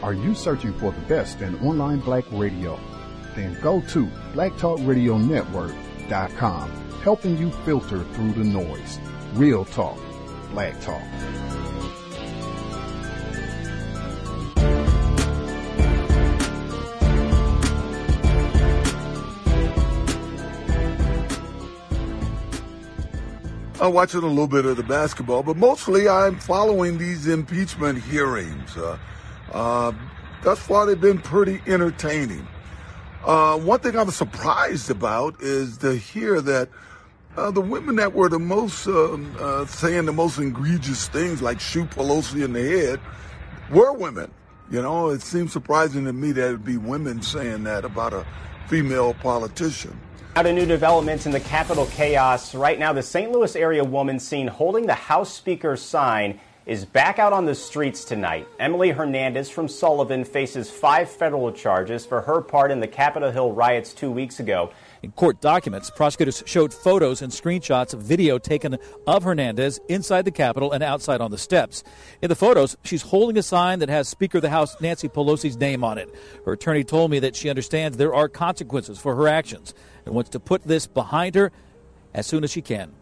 Are you searching for the best in online black radio? Then go to blacktalkradionetwork.com, helping you filter through the noise. Real talk, black talk. I'm watching a little bit of the basketball, but mostly I'm following these impeachment hearings. Thus far, they've been pretty entertaining. One thing I was surprised about is to hear that the women that were the most saying the most egregious things, like shoot Pelosi in the head, were women. You know, it seems surprising to me that it'd be women saying that about a female politician. Now to new developments in the Capitol chaos. Right now, the St. Louis area woman seen holding the House Speaker's sign is back out on the streets tonight. Emily Hernandez from Sullivan faces 5 federal charges for her part in the Capitol Hill riots 2 weeks ago. In court documents, prosecutors showed photos and screenshots of video taken of Hernandez inside the Capitol and outside on the steps. In the photos, she's holding a sign that has Speaker of the House Nancy Pelosi's name on it. Her attorney told me that she understands there are consequences for her actions and wants to put this behind her as soon as she can.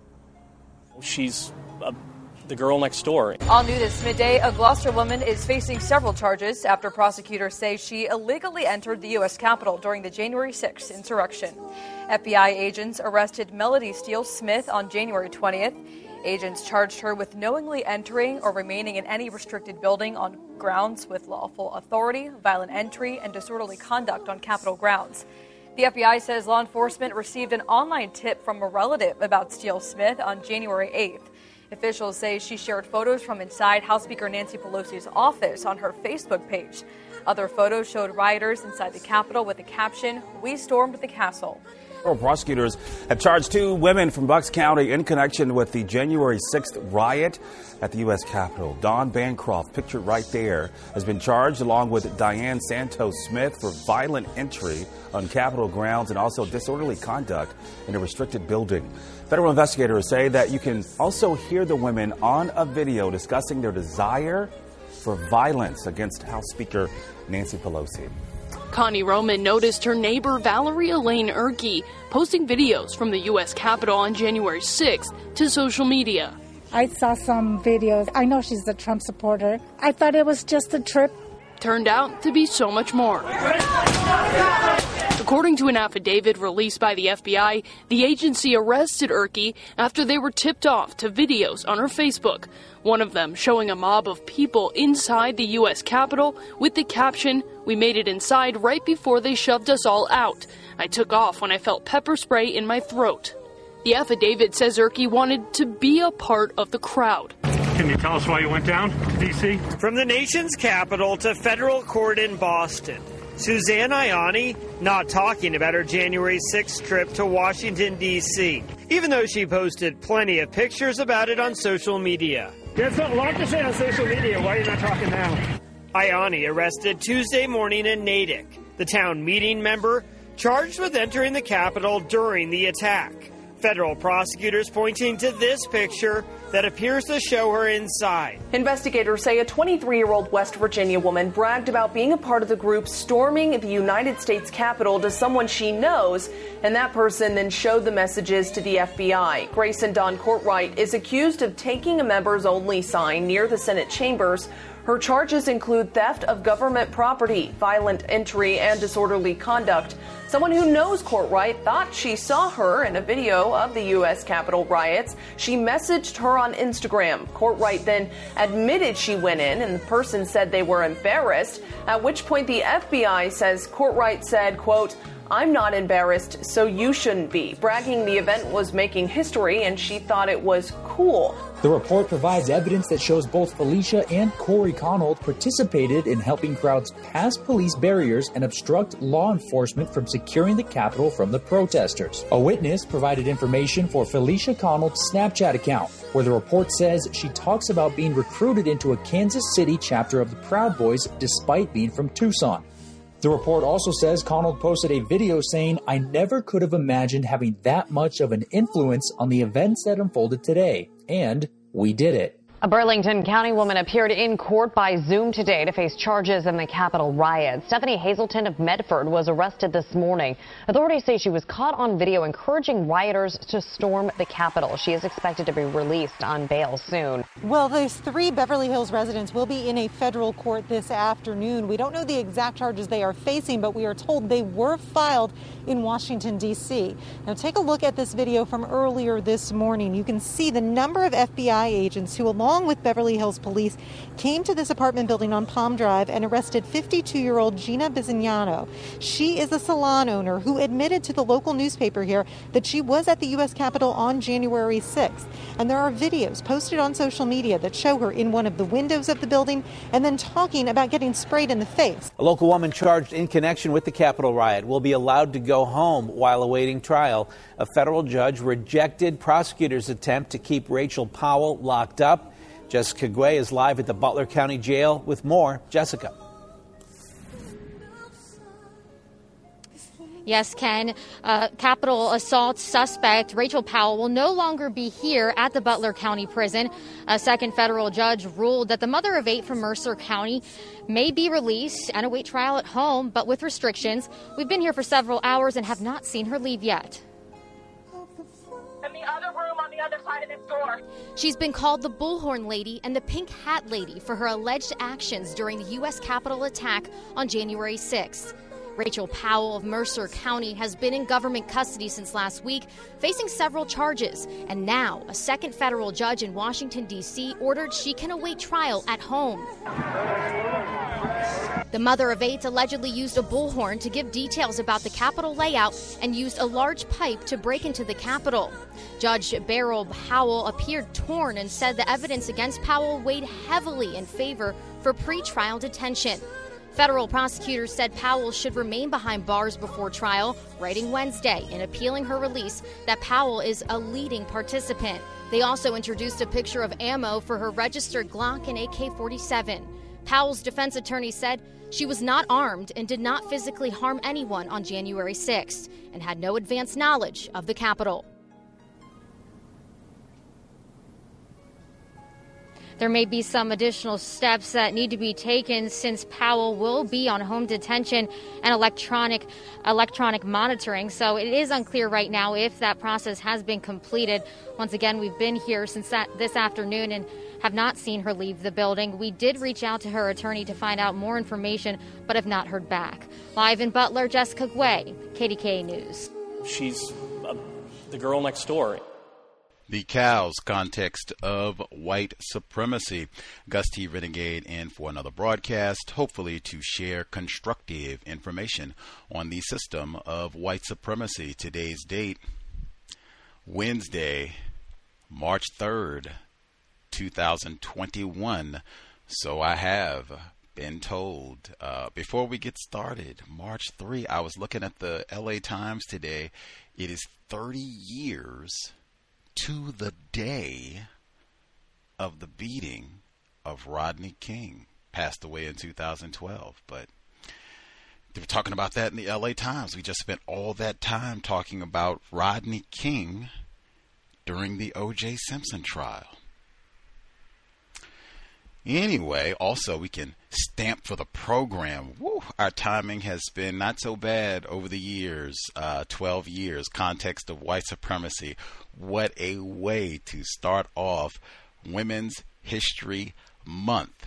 She's the girl next door. All new this midday, a Gloucester woman is facing several charges after prosecutors say she illegally entered the U.S. Capitol during the January 6th insurrection. FBI agents arrested Melody Steele Smith on January 20th. Agents charged her with knowingly entering or remaining in any restricted building on grounds with lawful authority, violent entry, and disorderly conduct on Capitol grounds. The FBI says law enforcement received an online tip from a relative about Steele Smith on January 8th. Officials say she shared photos from inside House Speaker Nancy Pelosi's office on her Facebook page. Other photos showed rioters inside the Capitol with the caption, "We stormed the castle." Federal prosecutors have charged 2 women from Bucks County in connection with the January 6th riot at the U.S. Capitol. Dawn Bancroft, pictured right there, has been charged along with Diane Santos Smith for violent entry on Capitol grounds and also disorderly conduct in a restricted building. Federal investigators say that you can also hear the women on a video discussing their desire for violence against House Speaker Nancy Pelosi. Connie Roman noticed her neighbor Valerie Elaine Erke posting videos from the U.S. Capitol on January 6th to social media. I saw some videos. I know she's a Trump supporter. I thought it was just a trip. Turned out to be so much more. According to an affidavit released by the FBI, the agency arrested Erke after they were tipped off to videos on her Facebook. One of them showing a mob of people inside the U.S. Capitol with the caption, "We made it inside right before they shoved us all out. I took off when I felt pepper spray in my throat." The affidavit says Erke wanted to be a part of the crowd. Can you tell us why you went down to D.C.? From the nation's capital to federal court in Boston. Suzanne Ianni not talking about her January 6th trip to Washington, D.C., even though she posted plenty of pictures about it on social media. There's a lot to say on social media. Why are you not talking now? Ianni arrested Tuesday morning in Natick, the town meeting member charged with entering the Capitol during the attack. Federal prosecutors pointing to this picture that appears to show her inside. Investigators say a 23-year-old West Virginia woman bragged about being a part of the group storming the United States Capitol to someone she knows, and that person then showed the messages to the FBI. Grayson Dawn Courtwright is accused of taking a members-only sign near the Senate chambers. Her charges include theft of government property, violent entry, and disorderly conduct. Someone who knows Courtwright thought she saw her in a video of the U.S. Capitol riots. She messaged her on Instagram. Courtwright then admitted she went in, and the person said they were embarrassed, at which point the FBI says Courtwright said, quote, "I'm not embarrassed, so you shouldn't be," bragging the event was making history and she thought it was cool. The report provides evidence that shows both Felicia and Corey Connolly participated in helping crowds pass police barriers and obstruct law enforcement from securing the Capitol from the protesters. A witness provided information for Felicia Connolly's Snapchat account, where the report says she talks about being recruited into a Kansas City chapter of the Proud Boys despite being from Tucson. The report also says Connolly posted a video saying, "I never could have imagined having that much of an influence on the events that unfolded today, and we did it." A Burlington County woman appeared in court by Zoom today to face charges in the Capitol riot. Stephanie Hazelton of Medford was arrested this morning. Authorities say she was caught on video encouraging rioters to storm the Capitol. She is expected to be released on bail soon. Well, those 3 Beverly Hills residents will be in a federal court this afternoon. We don't know the exact charges they are facing, but we are told they were filed in Washington, D.C. Now take a look at this video from earlier this morning. You can see the number of FBI agents who, along with Beverly Hills police, came to this apartment building on Palm Drive and arrested 52-year-old Gina Bizignano. She is a salon owner who admitted to the local newspaper here that she was at the U.S. Capitol on January 6th. And there are videos posted on social media that show her in one of the windows of the building and then talking about getting sprayed in the face. A local woman charged in connection with the Capitol riot will be allowed to go home while awaiting trial. A federal judge rejected prosecutors' attempt to keep Rachel Powell locked up. Jessica Guay is live at the Butler County Jail with more. Jessica. Yes, Ken. Capitol assault suspect Rachel Powell will no longer be here at the Butler County Prison. A second federal judge ruled that the mother of 8 from Mercer County may be released and await trial at home, but with restrictions. We've been here for several hours and have not seen her leave yet. In the other room on the other side of this door. She's been called the Bullhorn Lady and the Pink Hat Lady for her alleged actions during the U.S. Capitol attack on January 6th. Rachel Powell of Mercer County has been in government custody since last week, facing several charges. And now, a second federal judge in Washington, D.C. ordered she can await trial at home. The mother of 8 allegedly used a bullhorn to give details about the Capitol layout and used a large pipe to break into the Capitol. Judge Beryl Howell appeared torn and said the evidence against Powell weighed heavily in favor for pretrial detention. Federal prosecutors said Powell should remain behind bars before trial, writing Wednesday in appealing her release that Powell is a leading participant. They also introduced a picture of ammo for her registered Glock and AK-47. Powell's defense attorney said she was not armed and did not physically harm anyone on January 6th and had no advance knowledge of the Capitol. There may be some additional steps that need to be taken since Powell will be on home detention and electronic monitoring. So it is unclear right now if that process has been completed. Once again, we've been here since this afternoon and have not seen her leave the building. We did reach out to her attorney to find out more information, but have not heard back. Live in Butler, Jessica Guay, KDKA News. She's the girl next door. The Cows context of white supremacy. Gus T. Renegade in for another broadcast, hopefully to share constructive information on the system of white supremacy. Today's date, Wednesday, March 3rd, 2021. So I have been told. Before we get started, March 3, I was looking at the LA Times today. It is 30 years to the day of the beating of Rodney King. Passed away in 2012, but they were talking about that in the LA Times. We just spent all that time talking about Rodney King during the O.J. Simpson trial. Anyway, also we can stamp for the program. Woo, our timing has been not so bad over the years, 12 years, context of white supremacy. What a way to start off Women's History Month.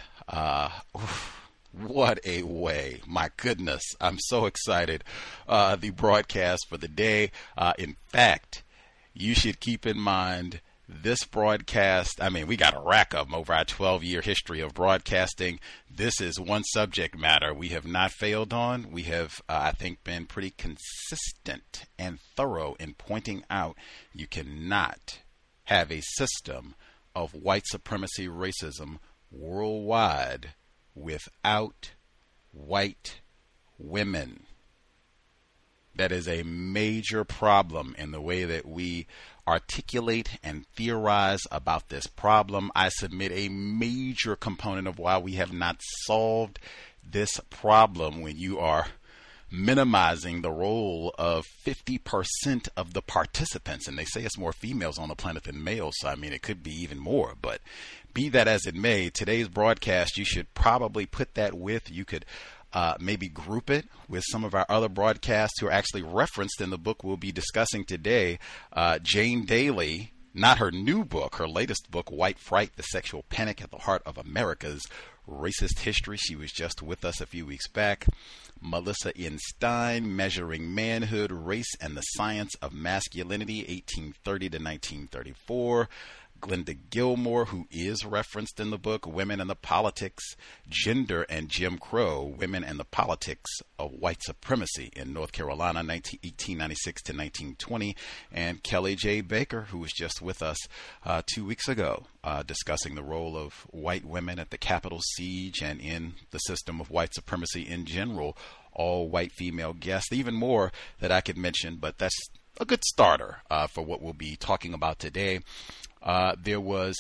What a way. My goodness, I'm so excited. The broadcast for the day. In fact, you should keep in mind this broadcast, we got a rack of them over our 12-year history of broadcasting. This is one subject matter we have not failed on. We have, I think, been pretty consistent and thorough in pointing out you cannot have a system of white supremacy racism worldwide without white women. That is a major problem in the way that we articulate and theorize about this problem. I submit a major component of why we have not solved this problem when you are minimizing the role of 50% of the participants. And they say it's more females on the planet than males, so it could be even more. But be that as it may, today's broadcast, you should probably put that with, you could maybe group it with some of our other broadcasts who are actually referenced in the book we'll be discussing today. Jane Daly, not her new book, her latest book, White Fright, The Sexual Panic at the Heart of America's Racist History. She was just with us a few weeks back. Melissa N. Stein, Measuring Manhood, Race and the Science of Masculinity, 1830 to 1934. Glenda Gilmore, who is referenced in the book, Women and the Politics, Gender and Jim Crow, Women and the Politics of White Supremacy in North Carolina, 1896 to 1920, and Kelly J. Baker, who was just with us 2 weeks ago, discussing the role of white women at the Capitol siege and in the system of white supremacy in general. All white female guests, even more that I could mention, but that's a good starter for what we'll be talking about today. There was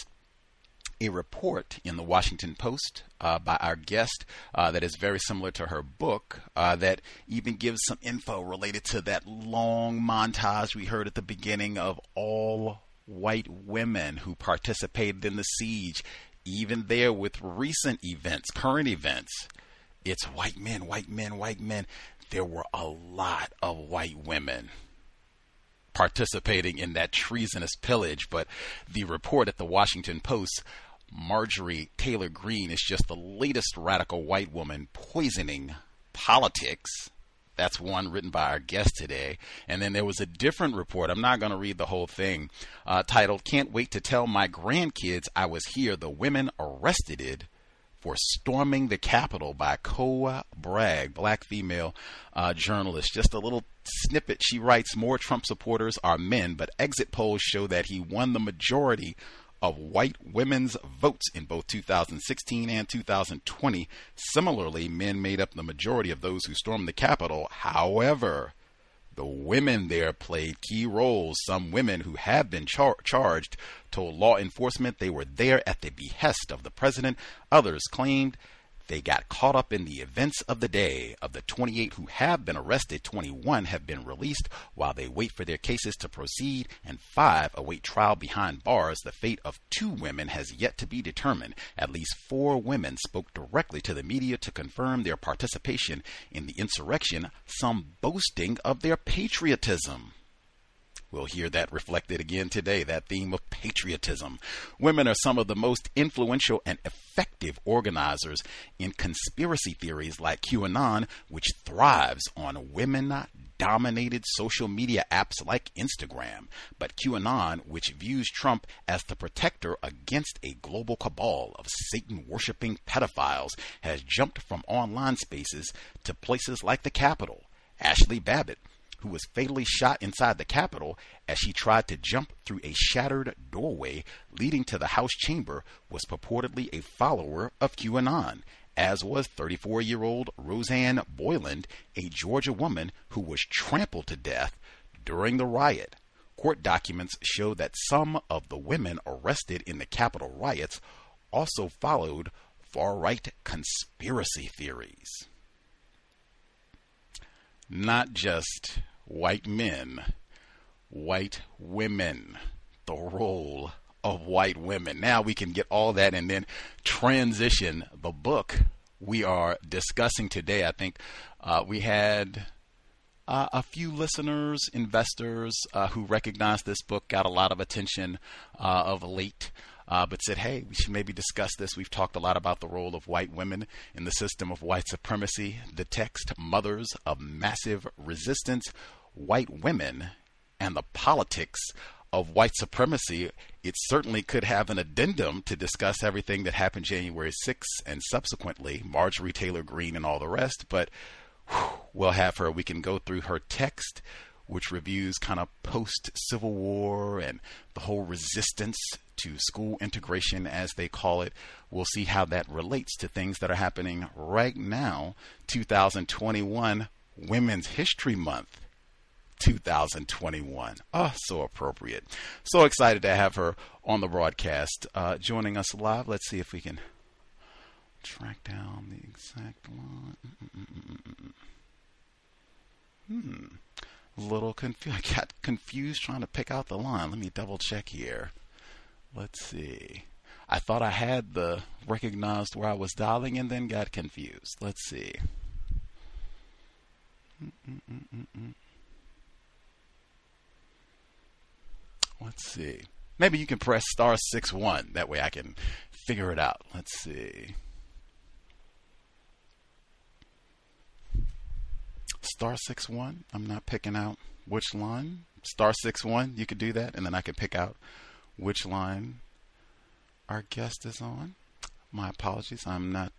a report in the Washington Post by our guest that is very similar to her book that even gives some info related to that long montage we heard at the beginning of all white women who participated in the siege. Even there with recent events, current events, it's white men, white men, white men. There were a lot of white women participating in that treasonous pillage, but the report at the Washington Post, Marjorie Taylor Greene, is just the latest radical white woman poisoning politics. That's one written by our guest today. And then there was a different report, I'm not going to read the whole thing, titled, Can't Wait to Tell My Grandkids I Was Here, the Women Arrested for Storming the Capitol, by Koa Bragg, black female journalist. Just a little snippet. She writes, more Trump supporters are men, but exit polls show that he won the majority of white women's votes in both 2016 and 2020. Similarly, men made up the majority of those who stormed the Capitol. However, the women there played key roles. Some women who have been charged told law enforcement they were there at the behest of the president. Others claimed they got caught up in the events of the day. Of the 28 who have been arrested, 21 have been released while they wait for their cases to proceed, and 5 await trial behind bars. The fate of 2 women has yet to be determined. At least 4 women spoke directly to the media to confirm their participation in the insurrection, some boasting of their patriotism. We'll hear that reflected again today, that theme of patriotism. Women are some of the most influential and effective organizers in conspiracy theories like QAnon, which thrives on women-dominated social media apps like Instagram. But QAnon, which views Trump as the protector against a global cabal of Satan-worshipping pedophiles, has jumped from online spaces to places like the Capitol. Ashley Babbitt, who was fatally shot inside the Capitol as she tried to jump through a shattered doorway leading to the House chamber, was purportedly a follower of QAnon, as was 34-year-old Roseanne Boyland, a Georgia woman who was trampled to death during the riot. Court documents show that some of the women arrested in the Capitol riots also followed far-right conspiracy theories. Not just white men, white women, the role of white women. Now we can get all that and then transition the book we are discussing today. I think we had a few listeners, investors who recognized this book, got a lot of attention of late. But said, hey, we should maybe discuss this. We've talked a lot about the role of white women in the system of white supremacy. The text, Mothers of Massive Resistance, White Women and the Politics of White Supremacy. It certainly could have an addendum to discuss everything that happened January 6th and subsequently, Marjorie Taylor Greene and all the rest. But we'll have her. We can go through her text, which reviews kind of post-Civil War and the whole resistance to school integration, as they call it. We'll see how that relates to things that are happening right now, 2021, Women's History Month, 2021. Oh, so appropriate. So excited to have her on the broadcast, joining us live. Let's see if we can track down the exact line. Little confused. I got confused trying to pick out the line. Let me double check here. Let's see. I thought I had recognized where I was dialing and then got confused. Let's see. Let's see. Maybe you can press *61. That way I can figure it out. Let's see. *61. I'm not picking out which line. *61. You could do that, and then I could pick out which line our guest is on. My apologies. I'm not.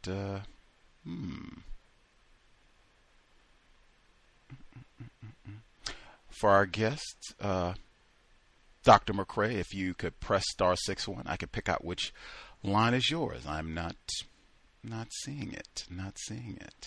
For our guest, Dr. McCray, if you could press *61, I could pick out which line is yours. I'm not seeing it. Not seeing it.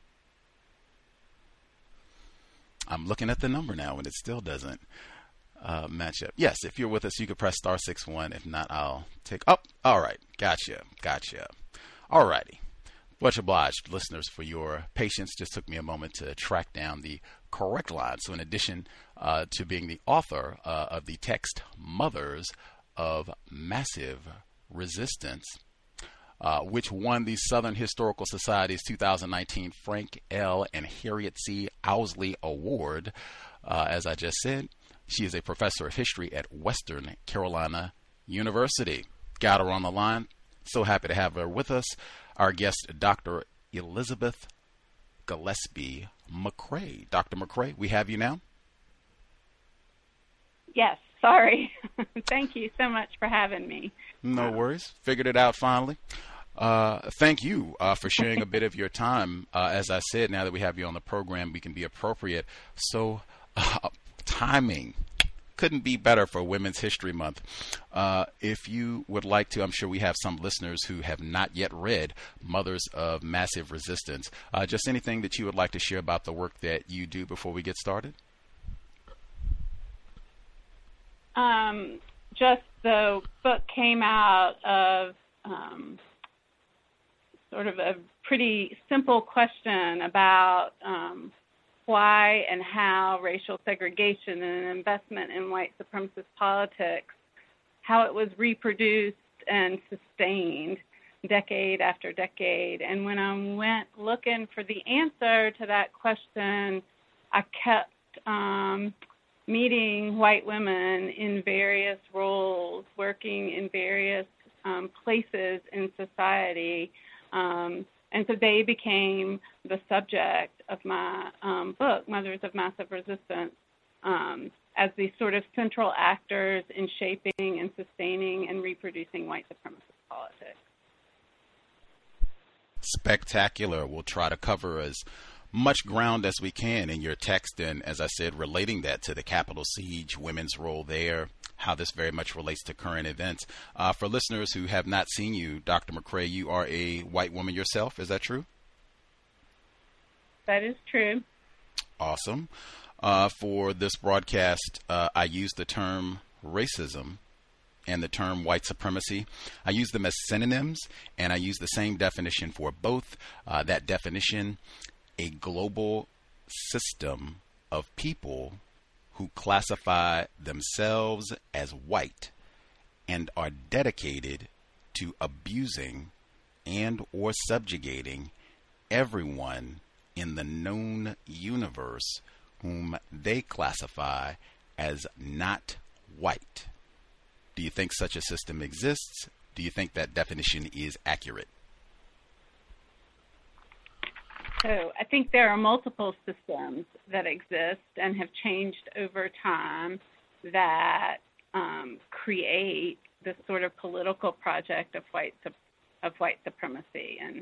I'm looking at the number now, and it still doesn't match up. Yes, if you're with us, you could press *61. If not, I'll take. Oh, all right. Gotcha. All righty. Much obliged, listeners, for your patience. Just took me a moment to track down the correct line. So in addition to being the author of the text Mothers of Massive Resistance, which won the Southern Historical Society's 2019 Frank L. and Harriet C. Owsley Award, as I just said, she is a professor of history at Western Carolina University. Got her on the line. So happy to have her with us. Our guest, Dr. Elizabeth Gillespie McCray. Dr. McCray, we have you now. Yes, sorry. Thank you so much for having me. No worries. Figured it out finally. Thank you for sharing a bit of your time. As I said, now that we have you on the program, we can be appropriate. So timing couldn't be better for Women's History Month. If you would like to, I'm sure we have some listeners who have not yet read Mothers of Massive Resistance. Just anything that you would like to share about the work that you do before we get started? Just the book came out of sort of a pretty simple question about why and how racial segregation and investment in white supremacist politics, how it was reproduced and sustained decade after decade. And when I went looking for the answer to that question, I kept meeting white women in various roles, working in various places in society. And so they became the subject of my book, Mothers of Massive Resistance, as these sort of central actors in shaping and sustaining and reproducing white supremacist politics. Spectacular. We'll try to cover as much ground as we can in your text, and as I said, relating that to the Capitol siege, women's role there, how this very much relates to current events. For listeners who have not seen you, Dr. McCray, you are a white woman yourself. Is that true? That is true. Awesome. For this broadcast, I use the term racism and the term white supremacy. I use them as synonyms, and I use the same definition for both. That definition, a global system of people who classify themselves as white and are dedicated to abusing and or subjugating everyone in the known universe whom they classify as not white. Do you think such a system exists? Do you think that definition is accurate? So I think there are multiple systems that exist and have changed over time that create this sort of political project of white supremacy, and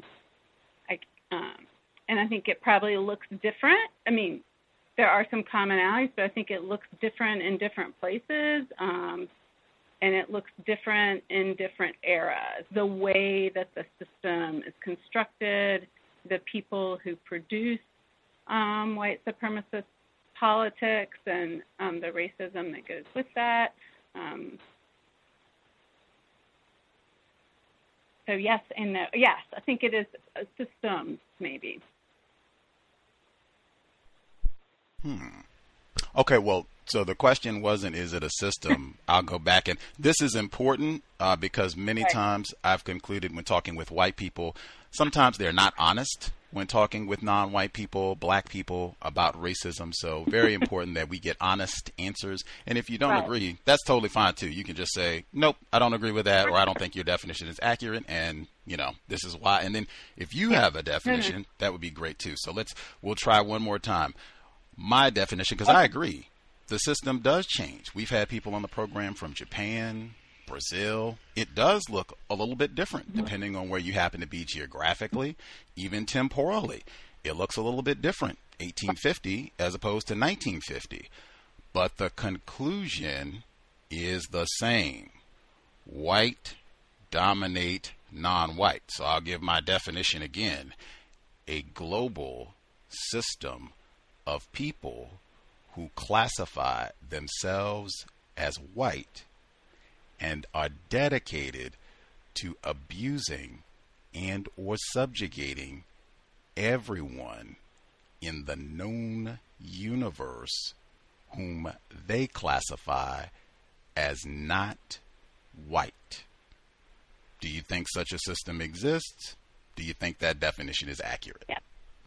I think it probably looks different. I mean, there are some commonalities, but I think it looks different in different places, and it looks different in different eras. The way that the system is constructed, the people who produce white supremacist politics, and the racism that goes with that. So yes and no. Yes, I think it is a system, maybe. Okay, well, so the question wasn't, is it a system? I'll go back. And this is important because many times I've concluded when talking with white people, sometimes they're not honest when talking with non-white people, black people about racism. So very important that we get honest answers. And if you don't agree, that's totally fine, too. You can just say, nope, I don't agree with that, or I don't think your definition is accurate. And, you know, this is why. And then if you have a definition, that would be great, too. So we'll try one more time. My definition, because I agree, the system does change. We've had people on the program from Japan, Brazil. It does look a little bit different depending on where you happen to be geographically, even temporally. It looks a little bit different, 1850 as opposed to 1950. But the conclusion is the same. White dominate non-white. So I'll give my definition again. A global system of people who classify themselves as white and are dedicated to abusing and or subjugating everyone in the known universe whom they classify as not white. Do you think such a system exists? Do you think that definition is accurate? Yes.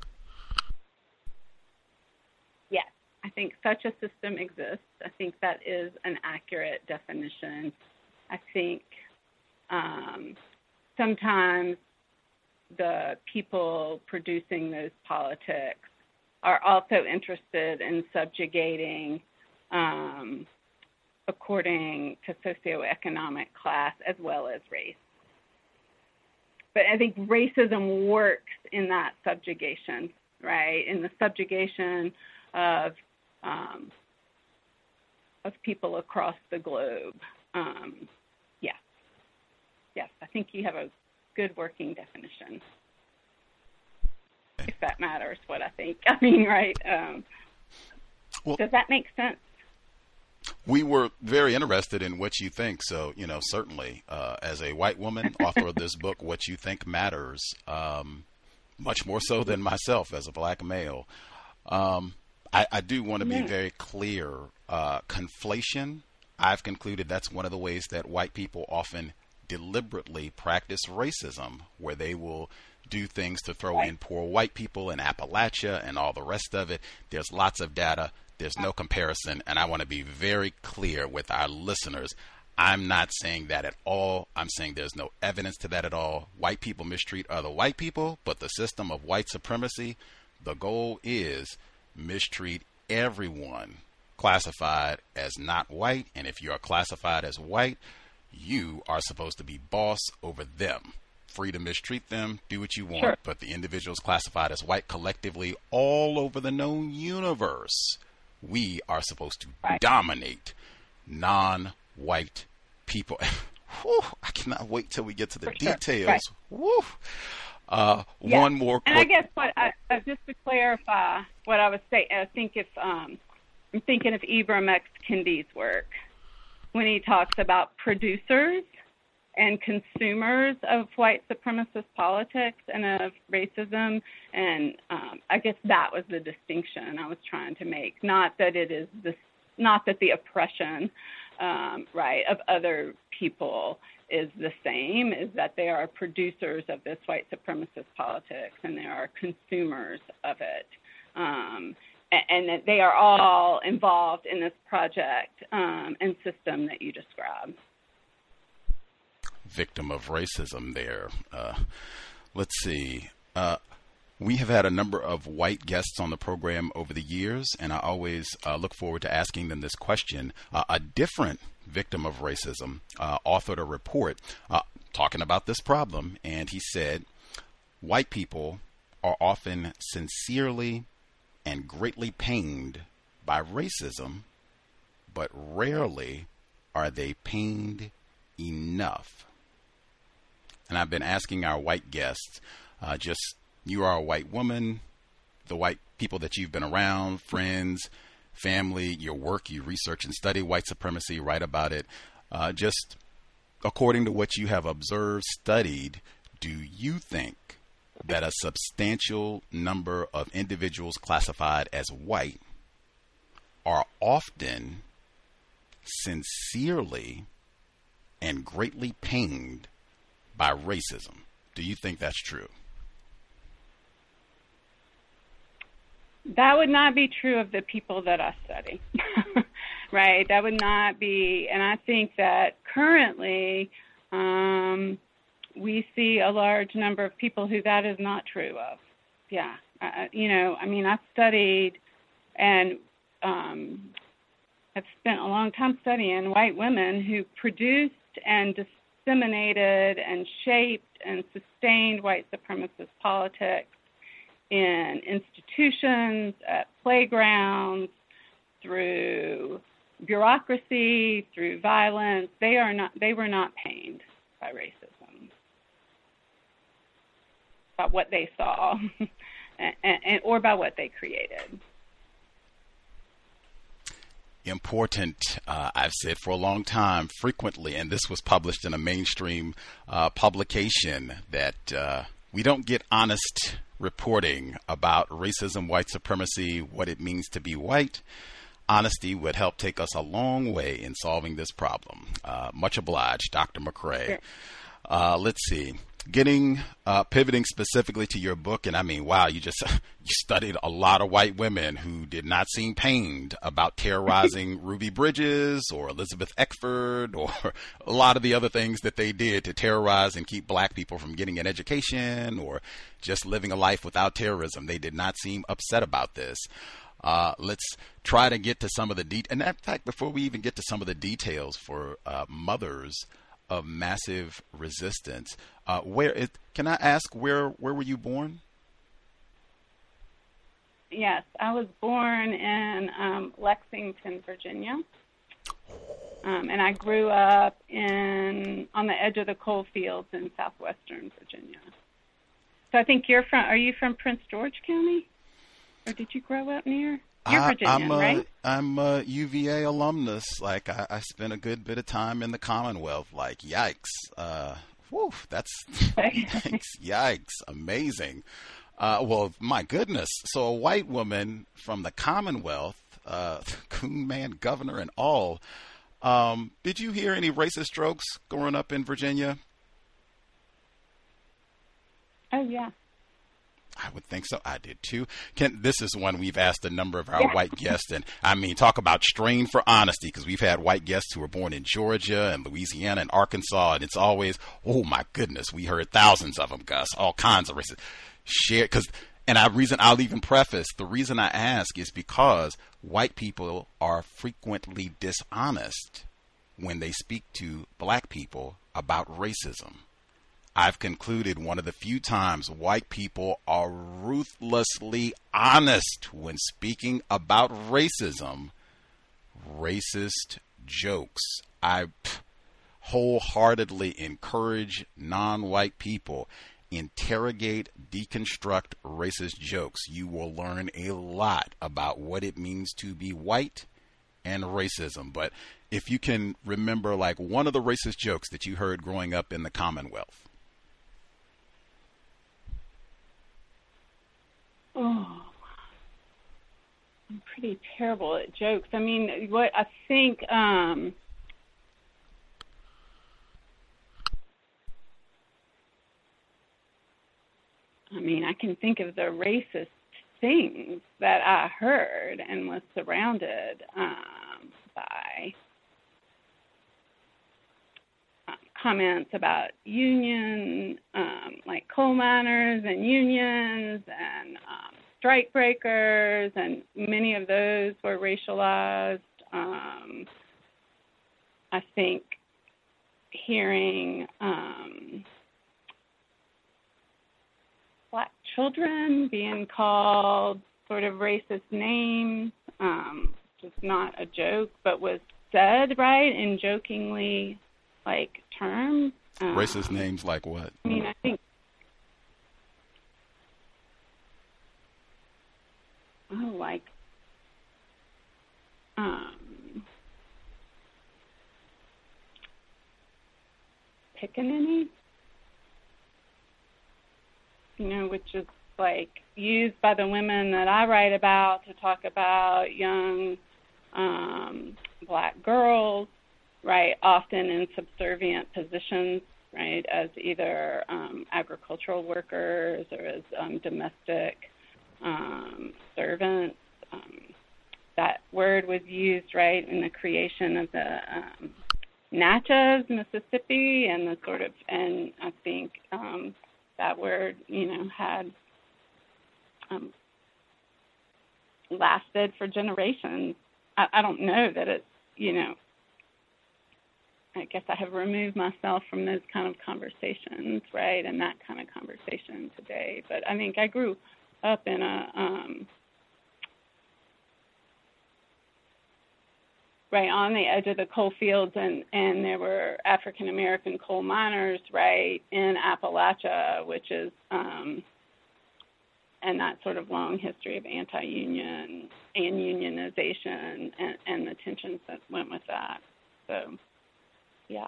Yes, I think such a system exists. I think that is an accurate definition. I think sometimes the people producing those politics are also interested in subjugating according to socioeconomic class as well as race. But I think racism works in that subjugation, right? In the subjugation of people across the globe. Yes, I think you have a good working definition. If that matters, what I think. I mean, right? Does that make sense? We were very interested in what you think. So, you know, certainly as a white woman, author of this book, what you think matters, much more so than myself as a black male. I do want to be very clear. Conflation, I've concluded that's one of the ways that white people often deliberately practice racism, where they will do things to throw in poor white people in Appalachia and all the rest of it. There's lots of data. There's no comparison. And I want to be very clear with our listeners. I'm not saying that at all. I'm saying there's no evidence to that at all. White people mistreat other white people, but the system of white supremacy, the goal is mistreat everyone classified as not white. And if you are classified as white, you are supposed to be boss over them. Free to mistreat them, do what you want, but the individuals classified as white collectively all over the known universe, we are supposed to dominate non-white people. Whew, I cannot wait till we get to the details. Whew. One more. And I guess what just to clarify what I was saying, I think if I'm thinking of Ibram X. Kendi's work when he talks about producers and consumers of white supremacist politics and of racism, and I guess that was the distinction I was trying to make. Not that the oppression, of other people is the same, is that they are producers of this white supremacist politics and they are consumers of it. And that they are all involved in this project and system that you described. Victim of racism there. Let's see. We have had a number of white guests on the program over the years, and I always look forward to asking them this question. A different victim of racism authored a report talking about this problem, and he said, white people are often sincerely and greatly pained by racism, but rarely are they pained enough. And I've been asking our white guests, you are a white woman, the white people that you've been around, friends, family, your work, you research and study white supremacy, write about it. Just according to what you have observed, studied, do you think that a substantial number of individuals classified as white are often sincerely and greatly pained by racism. Do you think that's true? That would not be true of the people that I study, right? That would not be, and I think that currently we see a large number of people who that is not true of. Yeah, I've studied and I've spent a long time studying white women who produced and disseminated and shaped and sustained white supremacist politics in institutions, at playgrounds, through bureaucracy, through violence. They were not pained by racism, by what they saw, or by what they created. Important, I've said for a long time, frequently, and this was published in a mainstream publication, that we don't get honest reporting about racism, white supremacy, what it means to be white. Honesty would help take us a long way in solving this problem. Much obliged, Dr. McCrae. Sure. Let's see. Pivoting specifically to your book, and I mean, wow, you studied a lot of white women who did not seem pained about terrorizing Ruby Bridges or Elizabeth Eckford or a lot of the other things that they did to terrorize and keep black people from getting an education or just living a life without terrorism. They did not seem upset about this. Let's try to get to some of the and in fact, before we even get to some of the details for mothers of massive resistance, can I ask where were you born? Yes, I was born in Lexington, Virginia, and I grew up on the edge of the coal fields in southwestern Virginia. So I think are you from Prince George County, or did you grow up near? You're Virginian, right? I'm a UVA alumnus. Like, I spent a good bit of time in the Commonwealth. Like, yikes. That's, thanks, yikes, amazing. Well, my goodness. So a white woman from the Commonwealth, Coon Man governor and all. Did you hear any racist jokes growing up in Virginia? Oh, yeah. I would think so. I did too. This is one we've asked a number of our white guests, and I mean, talk about strain for honesty, because we've had white guests who were born in Georgia and Louisiana and Arkansas, and it's always, oh my goodness, we heard thousands of them, Gus, all kinds of races. I'll even preface, the reason I ask is because white people are frequently dishonest when they speak to black people about racism. I've concluded one of the few times white people are ruthlessly honest when speaking about racism. Racist jokes. I wholeheartedly encourage non-white people, interrogate, deconstruct racist jokes. You will learn a lot about what it means to be white and racism. But if you can remember, like, one of the racist jokes that you heard growing up in the Commonwealth. Oh, I'm pretty terrible at jokes. I mean, what I think, I can think of the racist things that I heard and was surrounded by comments about union, like coal miners and unions and strike breakers, and many of those were racialized. I think hearing black children being called sort of racist names, just not a joke, but was said, right, in jokingly, like, terms. Racist names like what? I mean, I think, like, pickaninny, which is, like, used by the women that I write about to talk about young Black girls, right, often in subservient positions, right, as either agricultural workers or as domestic servants. That word was used, right, in the creation of the Natchez, Mississippi, and the sort of, and I think that word, had lasted for generations. I don't know that it's, I guess I have removed myself from those kind of conversations, right, and that kind of conversation today. But I think I grew up in a, right on the edge of the coal fields, and there were African-American coal miners, right, in Appalachia, which is, and that sort of long history of anti-union and unionization and the tensions that went with that. So, yeah.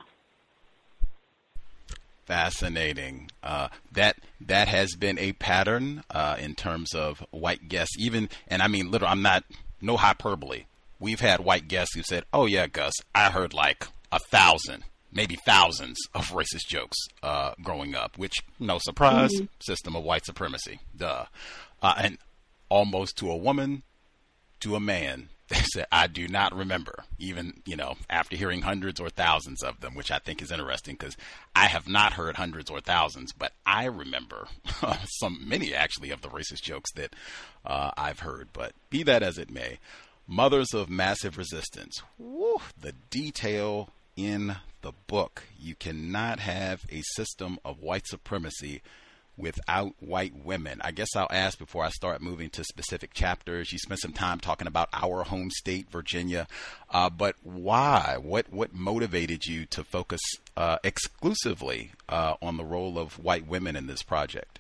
Fascinating. That has been a pattern in terms of white guests, even, and I mean, literally, no hyperbole. We've had white guests who said, "Oh yeah, Gus, I heard like 1,000, maybe thousands of racist jokes growing up," which, no surprise, system of white supremacy, duh. And almost to a woman, to a man, they said, "I do not remember," even, after hearing hundreds or thousands of them, which I think is interesting because I have not heard hundreds or thousands, but I remember many actually of the racist jokes that I've heard. But be that as it may, Mothers of Massive Resistance. Woo, the detail in the book. You cannot have a system of white supremacy without white women. I guess I'll ask before I start moving to specific chapters. You spent some time talking about our home state, Virginia, but why? What motivated you to focus exclusively on the role of white women in this project?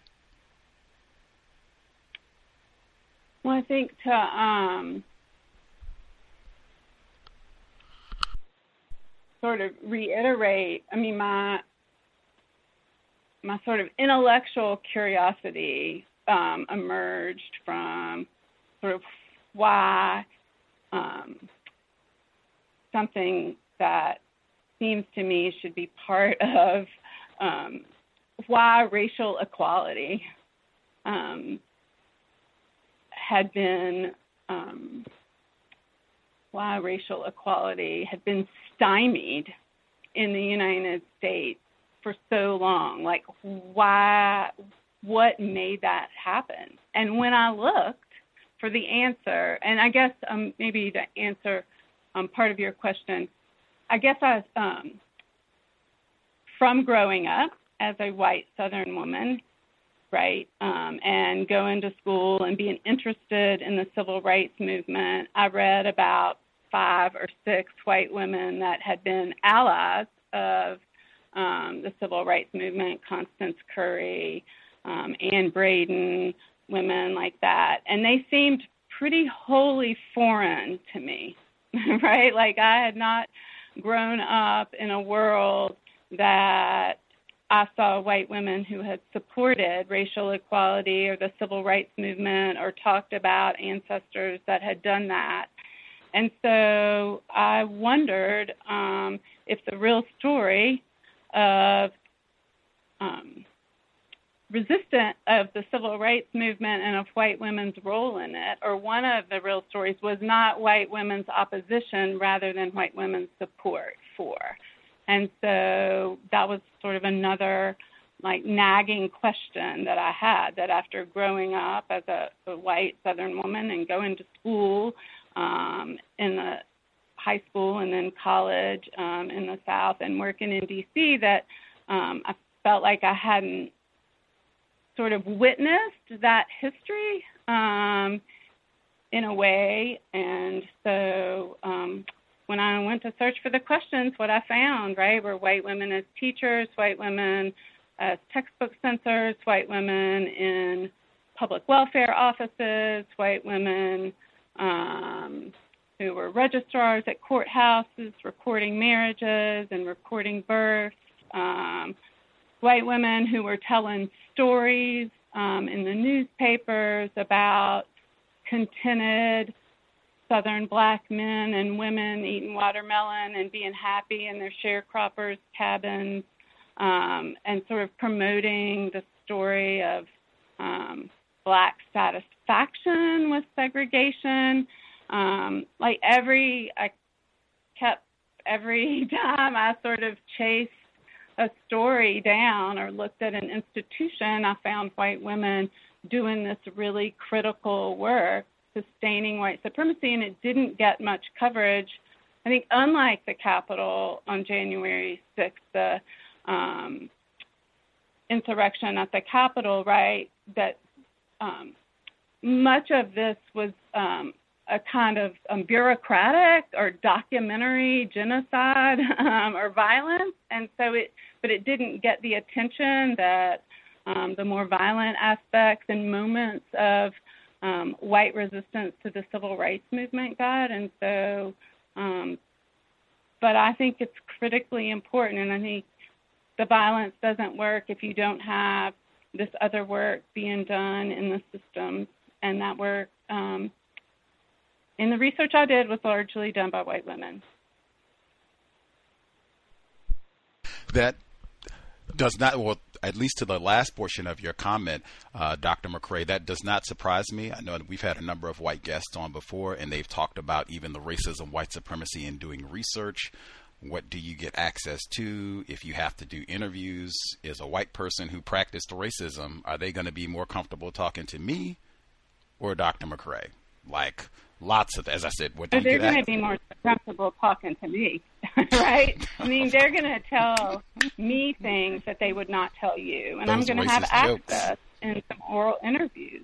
Well, I think to sort of reiterate, I mean, my sort of intellectual curiosity emerged from sort of why something that seems to me should be part of why racial equality had been stymied in the United States for so long. Like, what made that happen? And when I looked for the answer, and I guess maybe to answer part of your question, I guess I was, from growing up as a white Southern woman, right, and going to school and being interested in the civil rights movement, I read about 5 or 6 white women that had been allies of the civil rights movement, Constance Curry, Ann Braden, women like that. And they seemed pretty wholly foreign to me, right? Like, I had not grown up in a world that I saw white women who had supported racial equality or the civil rights movement or talked about ancestors that had done that. And so I wondered if the real story of resistance of the civil rights movement and of white women's role in it, or one of the real stories, was not white women's opposition rather than white women's support for. And so that was sort of another nagging question that I had, that after growing up as a white Southern woman and going to school in the high school and then college in the South and working in D.C., that I felt like I hadn't sort of witnessed that history in a way. And so when I went to search for the questions, what I found, right, were white women as teachers, white women as textbook censors, white women in public welfare offices, white women who were registrars at courthouses, recording marriages and recording births, white women who were telling stories in the newspapers about contented Southern black men and women eating watermelon and being happy in their sharecroppers' cabins, and sort of promoting the story of black satisfaction with segregation. Every time I sort of chased a story down or looked at an institution, I found white women doing this really critical work, sustaining white supremacy, and it didn't get much coverage. I think unlike the Capitol on January 6th, the insurrection at the Capitol, right, that much of this was a kind of bureaucratic or documentary genocide or violence, and so it didn't get the attention that the more violent aspects and moments of white resistance to the civil rights movement got. And so, but I think it's critically important, and I think the violence doesn't work if you don't have this other work being done in the systems, and that work in the research I did was largely done by white women. That does not, well, at least to the last portion of your comment, Dr. McCrae, that does not surprise me. I know that we've had a number of white guests on before, and they've talked about even the racism, white supremacy in doing research. What do you get access to if you have to do interviews? Is a white person who practiced racism, are they going to be more comfortable talking to me or Dr. McCrae? Like, lots of, as I said, what do you they're get going to be more comfortable talking to me, right? I mean, they're going to tell me things that they would not tell you, and I'm going to have access in some oral interviews.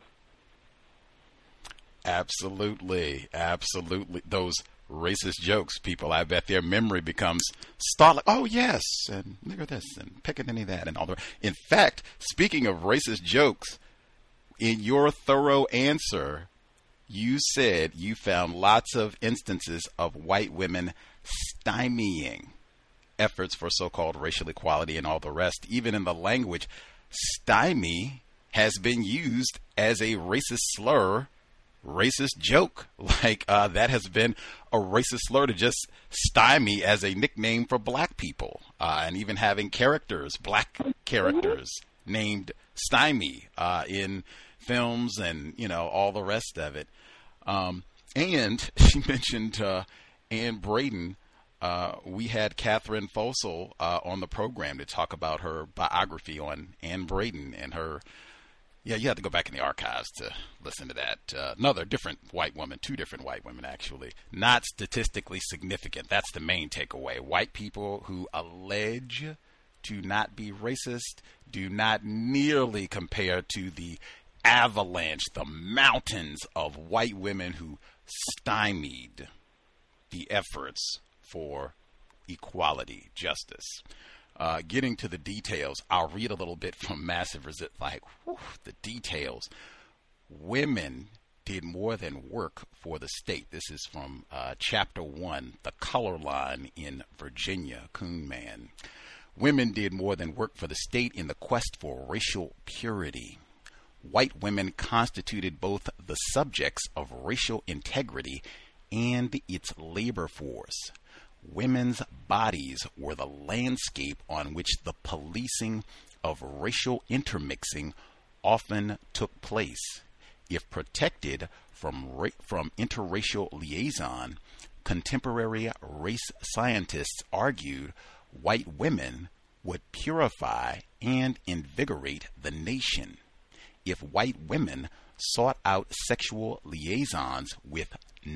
Absolutely, absolutely. Those racist jokes, people, I bet their memory becomes startling. Oh, yes, and look at this, and pickaninny that, and all the. In fact, speaking of racist jokes, in your thorough answer, you said you found lots of instances of white women stymieing efforts for so-called racial equality and all the rest. Even in the language, stymie has been used as a racist slur, racist joke. Like that has been a racist slur to just stymie as a nickname for black people, and even having characters, black characters, named Stymie in films and, you know, all the rest of it. And she mentioned Ann Braden. We had Catherine Fossil on the program to talk about her biography on Ann Braden and her. Yeah, you have to go back in the archives to listen to that. Another different white woman, two different white women, actually. Not statistically significant. That's the main takeaway. White people who allege to not be racist do not nearly compare to the avalanche, the mountains of white women who stymied the efforts for equality, justice. Getting to the details, I'll read a little bit from Massive Resist, like, whew, the details. Women did more than work for the state. This is from Chapter 1, The Color Line in Virginia, Kuhnman. Women did more than work for the state in the quest for racial purity. White women constituted both the subjects of racial integrity and its labor force. Women's bodies were the landscape on which the policing of racial intermixing often took place. If protected from interracial liaison, contemporary race scientists argued white women would purify and invigorate the nation. If white women sought out sexual liaisons with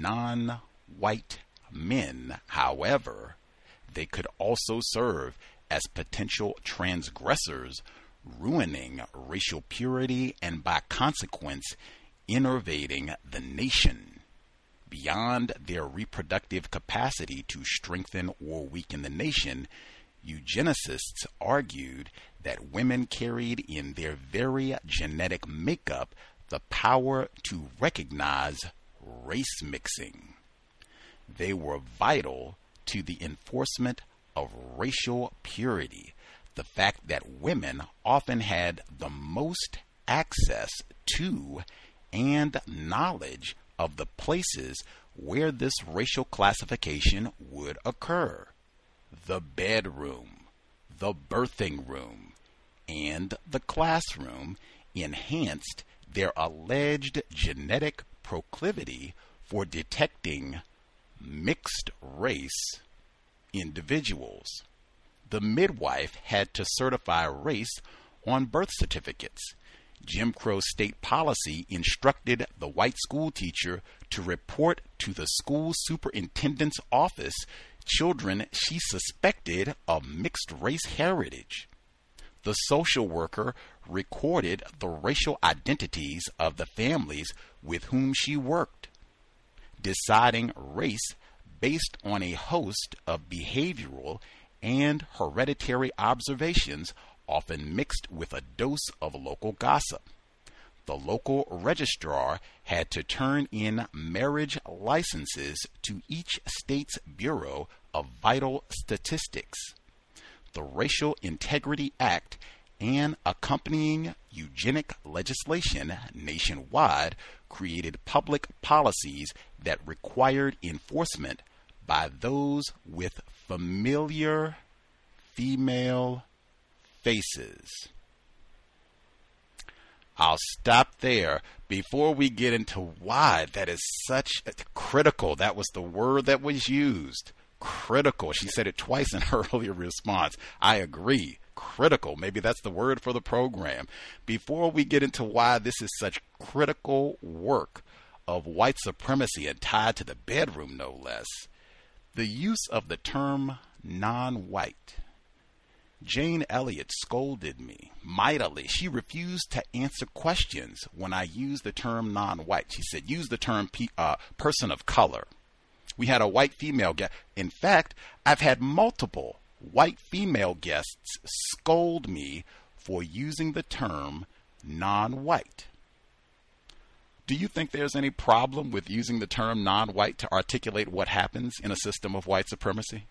non-white men, however, they could also serve as potential transgressors, ruining racial purity and by consequence enervating the nation. Beyond their reproductive capacity to strengthen or weaken the nation, eugenicists argued that women carried in their very genetic makeup the power to recognize race mixing. They were vital to the enforcement of racial purity, the fact that women often had the most access to and knowledge of the places where this racial classification would occur: the bedroom, the birthing room, and the classroom enhanced their alleged genetic proclivity for detecting mixed-race individuals. The midwife had to certify race on birth certificates. Jim Crow state policy instructed the white school teacher to report to the school superintendent's office children she suspected of mixed-race heritage. The social worker recorded the racial identities of the families with whom she worked, deciding race based on a host of behavioral and hereditary observations, often mixed with a dose of local gossip. The local registrar had to turn in marriage licenses to each state's Bureau of Vital Statistics. The Racial Integrity Act and accompanying eugenic legislation nationwide created public policies that required enforcement by those with familiar female faces. I'll stop there before we get into why that is such critical. That was the word that was used. Critical. She said it twice in her earlier response. I agree. Critical. Maybe that's the word for the program. Before we get into why this is such critical work of white supremacy and tied to the bedroom, no less, the use of the term non-white. Jane Elliott scolded me mightily. She refused to answer questions when I used the term non-white. She said, use the term person of color. We had a white female guest. In fact, I've had multiple white female guests scold me for using the term non-white. Do you think there's any problem with using the term non-white to articulate what happens in a system of white supremacy?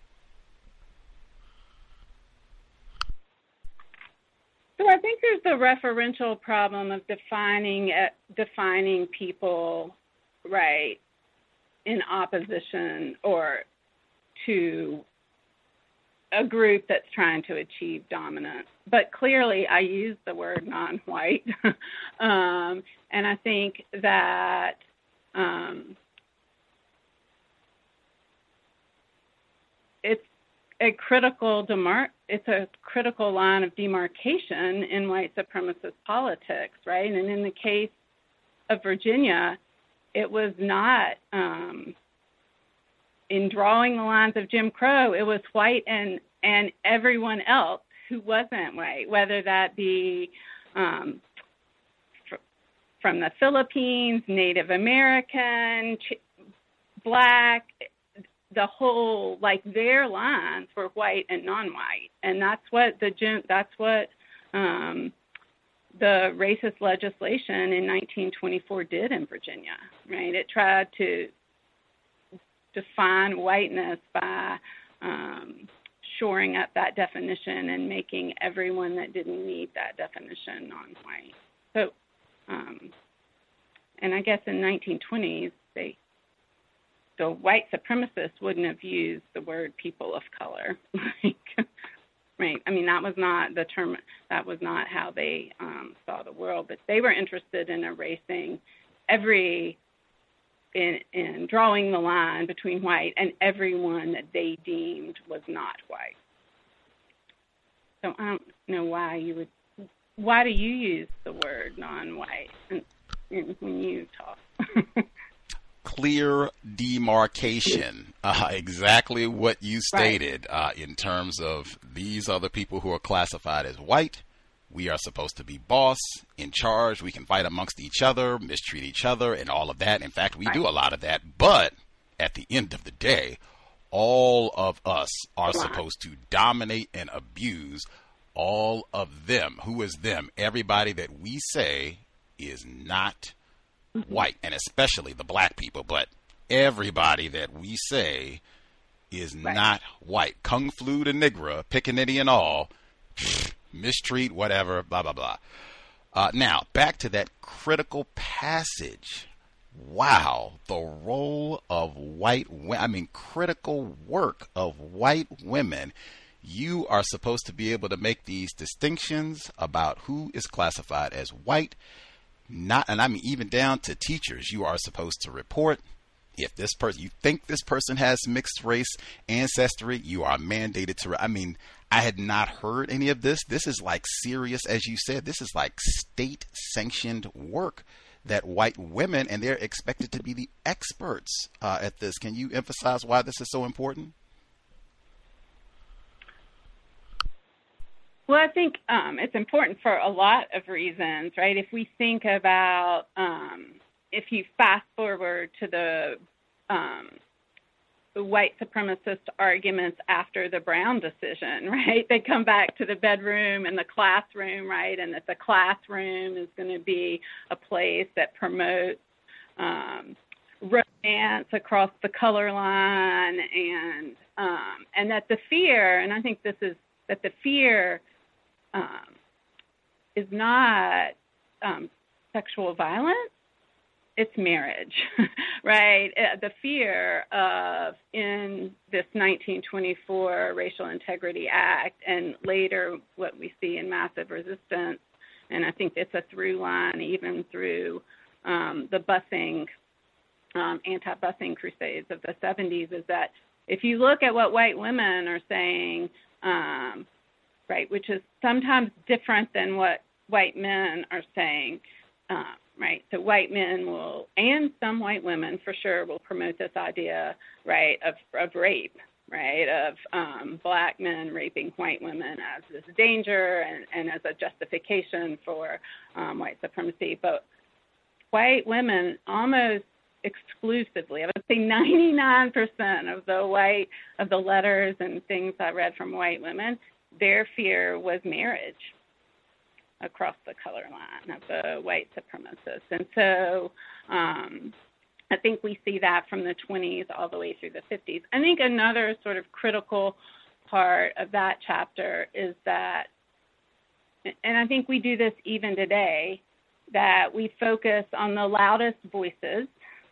So I think there's the referential problem of defining people, right, in opposition or to a group that's trying to achieve dominance. But clearly I use the word non-white. And I think that it's a critical line of demarcation in white supremacist politics, right? And in the case of Virginia, it was not in drawing the lines of Jim Crow, it was white and everyone else who wasn't white, whether that be from the Philippines, Native American, Black, the whole, like, their lines were white and non-white, and that's what the racist legislation in 1924 did in Virginia, right? It tried to define whiteness by shoring up that definition and making everyone that didn't meet that definition non-white. So, and I guess in 1920s, the white supremacists wouldn't have used the word people of color. Right. I mean, that was not the term, that was not how they saw the world, but they were interested in erasing in drawing the line between white and everyone that they deemed was not white. So I don't know why do you use the word non-white when you talk? Clear demarcation, exactly what you stated, right. In terms of these are the people who are classified as white. We are supposed to be boss, in charge. We can fight amongst each other, mistreat each other, and all of that. In fact, we do a lot of that. But at the end of the day, all of us are supposed to dominate and abuse all of them. Who is them? Everybody that we say is not white, and especially the black people, but everybody that we say is not white. Kung flu to Nigra, pickaninny and all, mistreat, whatever, blah, blah, blah. Now, back to that critical passage wow, the role of white women, critical work of white women. You are supposed to be able to make these distinctions about who is classified as white, and I mean even down to teachers. You are supposed to report if this person, you think this person has mixed race ancestry, you are mandated to. I mean, I had not heard any of this. This is like serious, as you said, this is like state sanctioned work that white women, and they're expected to be the experts at this. Can you emphasize why this is so important? Well, I think it's important for a lot of reasons, right? If we think about, if you fast forward to the white supremacist arguments after the Brown decision, right? They come back to the bedroom and the classroom, right? And that the classroom is going to be a place that promotes romance across the color line, and that the fear, and I think this is that the fear is not sexual violence. It's marriage, right? The fear of, in this 1924 Racial Integrity Act, and later what we see in Massive Resistance, and I think it's a through line even through the busing, anti-busing crusades of the 70s, is that if you look at what white women are saying, right, which is sometimes different than what white men are saying, right, so white men will, and some white women for sure, will promote this idea, right, of rape, right, of black men raping white women as this danger and as a justification for white supremacy. But white women almost exclusively, I would say 99% of the letters and things I read from white women, their fear was marriage across the color line of the white supremacists. And so I think we see that from the 20s all the way through the 50s. I think another sort of critical part of that chapter is that, and I think we do this even today, that we focus on the loudest voices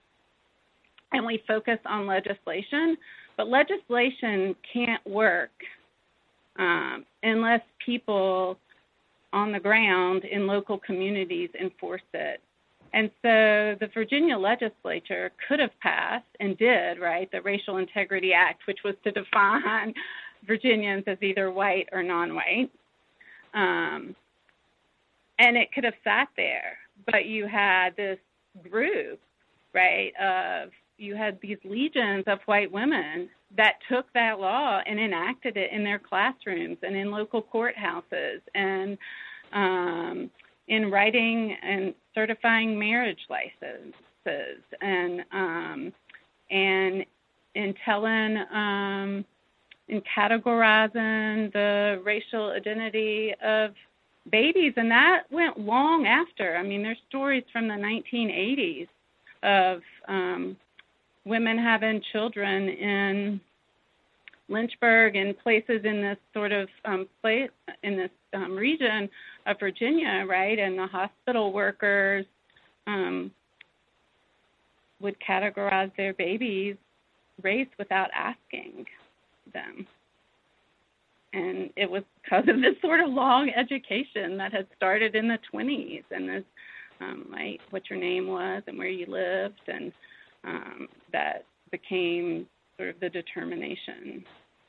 and we focus on legislation, but legislation can't work unless people on the ground in local communities enforce it. And so the Virginia legislature could have passed and did, right, the Racial Integrity Act, which was to define Virginians as either white or non-white. And it could have sat there, but you had this group, right, you had these legions of white women that took that law and enacted it in their classrooms and in local courthouses and in writing and certifying marriage licenses and in telling, in categorizing the racial identity of babies. And that went long after. I mean, there's stories from the 1980s of women having children in Lynchburg and places in this sort of place in this region of Virginia, right? And the hospital workers would categorize their babies' race without asking them. And it was because of this sort of long education that had started in the 20s, and this, right, what your name was and where you lived, and that became sort of the determination.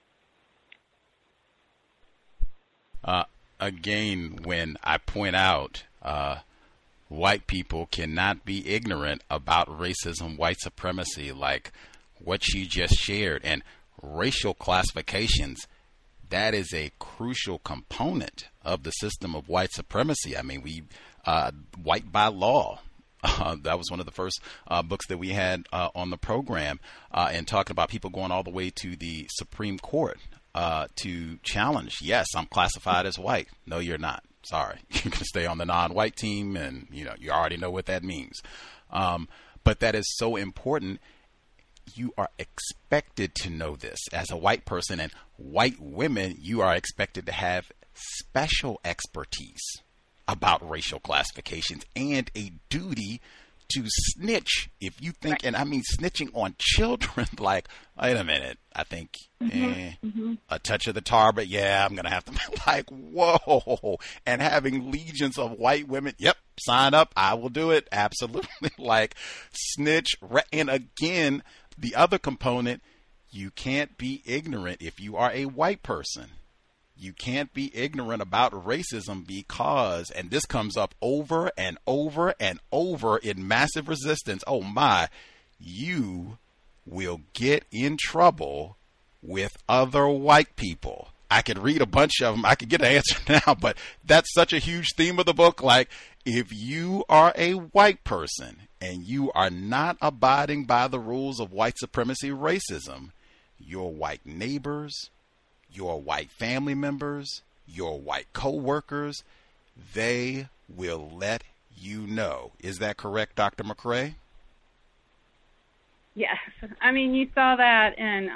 Again, when I point out white people cannot be ignorant about racism, white supremacy, like what you just shared, and racial classifications, that is a crucial component of the system of white supremacy. I mean, white by law. That was one of the first books that we had on the program, and talking about people going all the way to the Supreme Court to challenge, yes, I'm classified as white. No, you're not. Sorry. You can stay on the non-white team, and you already know what that means. But that is so important. You are expected to know this as a white person, and white women, you are expected to have special expertise about racial classifications and a duty to snitch if you think, and I mean snitching on children, like, wait a minute, I think a touch of the tar, but yeah, I'm going to have to, like, whoa. And having legions of white women, yep, sign up, I will do it, absolutely. Like, snitch. And again, the other component, you can't be ignorant if you are a white person. You can't be ignorant about racism because, and this comes up over and over and over in massive resistance, oh my, you will get in trouble with other white people. I could read a bunch of them. I could get an answer now, but that's such a huge theme of the book. Like, if you are a white person and you are not abiding by the rules of white supremacy racism, your white neighbors, your white family members, your white co-workers, they will let you know. Is that correct, Dr. McCrae? Yes. I mean, you saw that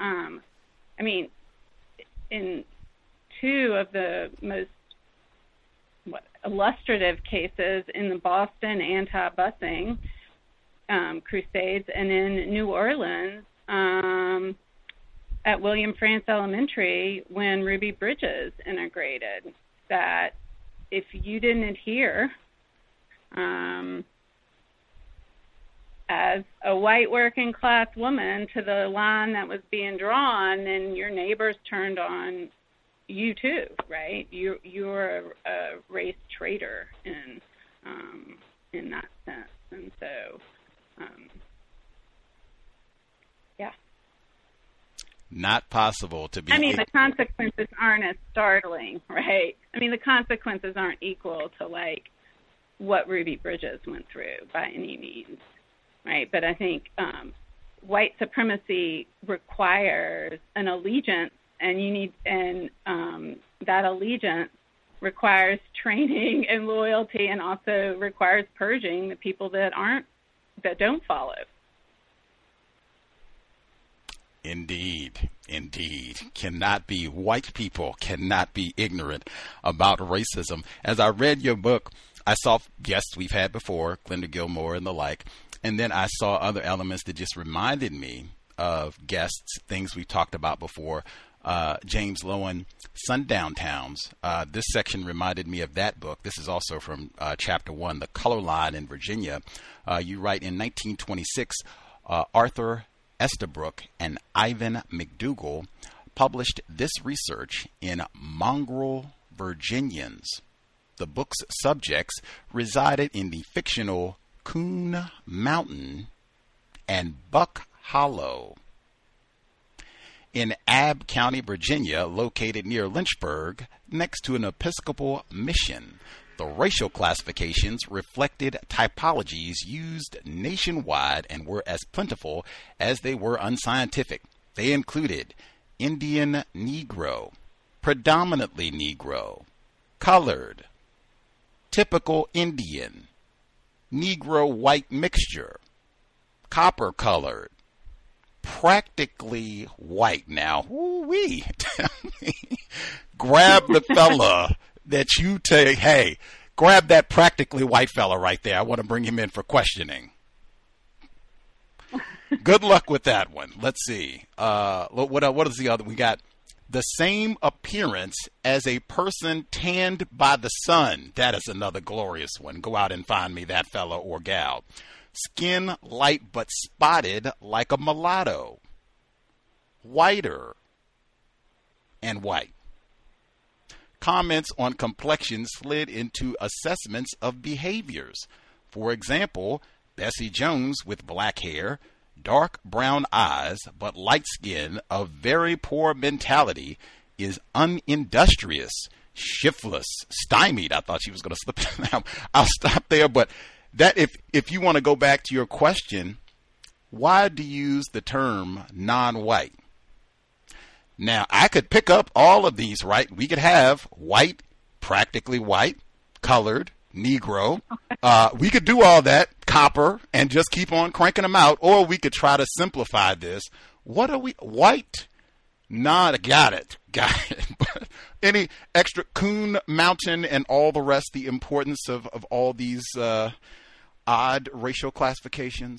in two of the most illustrative cases in the Boston anti-busing crusades and in New Orleans at William Frantz Elementary when Ruby Bridges integrated, that if you didn't adhere as a white working class woman to the line that was being drawn, then your neighbors turned on you too, right? You're a race traitor in that sense. And so, yeah. Not possible to be. I mean, the consequences aren't as startling, right? I mean, the consequences aren't equal to, like, what Ruby Bridges went through by any means, right? But I think white supremacy requires an allegiance, and that allegiance requires training and loyalty, and also requires purging the people that don't follow. Indeed. White people cannot be ignorant about racism. As I read your book, I saw guests we've had before, Glenda Gilmore and the like, and then I saw other elements that just reminded me of guests, things we talked about before. James Loewen, Sundown Towns. This section reminded me of that book. This is also from Chapter 1, The Color Line in Virginia. You write, in 1926, Arthur Estabrook and Ivan McDougall published this research in Mongrel Virginians. The book's subjects resided in the fictional Coon Mountain and Buck Hollow in Abb County, Virginia, located near Lynchburg, next to an Episcopal mission. The racial classifications reflected typologies used nationwide and were as plentiful as they were unscientific. They included Indian Negro, predominantly Negro, colored, typical Indian, Negro white mixture, copper colored, practically white. Now, woo-wee. Grab the fella that you take, hey, grab that practically white fella right there. I want to bring him in for questioning. Good luck with that one. Let's see. What is the other? We got the same appearance as a person tanned by the sun. That is another glorious one. Go out and find me that fella or gal. Skin light but spotted like a mulatto. Whiter and white. Comments on complexion slid into assessments of behaviors. For example, Bessie Jones with black hair, dark brown eyes, but light skin, of very poor mentality, is unindustrious, shiftless, stymied. I thought she was going to slip it out. I'll stop there. But that, if you want to go back to your question, why do you use the term non-white? Now, I could pick up all of these, right? We could have white, practically white, colored, Negro. We could do all that, copper, and just keep on cranking them out. Or we could try to simplify this. What are we? White? Got it. But any extra Coon Mountain and all the rest, the importance of all these odd racial classifications?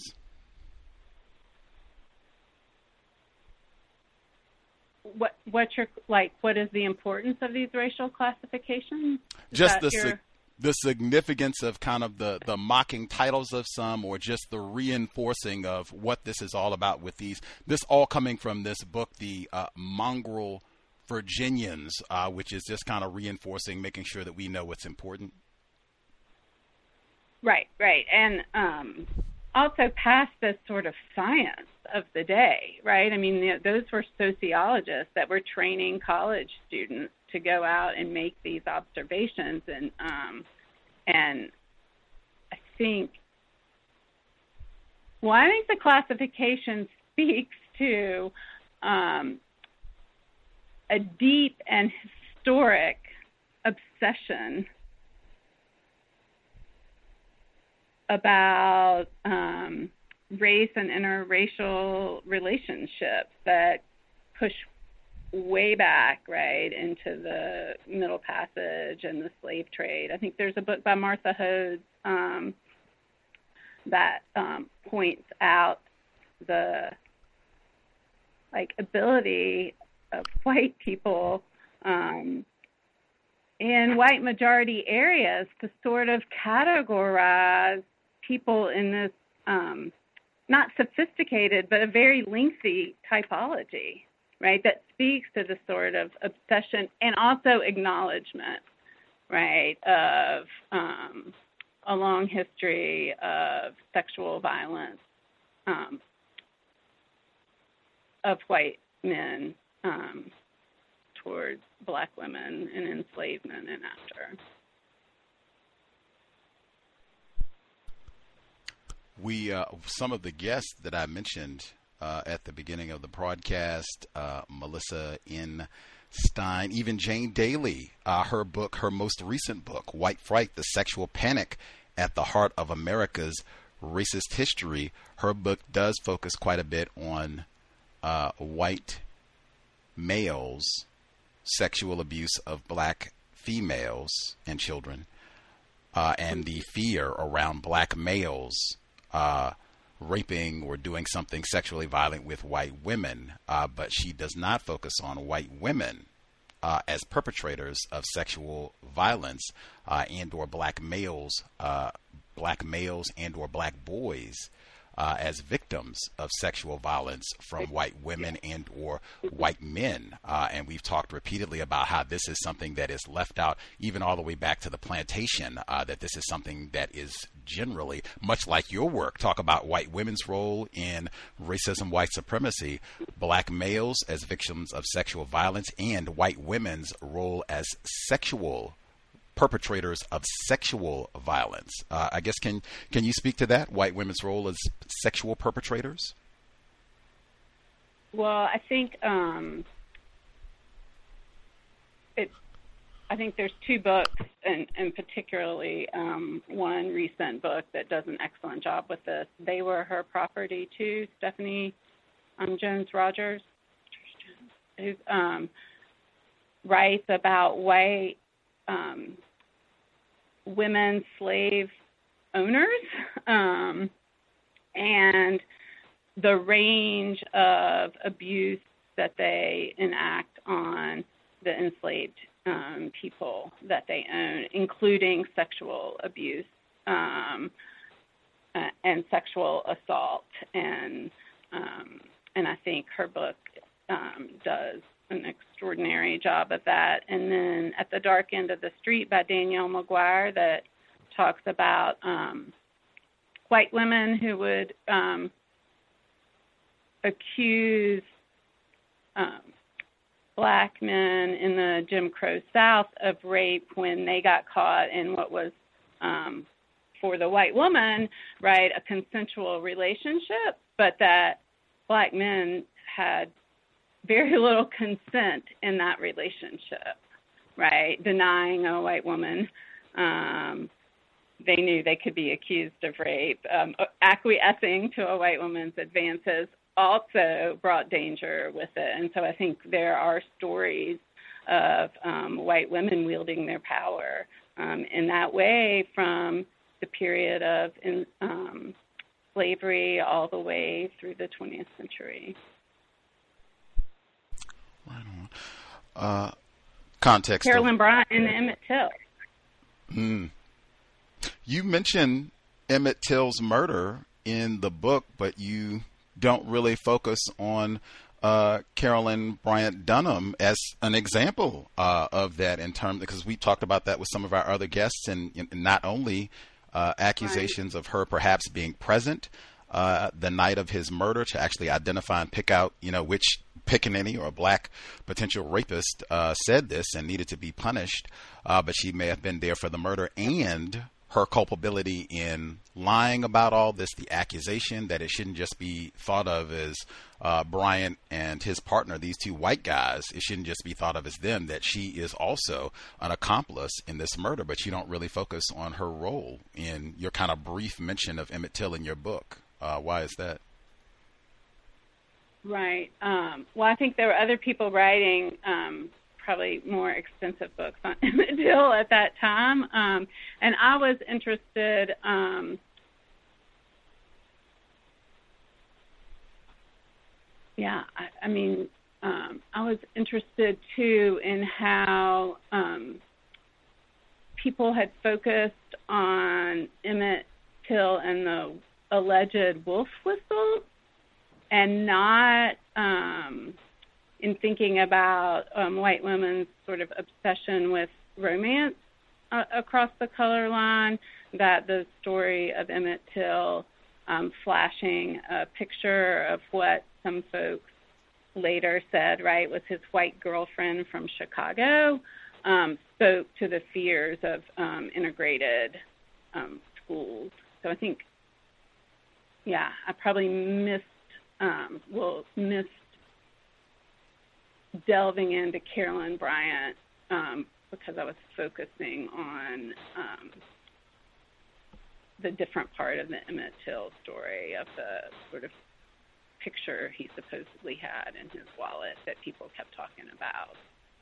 What is the importance of these racial classifications? Just the significance of kind of the mocking titles of some, or just the reinforcing of what this is all about with these. This all coming from this book, The Mongrel Virginians, which is just kind of reinforcing, making sure that we know what's important. Right. And also past this sort of science of the day, right? I mean, those were sociologists that were training college students to go out and make these observations, and I think the classification speaks to a deep and historic obsession about race and interracial relationships that push way back, right, into the Middle Passage and the slave trade. I think there's a book by Martha Hodes that points out the ability of white people in white majority areas to sort of categorize people in this not sophisticated but a very lengthy typology, right, that speaks to the sort of obsession and also acknowledgement, right, of a long history of sexual violence of white men towards black women in enslavement and after. Some of the guests that I mentioned at the beginning of the broadcast, Melissa N. Stein, even Jane Daly, her most recent book, White Fright, The Sexual Panic at the Heart of America's Racist History, her book does focus quite a bit on white males' sexual abuse of black females and children, and the fear around black males raping or doing something sexually violent with white women, but she does not focus on white women as perpetrators of sexual violence and or black males and or black boys as victims of sexual violence from white women and or white men. And we've talked repeatedly about how this is something that is left out even all the way back to the plantation, that this is something that is generally, much like your work, talk about white women's role in racism, white supremacy, black males as victims of sexual violence, and white women's role as sexual perpetrators of sexual violence. I guess, can you speak to that, white women's role as sexual perpetrators? Well, I think I think there's two books, and particularly one recent book that does an excellent job with this. They Were Her Property too, Stephanie Jones Rogers, who writes about white women slave owners and the range of abuse that they enact on the enslaved people that they own, including sexual abuse and sexual assault. And I think her book does an extraordinary job of that. And then At the Dark End of the Street by Danielle McGuire, that talks about white women who would accuse black men in the Jim Crow South of rape when they got caught in what was, for the white woman, right, a consensual relationship, but that black men had very little consent in that relationship, right? Denying a white woman, they knew they could be accused of rape. Acquiescing to a white woman's advances also brought danger with it. And so I think there are stories of white women wielding their power in that way from the the period of slavery all the way through the 20th century. Right on. Context. Carolyn Bryant and Emmett Till. You mentioned Emmett Till's murder in the book, but you don't really focus on Carolyn Bryant Dunham as an example of that, in terms, because we talked about that with some of our other guests, and not only accusations of her perhaps being present the night of his murder to actually identify and pick out, which pickaninny or black potential rapist said this and needed to be punished, but she may have been there for the murder, and her culpability in lying about all this, the accusation that it shouldn't just be thought of as Bryant and his partner, these two white guys, it shouldn't just be thought of as them, that she is also an accomplice in this murder, but you don't really focus on her role in your kind of brief mention of Emmett Till in your book. Why is that? Right. Well, I think there were other people writing probably more extensive books on Emmett Till at that time. And I was interested, I was interested too in how people had focused on Emmett Till and the alleged wolf whistle, and not in thinking about white women's sort of obsession with romance across the color line, that the story of Emmett Till flashing a picture of what some folks later said, right, was his white girlfriend from Chicago, spoke to the fears of integrated schools. So I think, I probably missed delving into Carolyn Bryant because I was focusing on the different part of the Emmett Till story, of the sort of picture he supposedly had in his wallet that people kept talking about.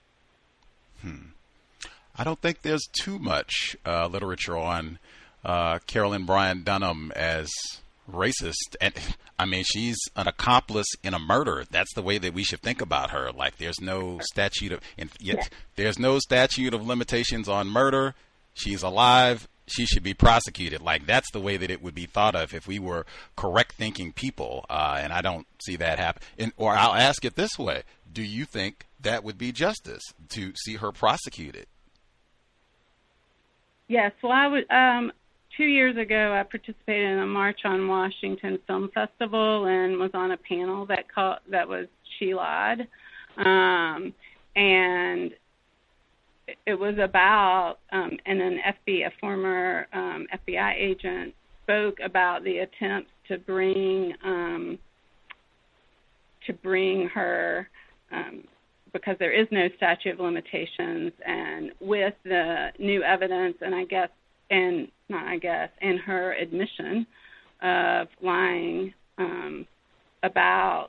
I don't think there's too much literature on Carolyn Bryant Dunham as racist. And I mean, she's an accomplice in a murder. That's the way that we should think about her. Like, there's no statute of limitations on murder. She's alive. She should be prosecuted. Like, that's the way that it would be thought of if we were correct thinking people. And I don't see that happen. Or I'll ask it this way. Do you think that would be justice to see her prosecuted? Yes. Well, I would, 2 years ago, I participated in a March on Washington Film Festival and was on a panel that was She Lied. And it was about, and a former FBI agent spoke about the attempts to bring her, because there is no statute of limitations, and with the new evidence, and her admission of lying about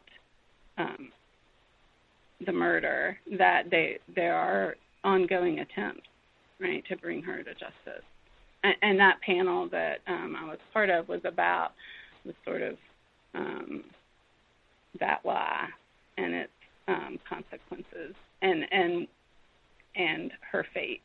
the murder, that there are ongoing attempts, right, to bring her to justice. And that panel that I was part of was about the sort of that lie and its consequences and her fate.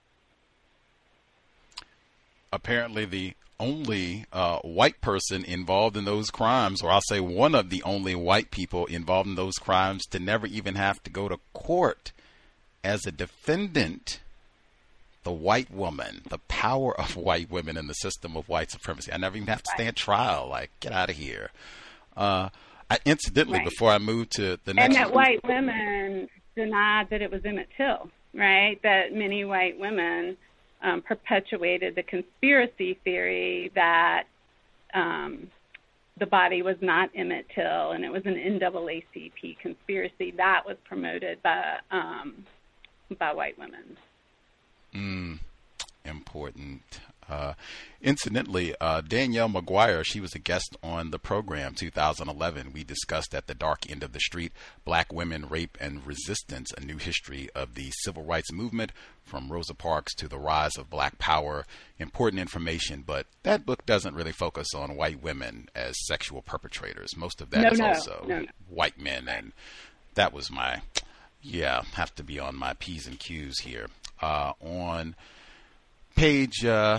Apparently the only white person involved in those crimes, or I'll say one of the only white people involved in those crimes, to never even have to go to court as a defendant. The white woman, the power of white women in the system of white supremacy. I never even have to stand trial. Like, get out of here. Incidentally, before I move to the next... And that white women denied that it was Emmett Till, right? That many white women perpetuated the conspiracy theory that the body was not Emmett Till and it was an NAACP conspiracy that was promoted by white women. Important. Incidentally, Danielle McGuire, she was a guest on the program 2011. We discussed At the Dark End of the Street, Black Women, Rape, and Resistance, a new history of the civil rights movement from Rosa Parks to the rise of Black Power. Important information, but that book doesn't really focus on white women as sexual perpetrators. Most of that is also white men, and that was my, have to be on my P's and Q's here. On page, I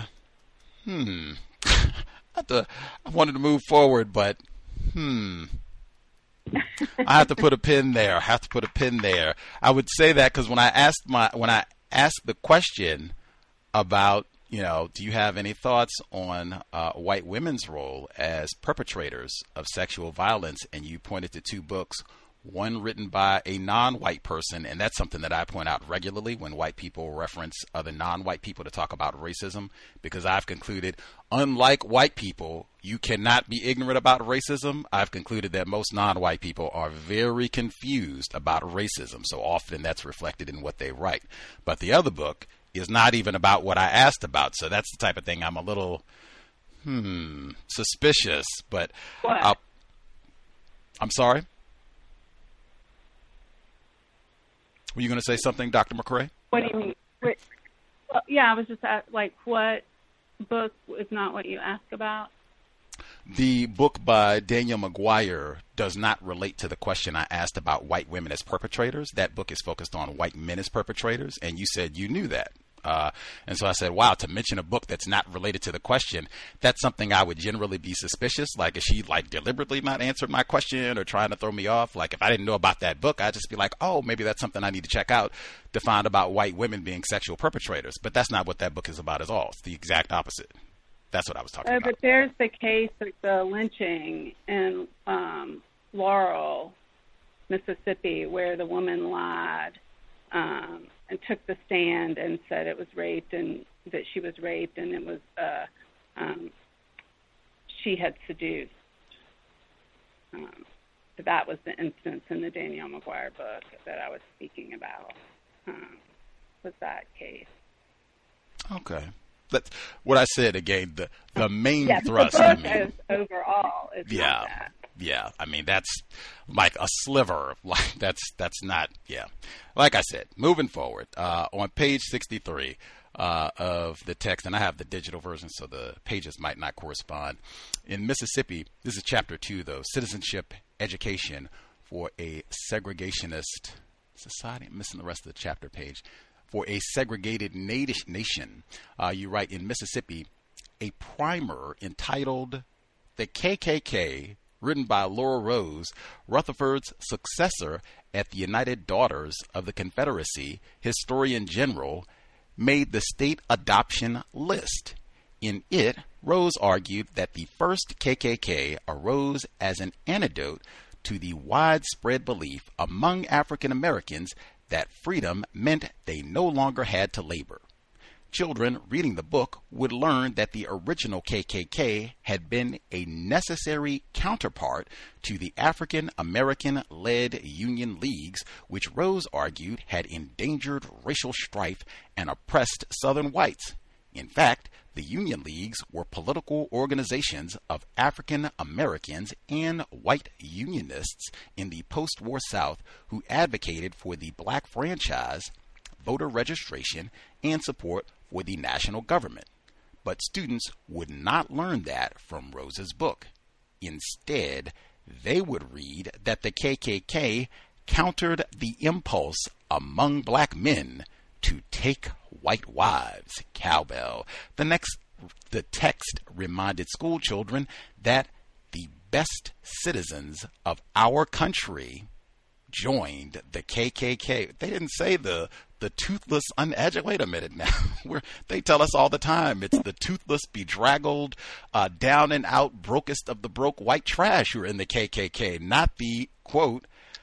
wanted to move forward, but I have to put a pin there. I would say that because when I asked the question about, do you have any thoughts on white women's role as perpetrators of sexual violence, and you pointed to two books. One written by a non-white person, and that's something that I point out regularly when white people reference other non-white people to talk about racism, because I've concluded, unlike white people, you cannot be ignorant about racism. I've concluded that most non-white people are very confused about racism, so often that's reflected in what they write. But the other book is not even about what I asked about, so that's the type of thing I'm a little suspicious, but I'm sorry? Were you going to say something, Dr. McCrae? What do you mean? Well, I was just what book is not what you asked about? The book by Danielle McGuire does not relate to the question I asked about white women as perpetrators. That book is focused on white men as perpetrators, and you said you knew that. And so I said, wow, to mention a book that's not related to the question, that's something I would generally be suspicious. Like, is she deliberately not answering my question or trying to throw me off? Like, if I didn't know about that book, I'd just be like, oh, maybe that's something I need to check out to find about white women being sexual perpetrators. But that's not what that book is about at all. It's the exact opposite. That's what I was talking about. But there's the case of the lynching in Laurel, Mississippi, where the woman lied and took the stand and said it was raped and that she was raped, and it was she had seduced. That was the instance in the Danielle McGuire book that I was speaking about. Was that case? Okay. That's what I said again. The main thrust. The book is overall is not that. Yeah, I mean, that's like a sliver. Like that's not, Like I said, moving forward, on page 63 of the text, and I have the digital version, so the pages might not correspond. In Mississippi, this is chapter 2, though, Citizenship Education for a Segregationist Society. I'm missing the rest of the chapter page. For a segregated nation, you write, in Mississippi, a primer entitled The KKK, written by Laura Rose, Rutherford's successor at the United Daughters of the Confederacy, Historian General, made the state adoption list. In it, Rose argued that the first KKK arose as an antidote to the widespread belief among African Americans that freedom meant they no longer had to labor. Children reading the book would learn that the original KKK had been a necessary counterpart to the African American-led Union Leagues, which Rose argued had endangered racial strife and oppressed Southern whites. In fact, the Union Leagues were political organizations of African Americans and white Unionists in the post-war South who advocated for the black franchise, voter registration, and support for the national government. But students would not learn that from Rose's book. Instead, they would read that the KKK countered the impulse among black men to take white wives. Cowbell. The text reminded school children that the best citizens of our country joined the KKK. They didn't say the toothless, wait a minute now. They tell us all the time it's the toothless, bedraggled, down and out, brokest of the broke white trash who are in the KKK, not the, quote,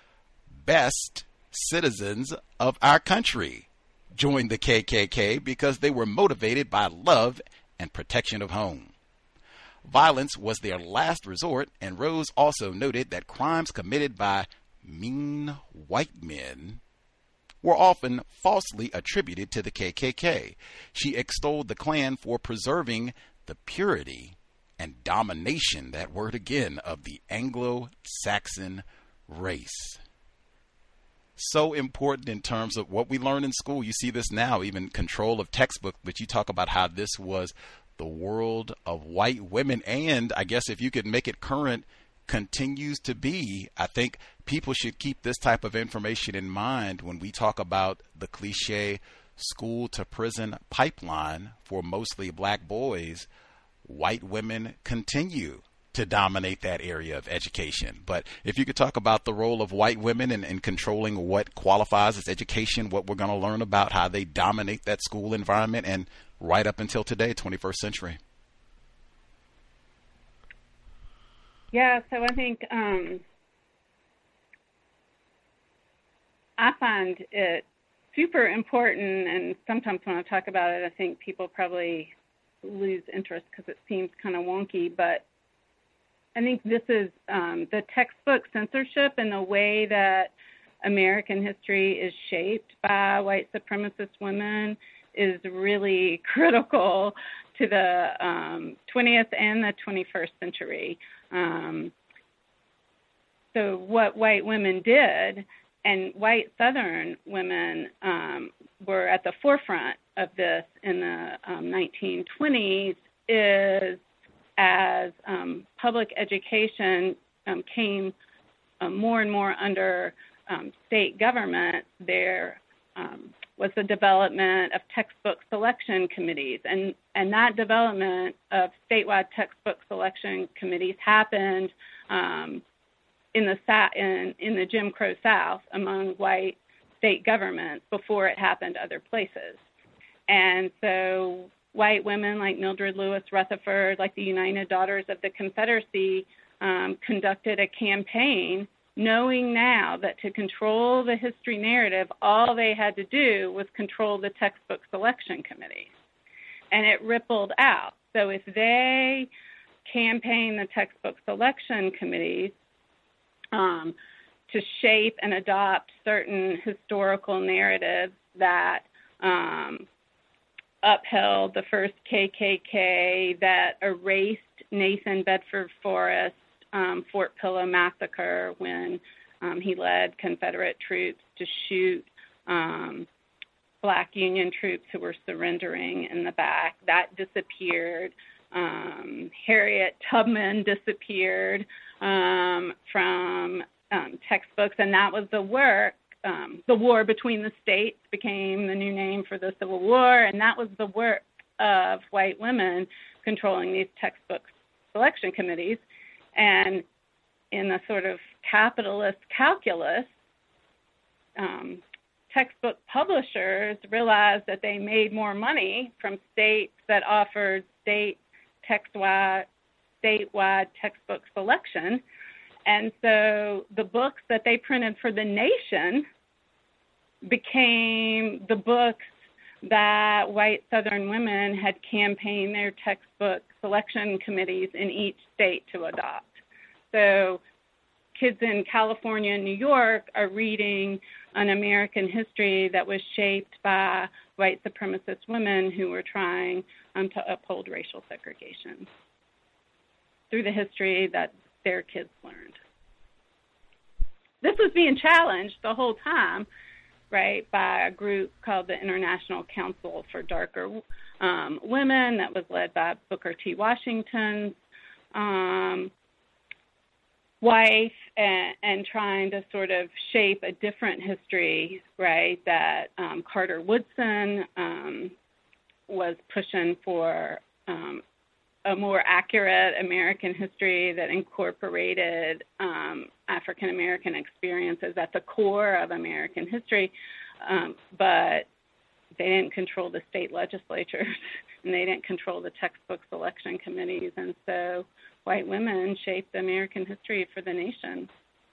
best citizens of our country joined the KKK because they were motivated by love and protection of home. Violence was their last resort, and Rose also noted that crimes committed by mean white men were often falsely attributed to the KKK. She extolled the Klan for preserving the purity and domination, that word again, of the Anglo-Saxon race. So important in terms of what we learn in school. You see this now, even control of textbook, but you talk about how this was the world of white women, and I guess if you could make it current, continues to be. I think people should keep this type of information in mind when we talk about the cliche school to prison pipeline for mostly black boys. White women continue to dominate that area of education. But if you could talk about the role of white women in controlling what qualifies as education, what we're going to learn about how they dominate that school environment, and right up until today, 21st century. Yeah, so I think I find it super important, and sometimes when I talk about it, I think people probably lose interest because it seems kind of wonky, but I think this is the textbook censorship and the way that American history is shaped by white supremacist women is really critical to the 20th and the 21st century. So what white women did, and white Southern women were at the forefront of this in the 1920s, is as public education came more and more under state government, there was the development of textbook selection committees, and that development of statewide textbook selection committees happened in the Jim Crow South among white state governments before it happened other places. And so white women like Mildred Lewis Rutherford, like the United Daughters of the Confederacy, conducted a campaign knowing now that to control the history narrative, all they had to do was control the textbook selection committees. And it rippled out. So if they campaigned the textbook selection committees to shape and adopt certain historical narratives that upheld the first KKK, that erased Nathan Bedford Forrest Fort Pillow massacre when he led Confederate troops to shoot black Union troops who were surrendering in the back. That disappeared. Harriet Tubman disappeared from textbooks, and that was the work. The war between the states became the new name for the Civil War, and that was the work of white women controlling these textbook selection committees. And in the sort of capitalist calculus, textbook publishers realized that they made more money from states that offered statewide textbook selection. And so the books that they printed for the nation became the books that white Southern women had campaigned their textbook selection committees in each state to adopt. So kids in California and New York are reading an American history that was shaped by white supremacist women who were trying to uphold racial segregation through the history that their kids learned. This was being challenged the whole time, right, by a group called the International Council for Darker Women that was led by Booker T. Washington's wife, and trying to sort of shape a different history, right, that Carter Woodson was pushing for a more accurate American history that incorporated African American experiences at the core of American history, but they didn't control the state legislatures and they didn't control the textbook selection committees, and so white women shaped American history for the nation.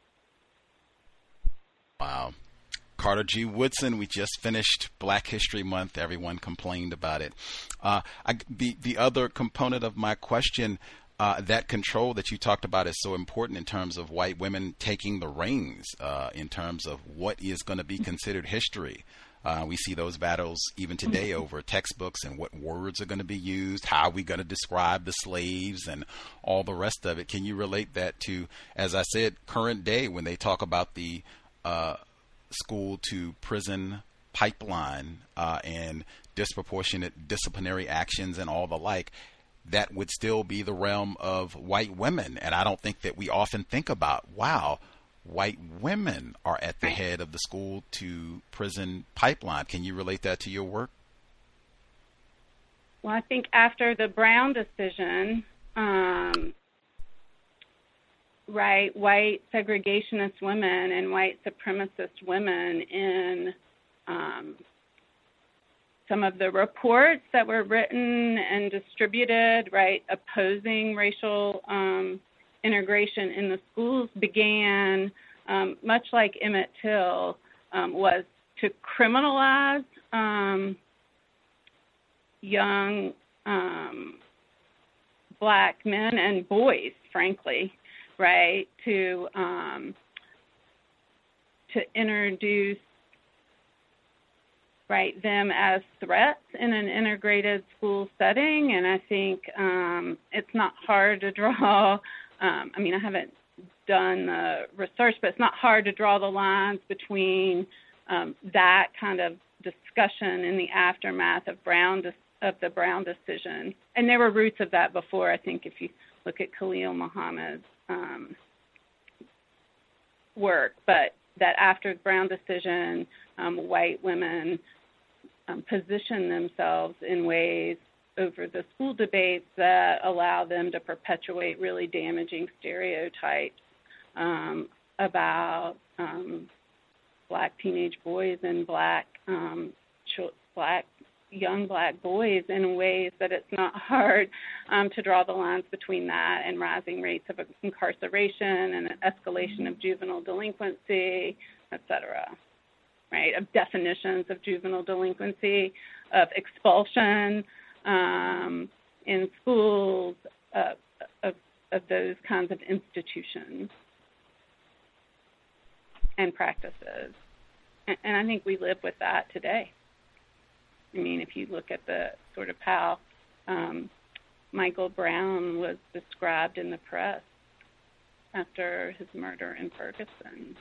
Wow. Carter G. Woodson, we just finished Black History Month. Everyone complained about it. The other component of my question, that control that you talked about is so important in terms of white women taking the reins in terms of what is going to be considered history. We see those battles even today over textbooks and what words are going to be used, how are we going to describe the slaves and all the rest of it. Can you relate that to, as I said, current day when they talk about the school to prison pipeline and disproportionate disciplinary actions and all the like? That would still be the realm of white women. And I don't think that we often think about, wow, white women are at the head of the school to prison pipeline. Can you relate that to your work? Well, I think after the Brown decision, white segregationist women and white supremacist women in some of the reports that were written and distributed, opposing racial integration in the schools began, much like Emmett Till, was to criminalize young black men and boys, frankly, to introduce them as threats in an integrated school setting. And I think it's not hard to draw, I haven't done the research, but it's not hard to draw the lines between that kind of discussion in the aftermath of the Brown decision. And there were roots of that before. I think if you look at Khalil Muhammad's work, but that after the Brown decision, white women position themselves in ways over the school debates that allow them to perpetuate really damaging stereotypes about black teenage boys and young black boys in ways that it's not hard to draw the lines between that and rising rates of incarceration and an escalation of juvenile delinquency, et cetera. Of definitions of juvenile delinquency, of expulsion in schools, of those kinds of institutions and practices. And I think we live with that today. If you look at the sort of how Michael Brown was described in the press after his murder in Ferguson.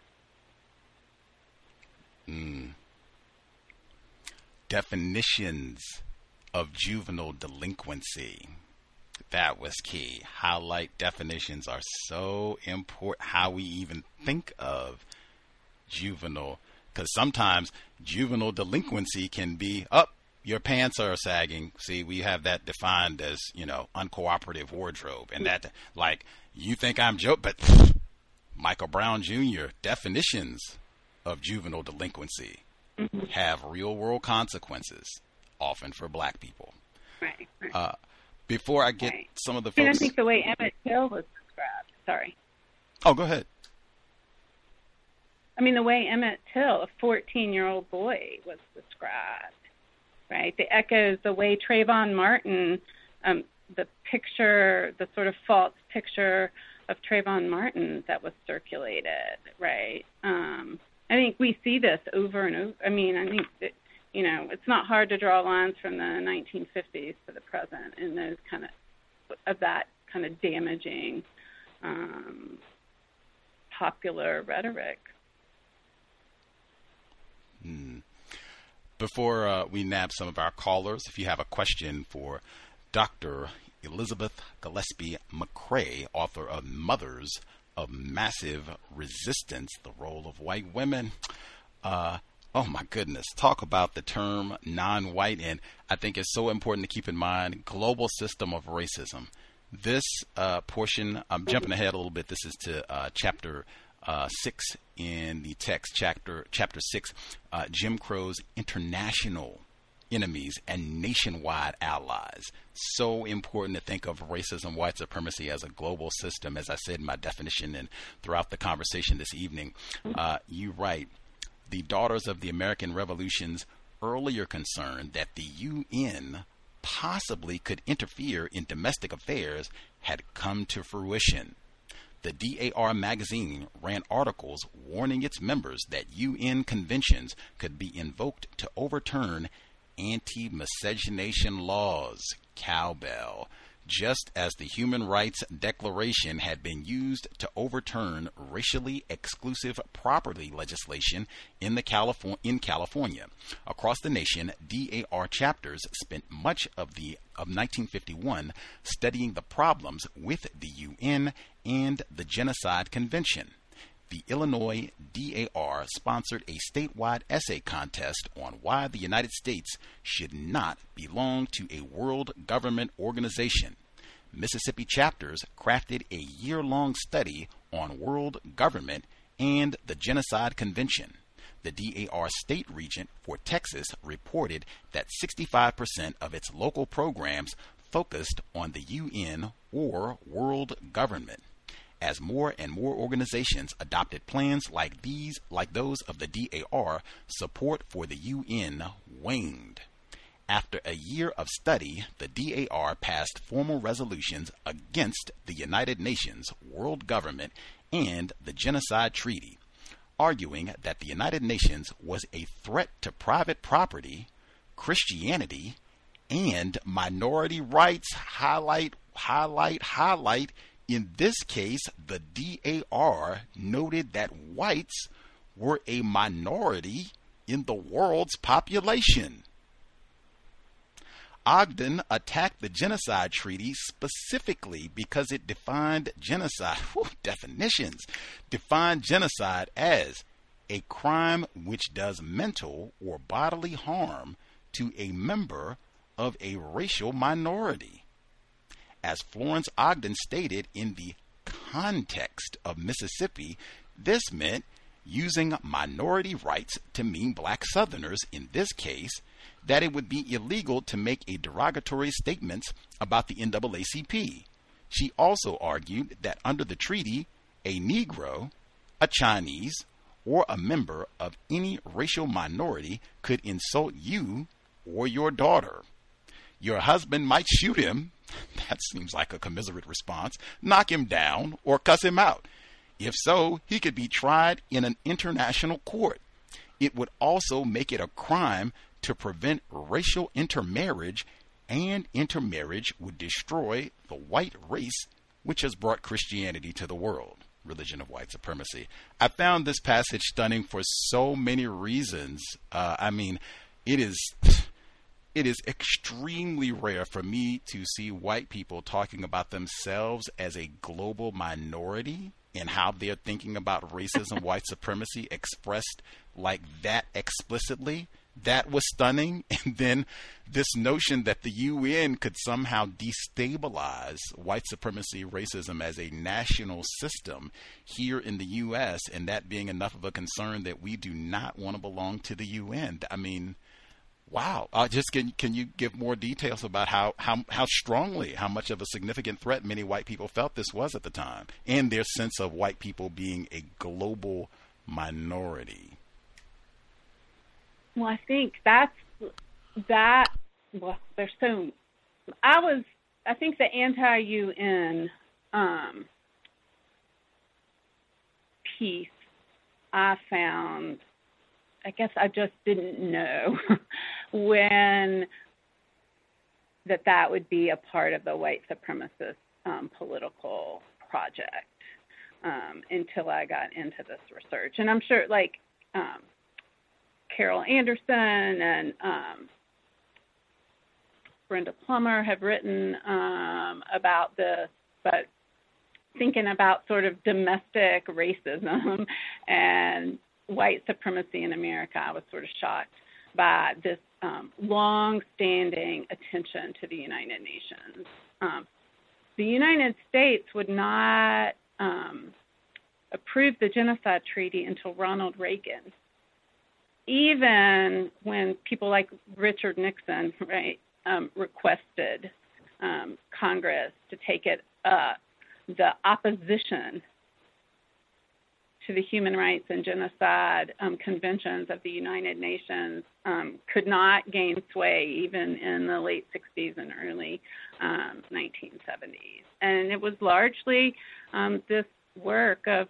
Definitions of juvenile delinquency. That was key. Highlight definitions are so important. How we even think of juvenile, because sometimes juvenile delinquency can be your pants are sagging. See, we have that defined as, uncooperative wardrobe. And that, you think I'm joking, but Michael Brown Jr. definitions of juvenile delinquency have real world consequences, often for black people. Right. Before I get some of the folks. I think the way Emmett Till was described. Sorry. Oh, go ahead. The way Emmett Till, a 14-year-old boy, was described, The echoes, the way Trayvon Martin, the picture, the sort of false picture of Trayvon Martin that was circulated, I think we see this over and over. I think that, it's not hard to draw lines from the 1950s to the present in those that kind of damaging popular rhetoric. Before we nab some of our callers, if you have a question for Dr. Elizabeth Gillespie McCrae, author of Mothers of Massive Resistance, The Role of White Women. Oh my goodness, talk about the term non-white, and I think it's so important to keep in mind global system of racism. This portion, I'm jumping ahead a little bit. This is to chapter 6 in the text, chapter 6, Jim Crow's international enemies and nationwide allies. So important to think of racism, white supremacy as a global system, as I said in my definition and throughout the conversation this evening. You write, the Daughters of the American Revolution's earlier concern that the UN possibly could interfere in domestic affairs had come to fruition. The DAR magazine ran articles warning its members that UN conventions could be invoked to overturn anti-miscegenation laws, cowbell, just as the Human Rights Declaration had been used to overturn racially exclusive property legislation in California. Across the nation, DAR chapters spent much of 1951 studying the problems with the UN and the Genocide Convention. The Illinois DAR sponsored a statewide essay contest on why the United States should not belong to a world government organization. Mississippi chapters crafted a year-long study on world government and the Genocide Convention. The DAR state regent for Texas reported that 65% of its local programs focused on the UN or world government. As more and more organizations adopted plans like those of the DAR, support for the UN waned. After a year of study, the DAR passed formal resolutions against the United Nations, world government, and the Genocide Treaty, arguing that the United Nations was a threat to private property, Christianity, and minority rights. Highlight. In this case, the DAR noted that whites were a minority in the world's population. Ogden attacked the Genocide Treaty specifically because it defined genocide as a crime which does mental or bodily harm to a member of a racial minority. As Florence Ogden stated, in the context of Mississippi, this meant using minority rights to mean black Southerners in this case, that it would be illegal to make a derogatory statements about the NAACP. She also argued that under the treaty, a Negro, a Chinese, or a member of any racial minority could insult you or your daughter. Your husband might shoot him, that seems like a commiserate response, knock him down, or cuss him out. If so, he could be tried in an international court. It would also make it a crime to prevent racial intermarriage, and intermarriage would destroy the white race which has brought Christianity to the world. Religion of white supremacy. I found this passage stunning for so many reasons. It is extremely rare for me to see white people talking about themselves as a global minority and how they're thinking about racism, white supremacy expressed like that explicitly. That was stunning. And then this notion that the UN could somehow destabilize white supremacy, racism as a national system here in the U.S., and that being enough of a concern that we do not want to belong to the UN. I mean, wow. Can you give more details about how strongly, how much of a significant threat many white people felt this was at the time, and their sense of white people being a global minority? Well, I think that's that. Well, there's so. I think the anti-UN piece I found. I guess I just didn't know when that would be a part of the white supremacist political project until I got into this research. And I'm sure, Carol Anderson and Brenda Plummer have written about this, but thinking about sort of domestic racism and white supremacy in America, I was sort of shocked by this long-standing attention to the United Nations. The United States would not approve the Genocide Treaty until Ronald Reagan, even when people like Richard Nixon, requested Congress to take it up. The opposition to the Human Rights and Genocide Conventions of the United Nations could not gain sway even in the late 60s and early 1970s. And it was largely this work of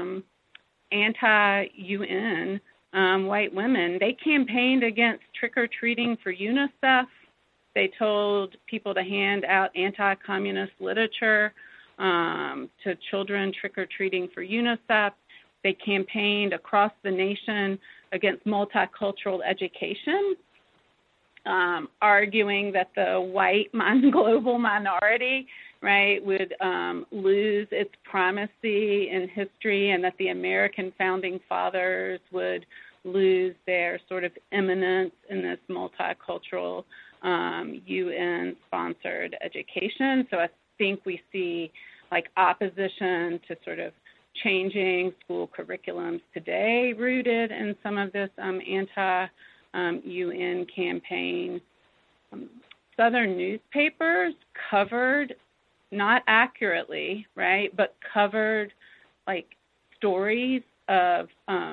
anti-UN white women. They campaigned against trick-or-treating for UNICEF. They told people to hand out anti-communist literature to children trick-or-treating for UNICEF. They campaigned across the nation against multicultural education, arguing that the white global minority, right, would lose its primacy in history, and that the American founding fathers would lose their sort of eminence in this multicultural UN-sponsored education. So I think we see like opposition to sort of changing school curriculums today rooted in some of this anti-UN campaign. Southern newspapers covered, not accurately, right, but covered like stories of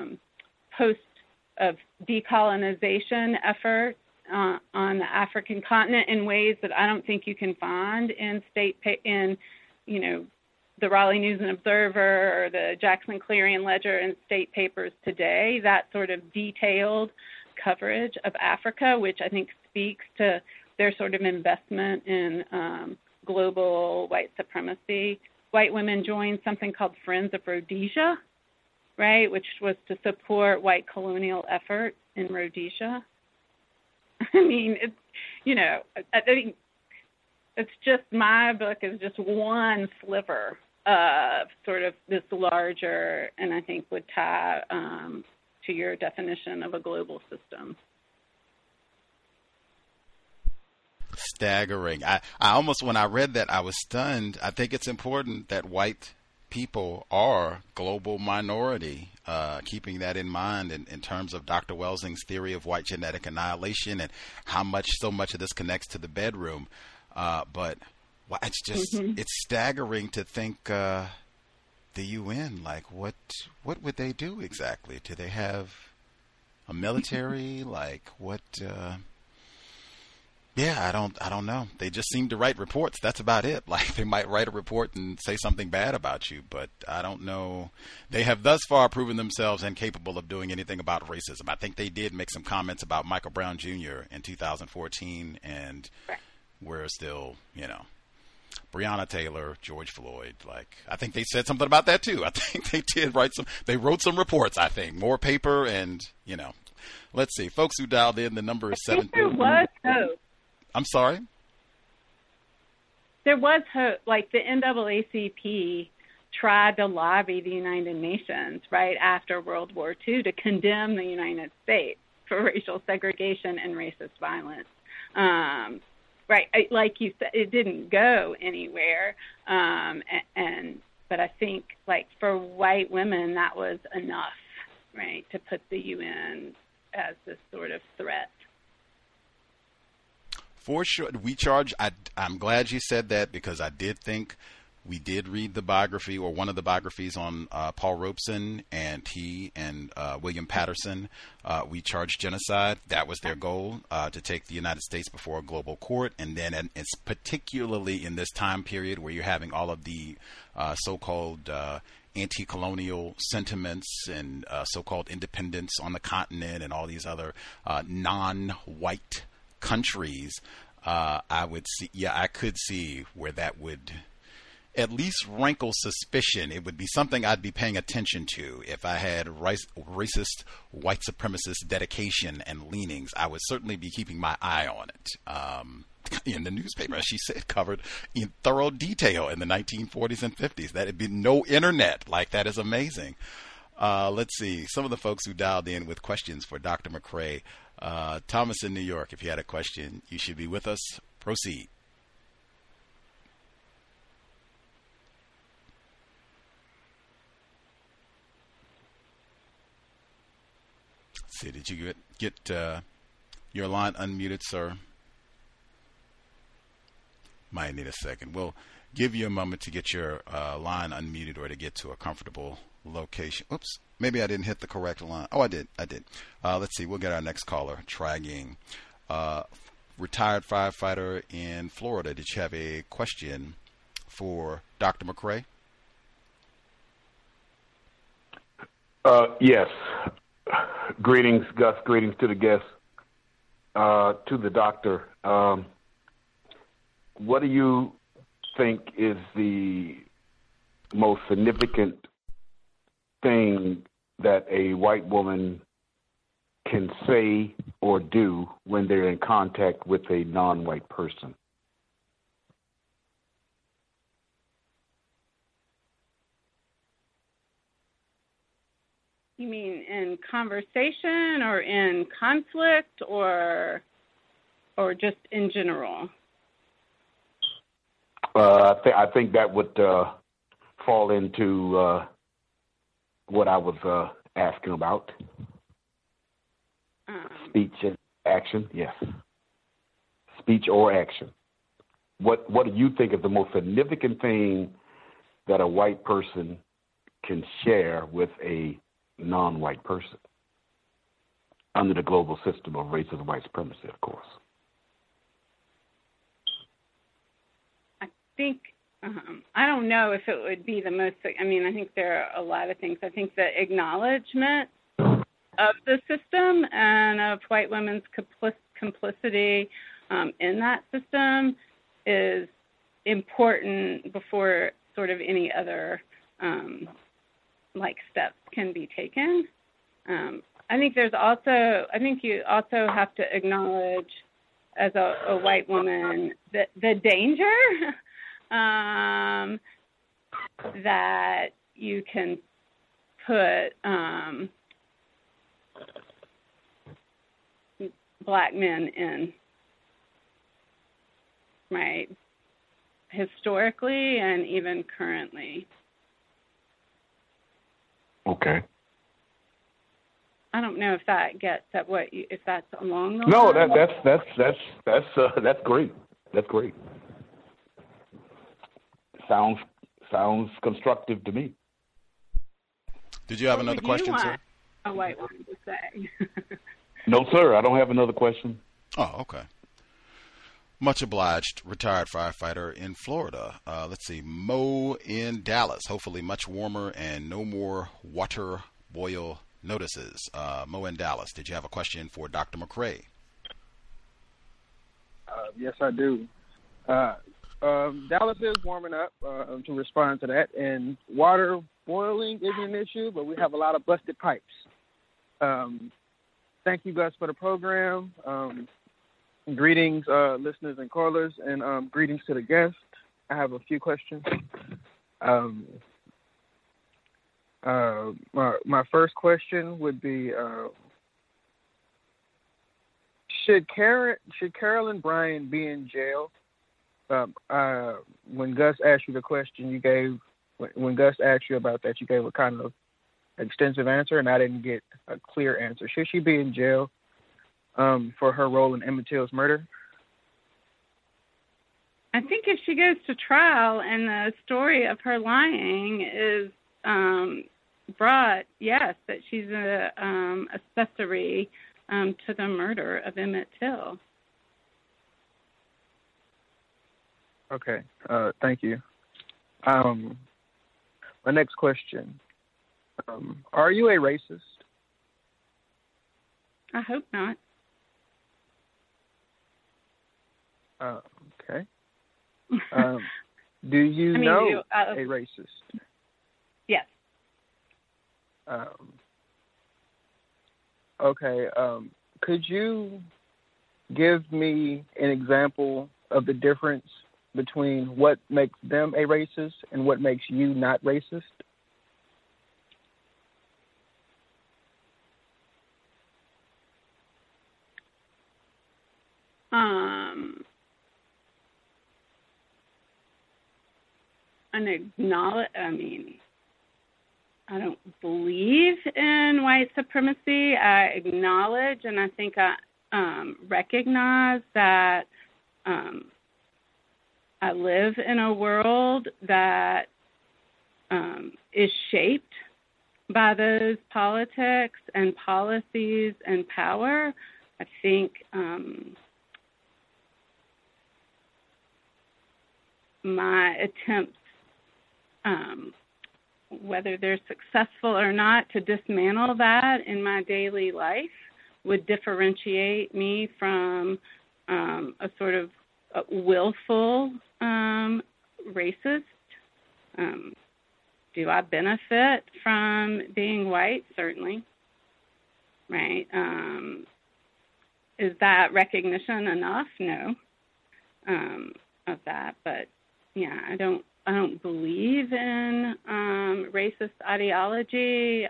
of decolonization efforts on the African continent in ways that I don't think you can find in the Raleigh News and Observer or the Jackson Clarion Ledger and state papers today. That sort of detailed coverage of Africa, which I think speaks to their sort of investment in global white supremacy. White women joined something called Friends of Rhodesia, right, which was to support white colonial efforts in Rhodesia. I mean, it's, I think it's just, my book is just one sliver of sort of this larger, and I think would tie to your definition of a global system. Staggering. I almost, when I read that, I was stunned. I think it's important that white people are global minority, keeping that in mind in terms of Dr. Welsing's theory of white genetic annihilation and how so much of this connects to the bedroom. But it's just, it's staggering to think the UN, like what would they do exactly? Do they have a military? Like what? Yeah, I don't know. They just seem to write reports. That's about it. Like they might write a report and say something bad about you, but I don't know. They have thus far proven themselves incapable of doing anything about racism. I think they did make some comments about Michael Brown Jr. in 2014, and we're still, Breonna Taylor, George Floyd. Like I think they said something about that too. I think they did they wrote some reports, I think. More paper and, let's see. Folks who dialed in, the number is 7. There was hope. I'm sorry? There was hope. Like the NAACP tried to lobby the United Nations right after World War II to condemn the United States for racial segregation and racist violence. Right, like you said, it didn't go anywhere. But I think, like for white women, that was enough, right, to put the UN as this sort of threat. For sure. I'm glad you said that, because I did think we did read the biography, or one of the biographies on Paul Robeson, and he and William Patterson. We charged genocide. That was their goal, to take the United States before a global court. And then it's particularly in this time period where you're having all of the so-called anti-colonial sentiments and so-called independence on the continent and all these other non-white countries, I could see where that would at least rankle suspicion. It would be something I'd be paying attention to if I had racist white supremacist dedication and leanings. I would certainly be keeping my eye on it. In the newspaper, as she said, covered in thorough detail in the 1940s and 50s. That had been no internet. Like, that is amazing. Let's see. Some of the folks who dialed in with questions for Dr. McCrae. Thomas in New York, if you had a question, you should be with us. Proceed. Let's see, did you get your line unmuted, sir? Might need a second. We'll give you a moment to get your line unmuted or to get to a comfortable location. Oops, maybe I didn't hit the correct line. Oh, I did. Let's see. We'll get our next caller. Try again. Retired firefighter in Florida. Did you have a question for Dr. McCray? Yes. Greetings, Gus. Greetings to the guests. To the doctor. What do you think is the most significant thing that a white woman can say or do when they're in contact with a non-white person? You mean in conversation or in conflict or just in general? I think that would fall into what I was asking about. Speech and action, yes. Speech or action. What do you think is the most significant thing that a white person can share with a non-white person under the global system of racism and white supremacy, of course? I think, I don't know if it would be the most, I think there are a lot of things. I think the acknowledgement of the system and of white women's complicity in that system is important before sort of any other steps can be taken. I think you also have to acknowledge as a white woman the danger that you can put black men in, right? Historically and even currently. Okay. I don't know if that gets at if that's along the No, lines. that's great. That's great. Sounds constructive to me. Did you have another question, sir? A white woman to say. No, sir. I don't have another question. Oh, okay. Much obliged, retired firefighter in Florida. Let's see, Mo in Dallas. Hopefully much warmer and no more water boil notices. Mo in Dallas, did you have a question for Dr. McCray? Yes, I do. Dallas is warming up to respond to that, and water boiling isn't an issue, but we have a lot of busted pipes. Thank you, Gus, for the program. Greetings, listeners and callers, and greetings to the guests. I have a few questions. My first question would be, should Carolyn Bryant be in jail? When Gus asked you the question, when Gus asked you about that, you gave a kind of extensive answer, and I didn't get a clear answer. Should she be in jail for her role in Emmett Till's murder? I think if she goes to trial and the story of her lying is brought, yes, that she's a accessory to the murder of Emmett Till. Okay, thank you. My next question. Are you a racist? I hope not. Okay. Do you know a racist? Yes. Okay. Could you give me an example of the difference between what makes them a racist and what makes you not racist? I don't believe in white supremacy. I acknowledge and I think I recognize that I live in a world that is shaped by those politics and policies and power. I think my attempts, whether they're successful or not, to dismantle that in my daily life would differentiate me from a sort of willful racist. Do I benefit from being white? Certainly. Right? Is that recognition enough? No. Of that, but yeah, I don't believe in racist ideology.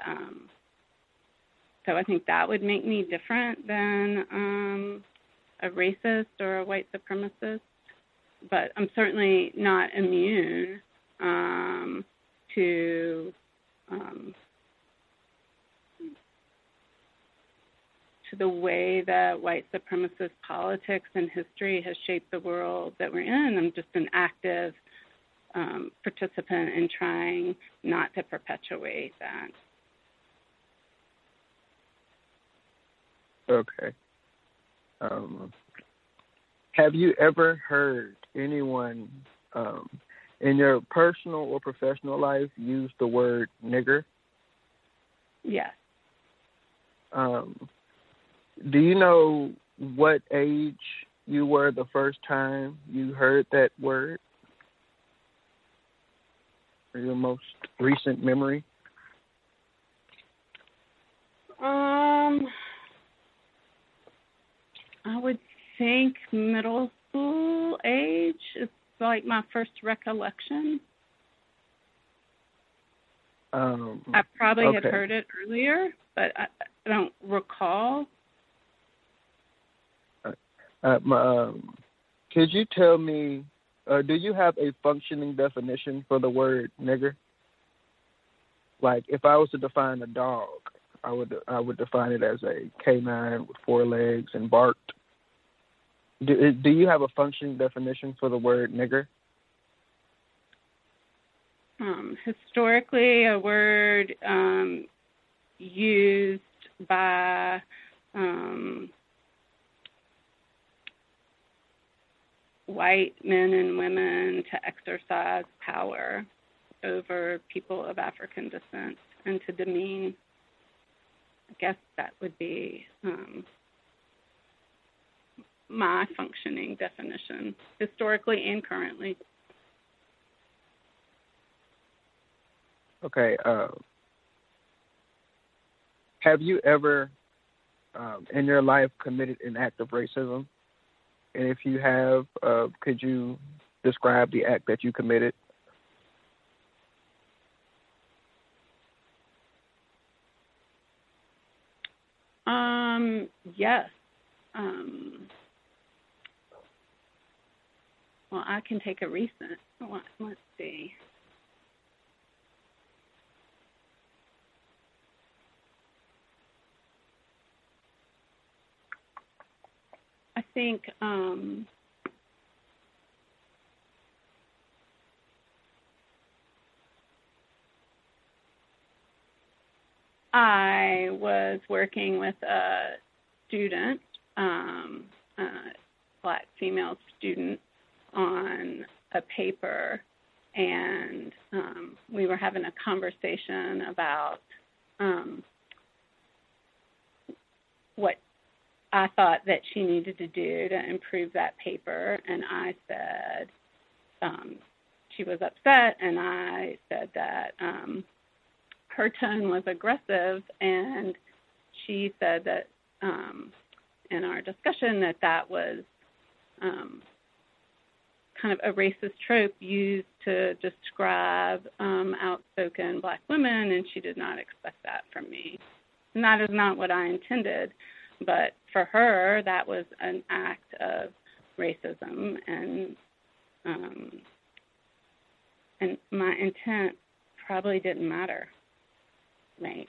So I think that would make me different than a racist or a white supremacist. But I'm certainly not immune to the way that white supremacist politics and history has shaped the world that we're in. I'm just an active participant in trying not to perpetuate that. Okay. Have you ever heard anyone in your personal or professional life use the word nigger? Yes. Do you know what age you were the first time you heard that word? Or your most recent memory? I would think middle school age is like my first recollection. I probably had heard it earlier, but I don't recall. Could you tell me, do you have a functioning definition for the word nigger? Like, if I was to define a dog, I would define it as a canine with 4 legs and barked. Do you have a functioning definition for the word nigger? Historically, a word used by white men and women to exercise power over people of African descent and to demean. I guess that would be my functioning definition, historically and currently. Okay. Have you ever, in your life, committed an act of racism? And if you have, could you describe the act that you committed? Yes. Well, I can take a recent. Let's see. I think I was working with a student, Black female student, on a paper, and we were having a conversation about what I thought that she needed to do to improve that paper, and I said she was upset, and I said that her tone was aggressive, and she said that in our discussion that was kind of a racist trope used to describe outspoken Black women, and she did not expect that from me. And that is not what I intended. But for her, that was an act of racism, and my intent probably didn't matter, right?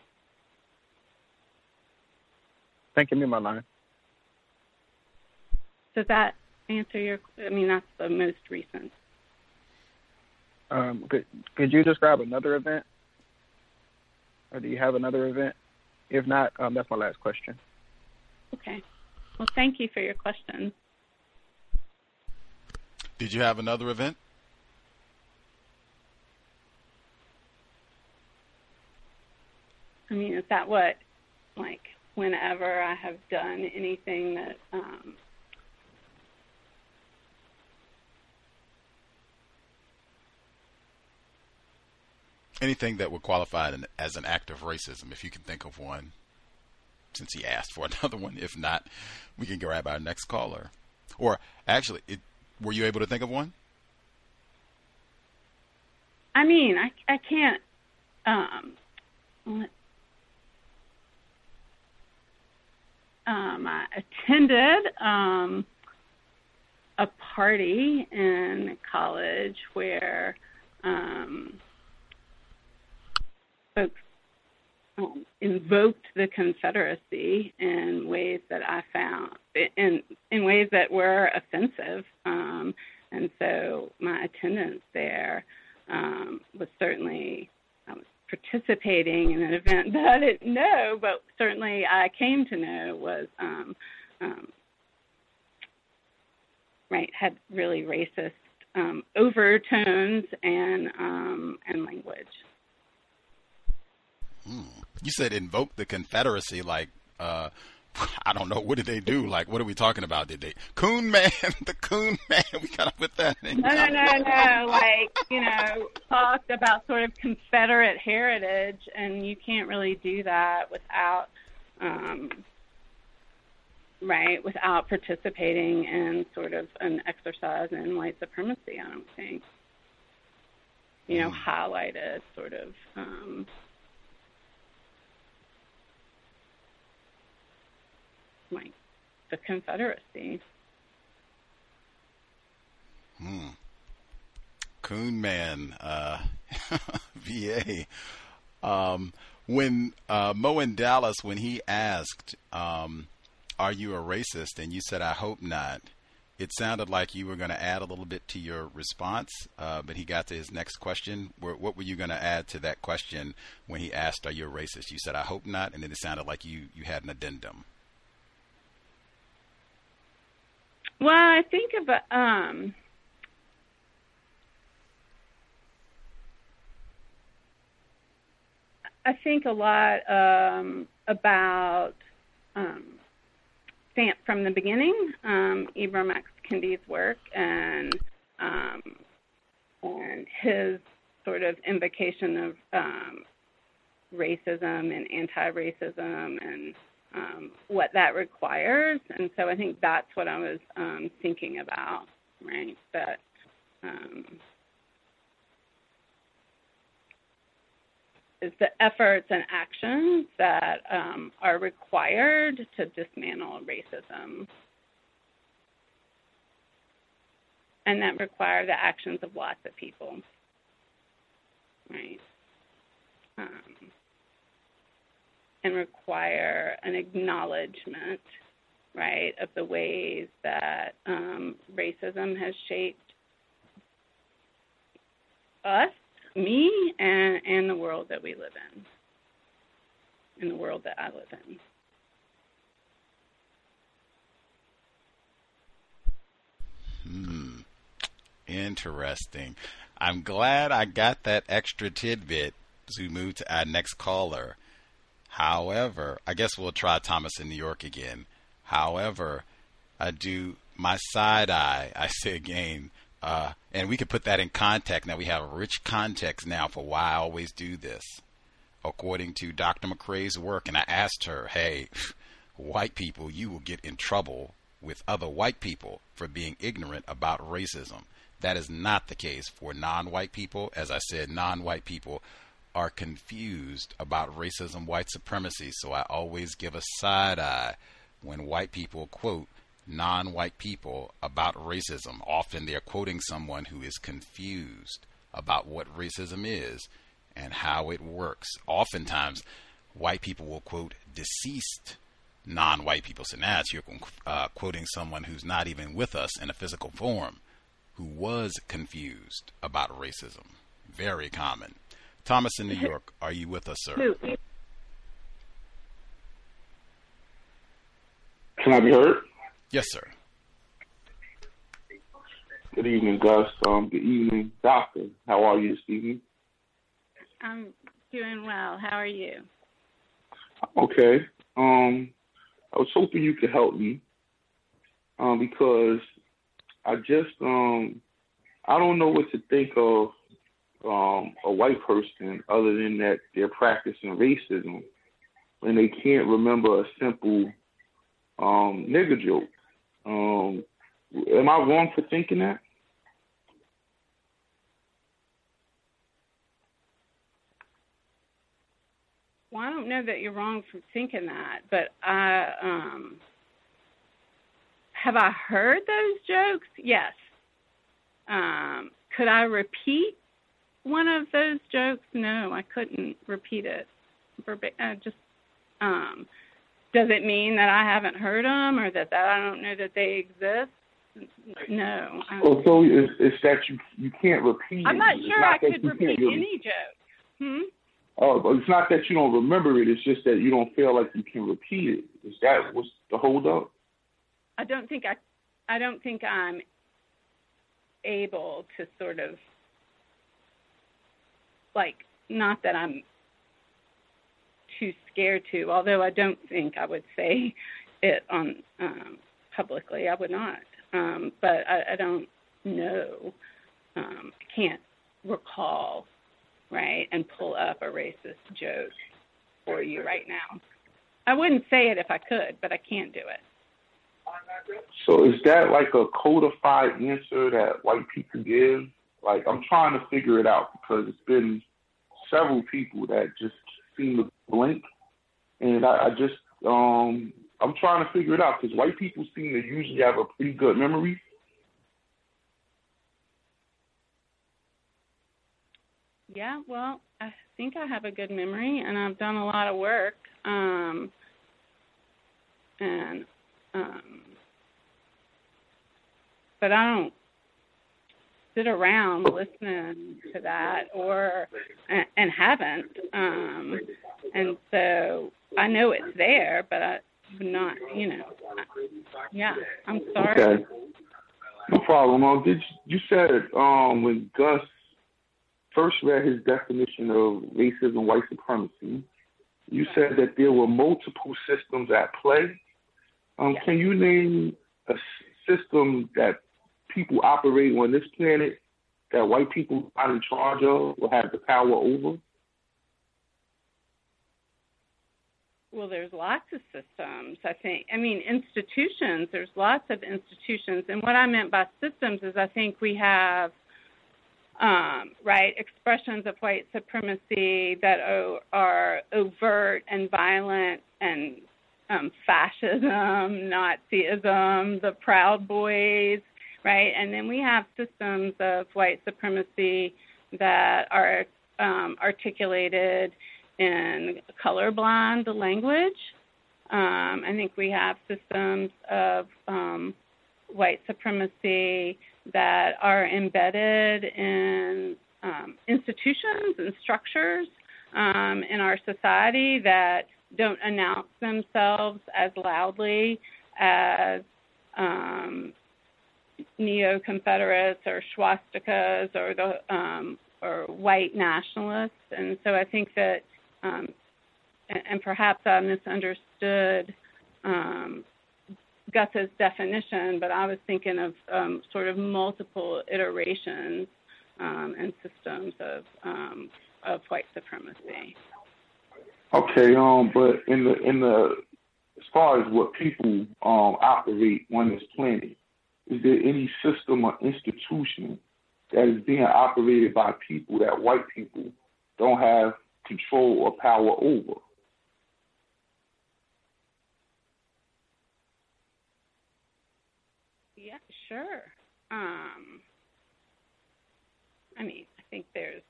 Thank you, my line. Does that answer your? I mean, that's the most recent Could you describe another event? Or do you have another event? If not, that's my last question. Okay. Well, thank you for your question. Did you have another event? I mean, is that what, like, whenever I have done anything that, anything that would qualify as an act of racism, if you can think of one, since he asked for another one. If not, we can grab our next caller. Or actually, were you able to think of one? I mean, I can't, I attended a party in college where folks invoked the Confederacy in ways that I found, in ways that were offensive. And so my attendance there was certainly, I was participating in an event that I didn't know, but certainly I came to know was, had really racist overtones and language. You said invoke the Confederacy, like, I don't know, what did they do? Like, what are we talking about? Did they, Coon Man, the Coon Man, we gotta put that in. No, like, talked about sort of Confederate heritage, and you can't really do that without, without participating in sort of an exercise in white supremacy, I don't think. Highlighted sort of, like the Confederacy. Coon Man, VA. When Mo in Dallas, when he asked, are you a racist? And you said, I hope not. It sounded like you were going to add a little bit to your response, but he got to his next question. What were you going to add to that question when he asked, are you a racist? You said, I hope not. And then it sounded like you had an addendum. Well, I think about, I think a lot about from the beginning, Ibram X. Kendi's work and his sort of invocation of racism and anti-racism and what that requires. And so I think that's what I was thinking about, right? That is the efforts and actions that are required to dismantle racism. And that require the actions of lots of people, right? And require an acknowledgement, right, of the ways that racism has shaped us, me, and the world that we live in the world that I live in. Interesting. I'm glad I got that extra tidbit as we move to our next caller. However, I guess we'll try Thomas in New York again. However, I do my side eye, I say again, and we could put that in context. Now we have rich context now for why I always do this. According to Dr. McCrae's work, and I asked her, hey, white people, you will get in trouble with other white people for being ignorant about racism. That is not the case for non-white people. As I said, non-white people are confused about racism, white supremacy, so I always give a side eye when white people quote non-white people about racism. Often they're quoting someone who is confused about what racism is and how it works. Oftentimes, white people will quote deceased non-white people. So now you're quoting someone who's not even with us in a physical form, who was confused about racism. Very common. Thomas in New York, are you with us, sir? Can I be heard? Yes, sir. Good evening, Gus. Good evening, Doctor. How are you this evening? I'm doing well. How are you? Okay. I was hoping you could help me because I just I don't know what to think of a white person other than that they're practicing racism when they can't remember a simple nigger joke. Am I wrong for thinking that? Well, I don't know that you're wrong for thinking that, but have I heard those jokes? Yes. Could I repeat one of those jokes? No, I couldn't repeat it. Does it mean that I haven't heard them or that I don't know that they exist? No. So it's that you can't repeat I'm it. not It's sure not I that could you repeat can't any joke. Oh, but it's not that you don't remember it. It's just that you don't feel like you can repeat it. Is that what's the hold up? I don't think I'm able to sort of not that I'm too scared to, although I don't think I would say it on publicly. I would not. But I don't know. I can't recall, right, and pull up a racist joke for you right now. I wouldn't say it if I could, but I can't do it. So is that like a codified answer that white people give? Like, I'm trying to figure it out because it's been several people that just seem to blink, and I'm trying to figure it out because white people seem to usually have a pretty good memory. Yeah, well, I think I have a good memory, and I've done a lot of work, but I don't sit around listening to that and haven't, and so I know it's there, but I'm not, yeah, I'm sorry. Okay, no problem. You said when Gus first read his definition of racism, white supremacy, you said that there were multiple systems at play. Can you name a system that people operate on this planet that white people are in charge of or have the power over? Well, there's lots of systems, I think. I mean, institutions, there's lots of institutions. And what I meant by systems is I think we have expressions of white supremacy that are overt and violent, and fascism, Nazism, the Proud Boys, right? And then we have systems of white supremacy that are articulated in colorblind language. I think we have systems of white supremacy that are embedded in institutions and structures in our society that don't announce themselves as loudly as neo-Confederates or swastikas or white nationalists. And so I think that, and perhaps I misunderstood Gus's definition, but I was thinking of sort of multiple iterations and systems of white supremacy. Okay, but in the as far as what people operate on this planet, is there any system or institution that is being operated by people that white people don't have control or power over? Yeah, sure. I mean, I think there's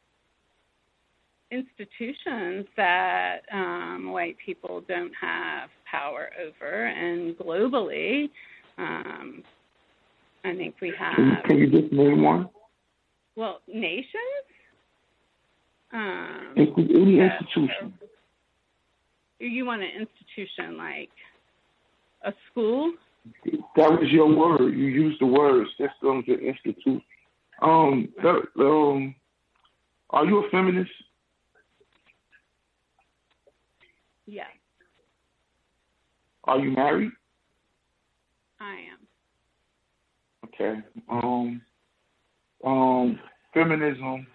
institutions that white people don't have power over, and globally, I think we have. Can you just name one? Well, nations. Any institution. You want an institution like a school? That was your word. You used the word systems and institute. Are you a feminist? Yes. Are you married? I am. Okay. Feminism,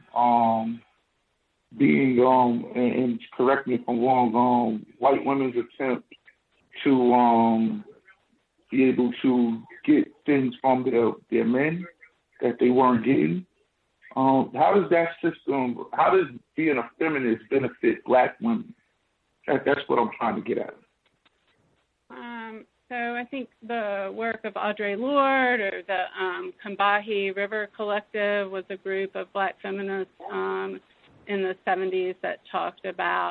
being and correct me if I'm wrong, white women's attempt to be able to get things from their men that they weren't getting. How does that system? How does being a feminist benefit black women? That's what I'm trying to get at. So I think the work of Audre Lorde or the Combahee River Collective was a group of black feminists in the 70s that talked about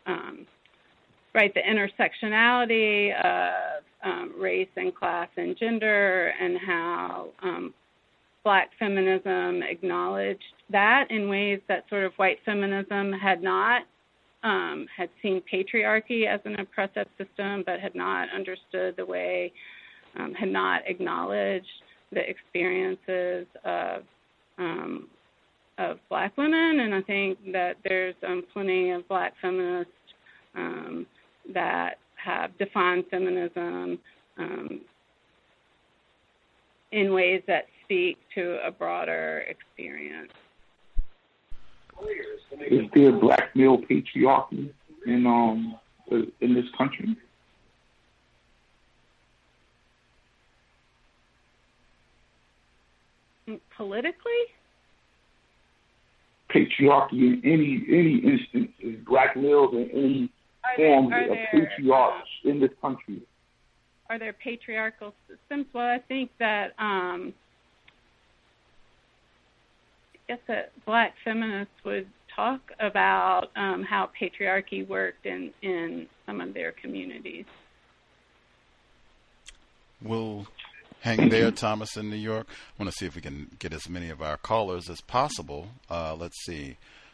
the intersectionality of race and class and gender, and how black feminism acknowledged that in ways that sort of white feminism had not. Had seen patriarchy as an oppressive system, but had not understood the way, had not acknowledged the experiences of black women. And I think that there's plenty of black feminists that have defined feminism in ways that speak to a broader experience. Is there black male patriarchy in this country? Politically? Patriarchy in any instance is black males in any form of patriarchs in this country. Are there patriarchal systems? Well, I think that that black feminists would talk about how patriarchy worked in some of their communities. We'll hang there, Thomas, in New York. I want to see if we can get as many of our callers as possible. Let's see.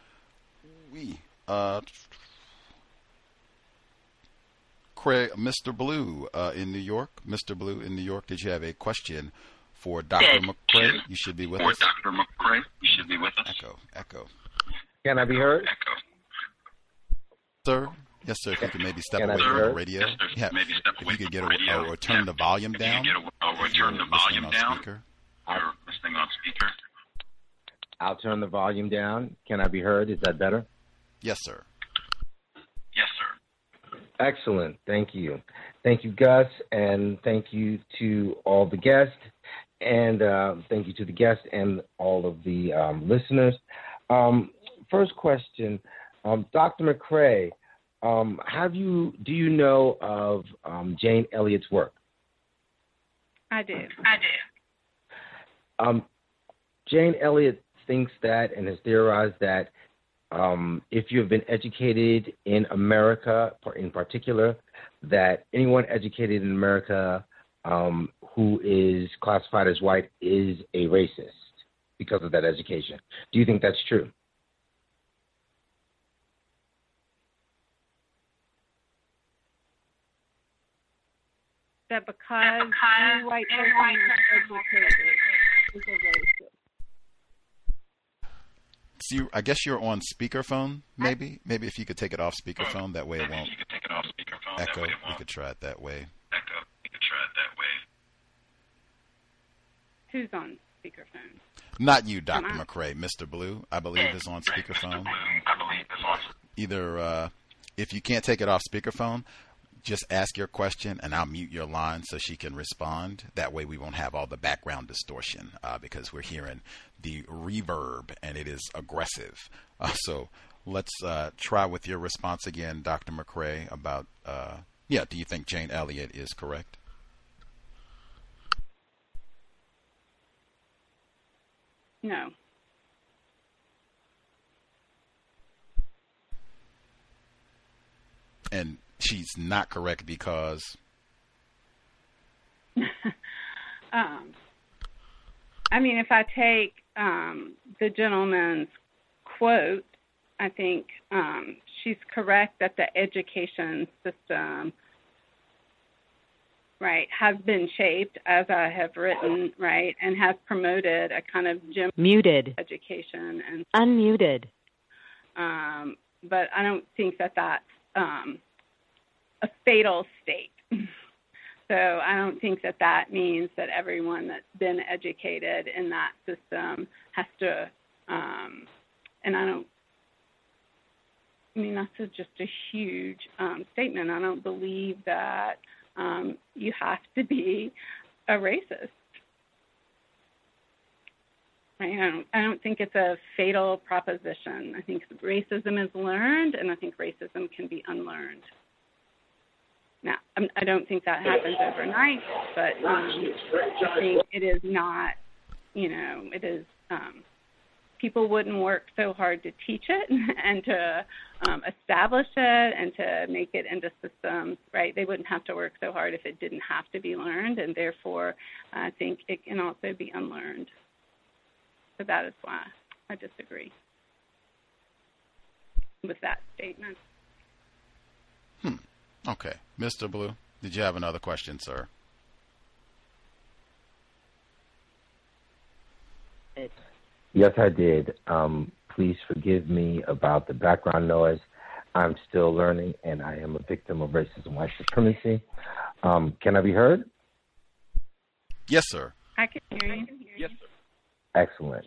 Craig, Mr. Blue in New York. Mr. Blue in New York, did you have a question for Dr. McCray? You should be with us. Dr. McCray, you should be with us. Echo. Can I be heard? Sir? Yes, sir. If you could maybe step away from the radio. Yeah. If you could get or turn the volume down. Turn the volume down. Speaker. You're listening on speaker. I'll turn the volume down. Can I be heard? Is that better? Yes, sir. Yes, sir. Excellent. Thank you. Thank you, Gus, and thank you to all the guests, and thank you to the guests and all of the listeners. First question, Dr. McCray, do you know of Jane Elliott's work? I do. Jane Elliott thinks that and has theorized that if you have been educated in America, in particular, that anyone educated in America who is classified as white is a racist because of that education. Do you think that's true? That because any white person is educated is a racist. See, I guess you're on speakerphone, maybe? Maybe if you could take it off speakerphone, that way it won't echo. We could try it that way. Who's on speakerphone? Not you, Dr. McCray. Mr. Blue, I believe, is on speakerphone. Either if you can't take it off speakerphone, just ask your question and I'll mute your line so she can respond. That way we won't have all the background distortion because we're hearing the reverb and it is aggressive. So let's try with your response again, Dr. McCray, about, do you think Jane Elliott is correct? No. And she's not correct because? I mean, if I take the gentleman's quote I think she's correct that the education system, right, has been shaped, as I have written, right, and has promoted a kind of gym Muted. education and Unmuted. but I don't think that that's a fatal state. So I don't think that that means that everyone that's been educated in that system has to, and I mean, that's just a huge statement. I don't believe that you have to be a racist. Right? I don't think it's a fatal proposition. I think racism is learned, and I think racism can be unlearned. Now, I don't think that happens overnight, but I think it is not, it is, people wouldn't work so hard to teach it and to establish it and to make it into systems, right? They wouldn't have to work so hard if it didn't have to be learned, and therefore I think it can also be unlearned. So that is why I disagree with that statement. Okay. Mr. Blue, did you have another question, sir? Yes, I did. Please forgive me about the background noise. I'm still learning, and I am a victim of racism and white supremacy. Can I be heard? Yes, sir. I can hear you. Yes, sir. Excellent.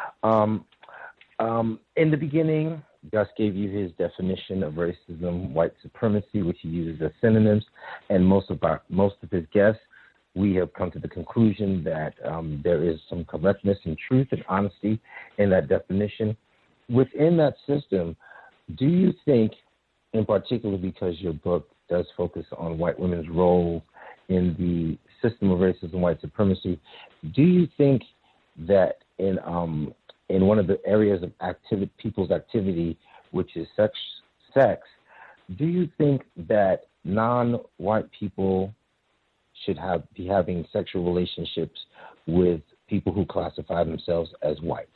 In the beginning, Gus gave you his definition of racism, white supremacy, which he uses as synonyms, and most of his guests, we have come to the conclusion that there is some correctness and truth and honesty in that definition. Within that system, do you think, in particular because your book does focus on white women's role in the system of racism and white supremacy, do you think that in one of the areas of people's activity, which is sex, do you think that non-white people should be having sexual relationships with people who classify themselves as white?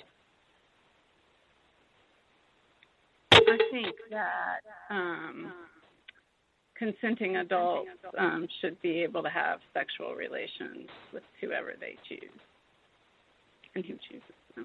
I think that consenting adults should be able to have sexual relations with whoever they choose and who chooses them.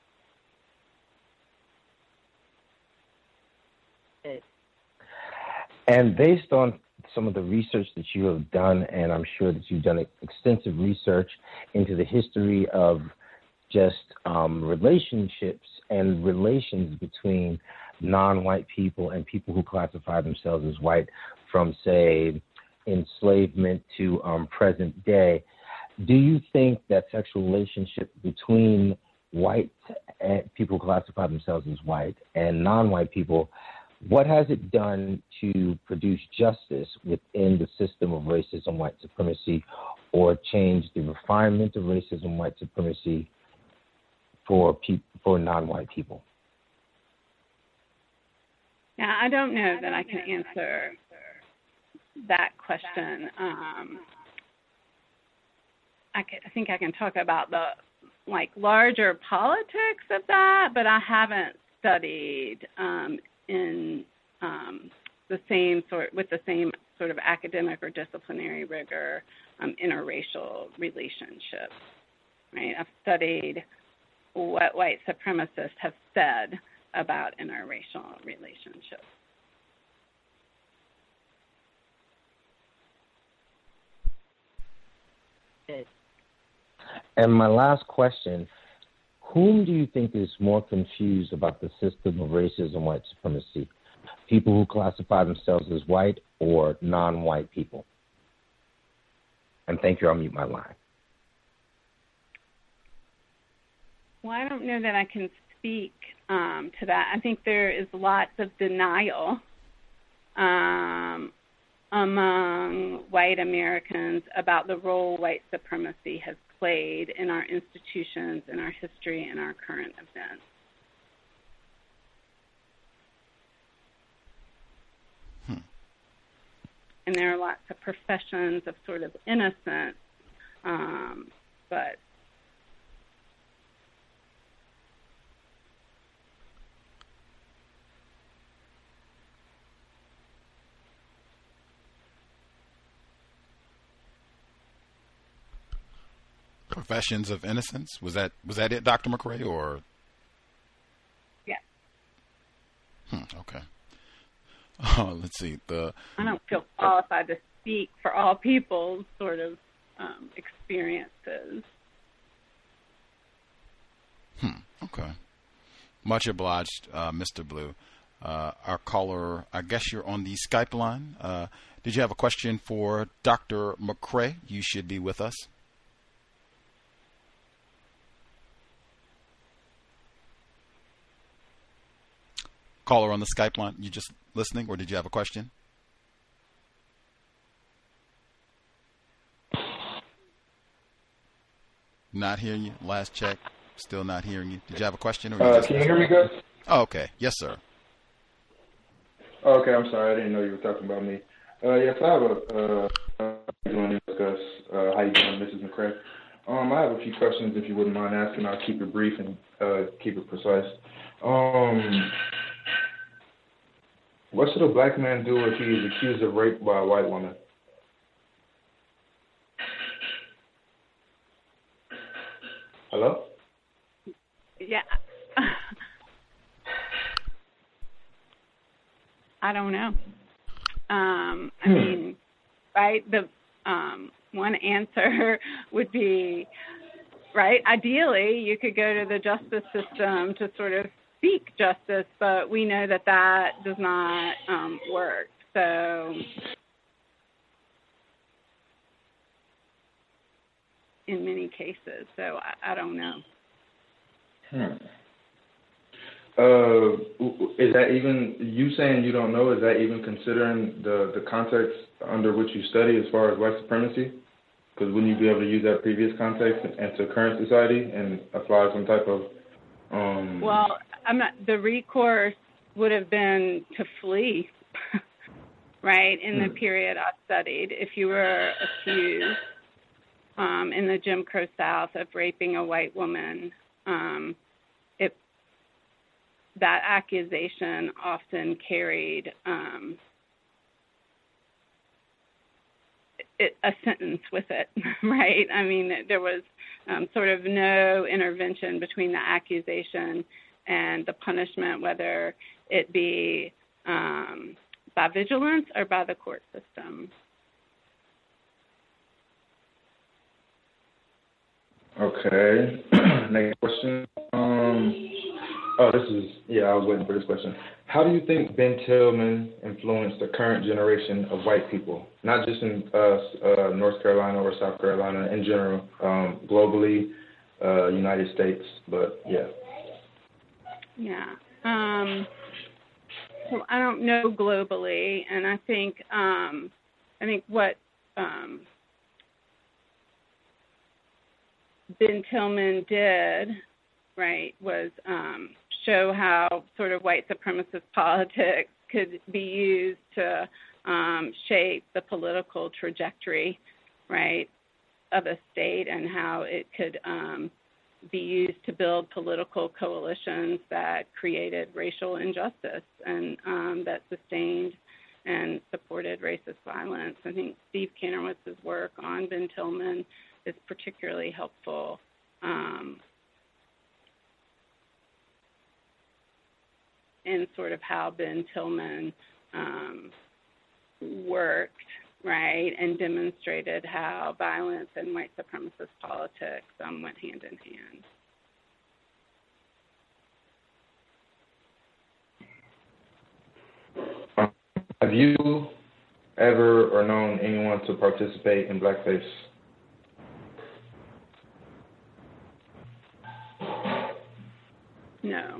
And based on some of the research that you have done, and I'm sure that you've done extensive research into the history of just relationships and relations between non-white people and people who classify themselves as white, from, say, enslavement to present day, do you think that sexual relationship between white and people who classify themselves as white and non-white people, what has it done to produce justice within the system of racism, white supremacy, or change the refinement of racism, white supremacy for non-white people? Now, I don't know that I can answer that question. I think I can talk about the larger politics of that, but I haven't studied in the same sort of academic or disciplinary rigor interracial relationships. Right? I've studied what white supremacists have said about interracial relationships. And my last question, whom do you think is more confused about the system of racism, white supremacy? People who classify themselves as white or non-white people? And thank you, I'll mute my line. Well, I don't know that I can speak to that. I think there is lots of denial among white Americans about the role white supremacy has played in our institutions, in our history, in our current events. And there are lots of professions of sort of innocence, but Professions of Innocence. Was that it, Dr. McCray, or? Yeah. Okay. Let's see. I don't feel qualified to speak for all people's sort of experiences. Okay. Much obliged, Mr. Blue. Our caller, I guess you're on the Skype line. Did you have a question for Dr. McCray? You should be with us. Caller on the Skype line, you just listening, or did you have a question? Not hearing you. Last check, still not hearing you. Did you have a question? Or can you hear me good? Oh, okay. Yes, sir. Okay, I'm sorry. I didn't know you were talking about me. Yes, I have to discuss how you doing, Mrs. McCray. I have a few questions, if you wouldn't mind asking. I'll keep it brief and keep it precise. What should a black man do if he is accused of rape by a white woman? Hello? Yeah. I don't know. I mean, right, the one answer would be, right, ideally you could go to the justice system to sort of seek justice, but we know that does not work. So in many cases, so I don't know. Is that even, you saying you don't know, is that even considering the context under which you study as far as white supremacy? Because wouldn't you be able to use that previous context into current society and apply some type of... Well, the recourse would have been to flee, right, in the period I studied. If you were accused in the Jim Crow South of raping a white woman, that accusation often carried a sentence with it, right? I mean, there was sort of no intervention between the accusation and the punishment, whether it be by vigilance or by the court system. Okay. Next question. I was waiting for this question. How do you think Ben Tillman influenced the current generation of white people, not just in North Carolina or South Carolina, in general, globally, United States, but yeah. Yeah. So I don't know globally, and I think what Ben Tillman did, right, was show how sort of white supremacist politics could be used to shape the political trajectory, right, of a state, and how it could be used to build political coalitions that created racial injustice and that sustained and supported racist violence. I think Steve Kantrowitz's work on Ben Tillman is particularly helpful in sort of how Ben Tillman worked, right, and demonstrated how violence and white supremacist politics went hand in hand. Have you ever or known anyone to participate in blackface? No.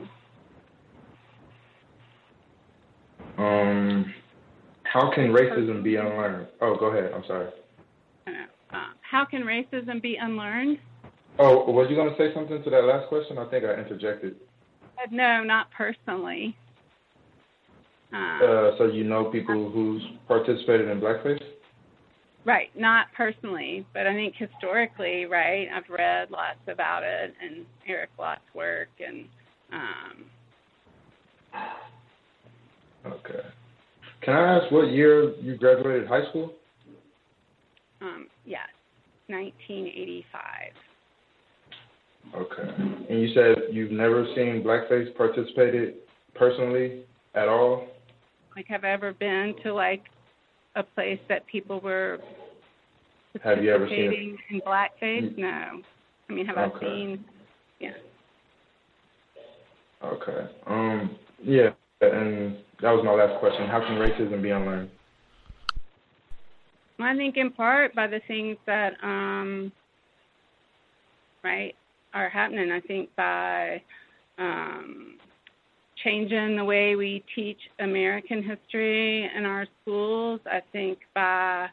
How can racism be unlearned? Oh, go ahead. I'm sorry. How can racism be unlearned? Oh, was you going to say something to that last question? I think I interjected. No, not personally. So you know people who's participated in blackface? Right, not personally, but I think historically, right, I've read lots about it and Eric Lott's work and Okay. Can I ask what year you graduated high school? Yes, 1985. Okay. And you said you've never seen blackface participated personally at all? Like, have I ever been to, like, a place that people were Have you ever participating in blackface? No. I mean, have I seen? Yeah. Okay. Yeah, and that was my last question. How can racism be unlearned? Well, I think in part by the things that, are happening. I think by changing the way we teach American history in our schools. I think by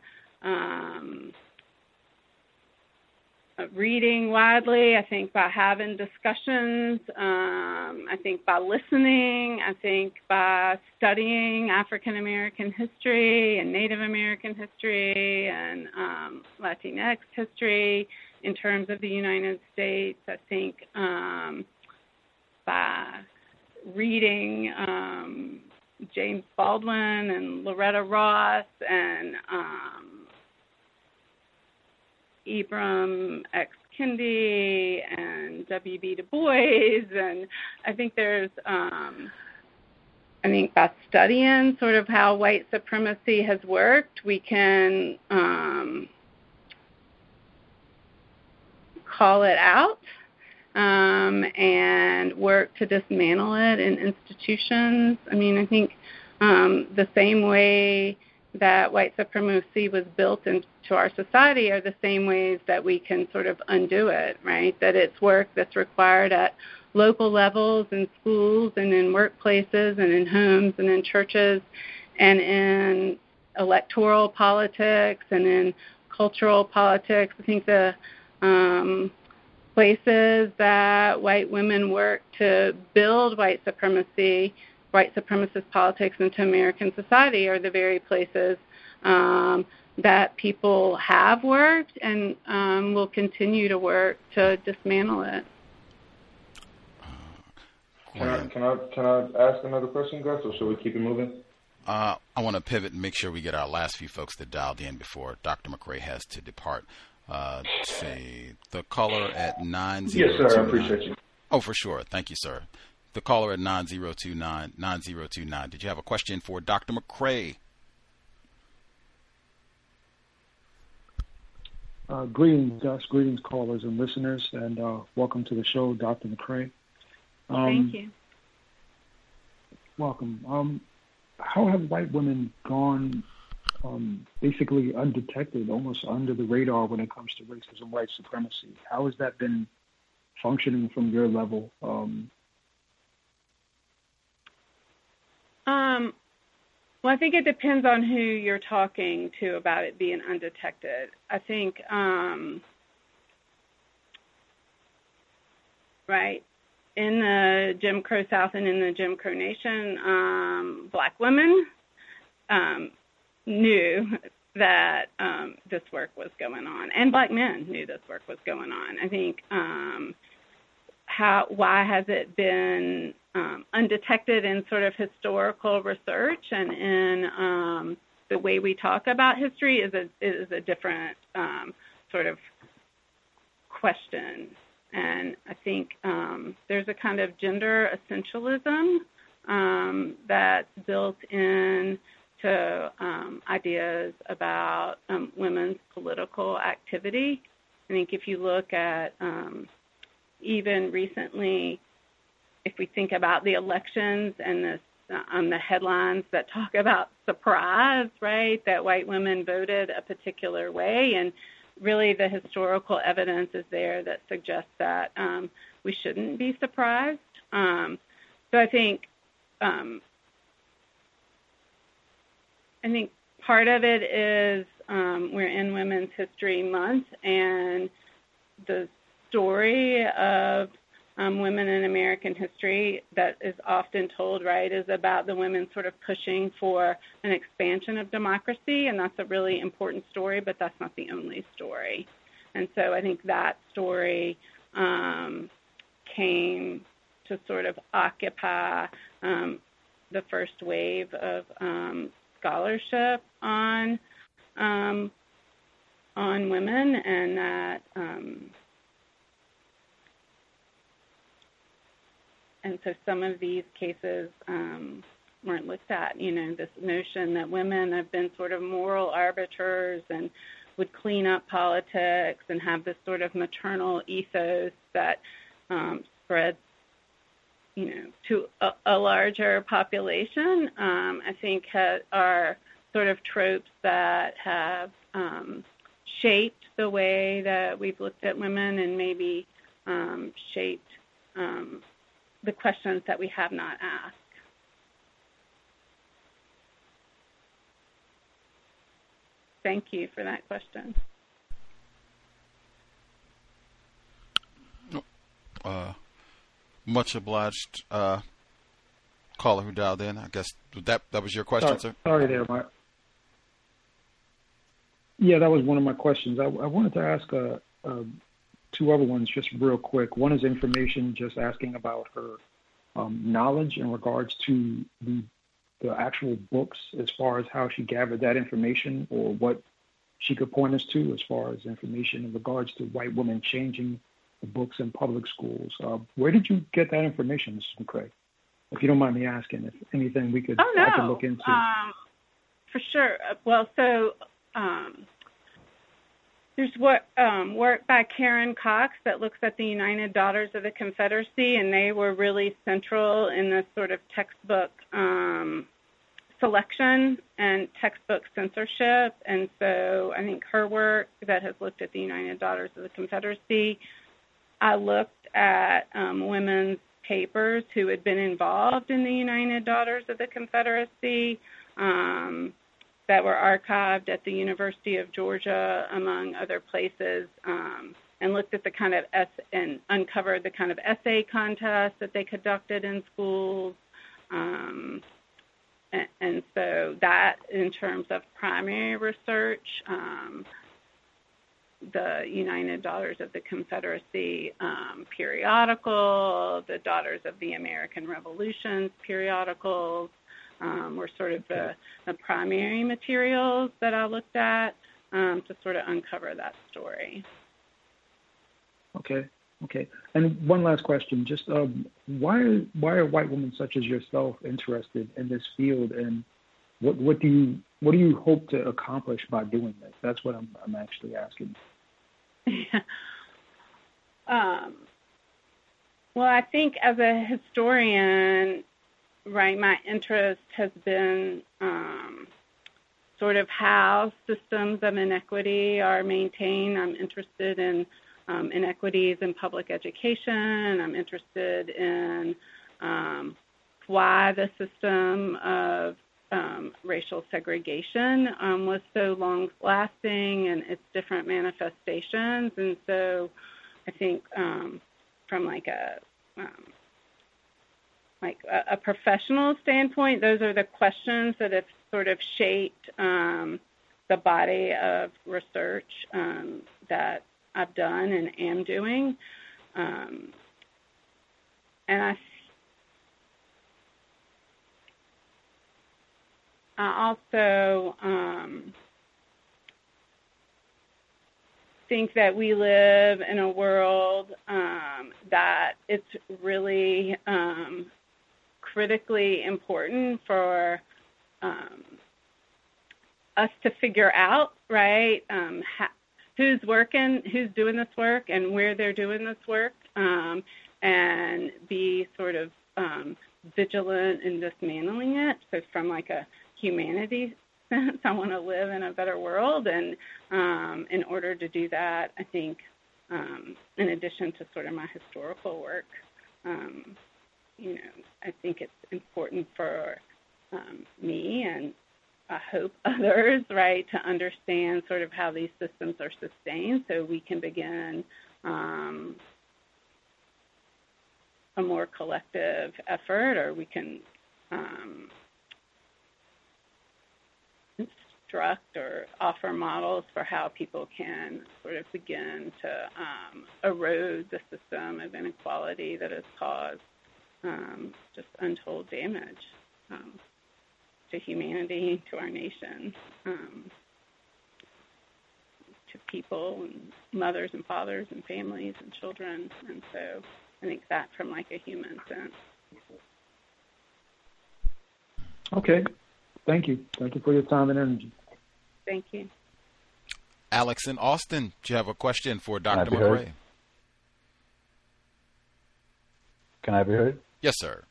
reading widely. I think by having discussions. I think by listening. I think by studying African American history and Native American history and Latinx history in terms of the United States. I think by reading James Baldwin and Loretta Ross and Ibram X. Kendi and W.B. Du Bois, and I think there's, by studying sort of how white supremacy has worked, we can call it out and work to dismantle it in institutions. I mean, I think the same way that white supremacy was built into our society are the same ways that we can sort of undo it, right? That it's work that's required at local levels in schools and in workplaces and in homes and in churches and in electoral politics and in cultural politics. I think the places that white women work to build white supremacist politics into American society are the very places that people have worked and will continue to work to dismantle it. Can I ask another question, Gus, or should we keep it moving? I want to pivot and make sure we get our last few folks that dialed in before Dr. McCray has to depart. Let's see. The caller at 9029. Yes, sir. I appreciate you. Oh, for sure. Thank you, sir. The caller at 9029. Did you have a question for Dr. McCray? Greetings, Gus. Greetings, callers and listeners, and welcome to the show, Dr. McCray. Thank you. Welcome. How have white women gone basically undetected, almost under the radar when it comes to racism, white supremacy? How has that been functioning from your level? Well, I think it depends on who you're talking to about it being undetected. I think, right, in the Jim Crow South and in the Jim Crow Nation, black women knew that this work was going on, and black men knew this work was going on. I think why has it been undetected in sort of historical research and in the way we talk about history is a different sort of question. And I think there's a kind of gender essentialism that's built in to ideas about women's political activity. I think if you look at even recently, if we think about the elections and the headlines that talk about surprise, right, that white women voted a particular way, and really the historical evidence is there that suggests that we shouldn't be surprised. So I think part of it is we're in Women's History Month, and the story of women in American history that is often told, right, is about the women sort of pushing for an expansion of democracy, and that's a really important story, but that's not the only story. And so I think that story came to sort of occupy the first wave of scholarship on women, and that so some of these cases weren't looked at. This notion that women have been sort of moral arbiters and would clean up politics and have this sort of maternal ethos that spreads, to a larger population, I think are sort of tropes that have shaped the way that we've looked at women and maybe shaped the questions that we have not asked. Thank you for that question. Much obliged, caller who dialed in. I guess that was your question, sir? Sorry there, Mark. Yeah, that was one of my questions. I wanted to ask two other ones just real quick. One is information, just asking about her knowledge in regards to the actual books, as far as how she gathered that information, or what she could point us to as far as information in regards to white women changing the books in public schools. Where did you get that information, Mrs. McCray? If you don't mind me asking, if anything I could look into. For sure. Well, so there's work by Karen Cox that looks at the United Daughters of the Confederacy, and they were really central in this sort of textbook selection and textbook censorship. And so I think her work that has looked at the United Daughters of the Confederacy, I looked at women's papers who had been involved in the United Daughters of the Confederacy that were archived at the University of Georgia, among other places, and looked at the kind of and uncovered the kind of essay contests that they conducted in schools. And so that, in terms of primary research, the United Daughters of the Confederacy periodical, the Daughters of the American Revolution periodicals, were sort of the primary materials that I looked at to sort of uncover that story. Okay. And one last question, just why are white women such as yourself interested in this field, and what do you hope to accomplish by doing this? That's what I'm actually asking. Well, I think as a historian, right, my interest has been sort of how systems of inequity are maintained. I'm interested in inequities in public education. I'm interested in why the system of racial segregation was so long-lasting and its different manifestations. And so I think from like a professional standpoint, those are the questions that have sort of shaped the body of research that I've done and am doing. And I also think that we live in a world that it's really critically important for us to figure out, right, who's doing this work and where they're doing this work, and be sort of vigilant in dismantling it. So from like a humanity sense, I want to live in a better world, and in order to do that, I think, in addition to sort of my historical work, I think it's important for me, and I hope others, right, to understand sort of how these systems are sustained, so we can begin a more collective effort, or we can instruct or offer models for how people can sort of begin to erode the system of inequality that has caused just untold damage to humanity, to our nation, to people and mothers and fathers and families and children. And so I think that from like a human sense Okay. Thank you. Thank you for your time and energy. Thank you. Alex in Austin, do you have a question for Dr. Can I be McCray? heard? Can I be heard? Yes, sir.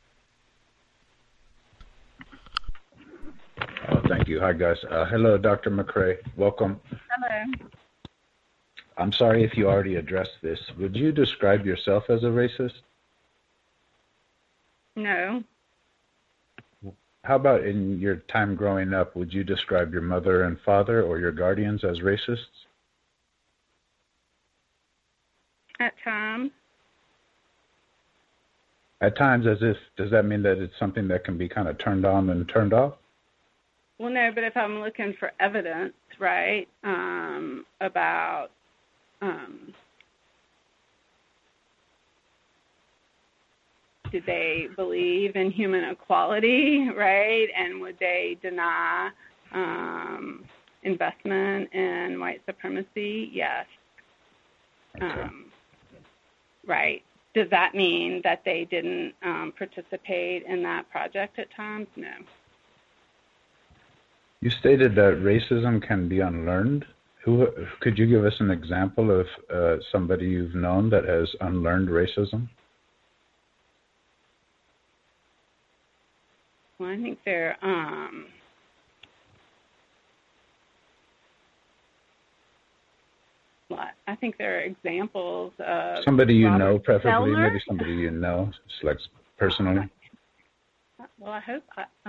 Oh, thank you. Hi, guys. Hello, Dr. McCray. Welcome. Hello. I'm sorry if you already addressed this. Would you describe yourself as a racist? No. How about in your time growing up, would you describe your mother and father or your guardians as racists? At times. At times, as if, does that mean that it's something that can be kind of turned on and turned off? Well, no, but if I'm looking for evidence, right, about did they believe in human equality, right, and would they deny investment in white supremacy? Yes. Okay. Right. Does that mean that they didn't participate in that project at times? No. You stated that racism can be unlearned. Could you give us an example of somebody you've known that has unlearned racism? Well, I think there are examples of somebody you Robert know, preferably, Zeller. maybe somebody you know, like personally. Well, I hope.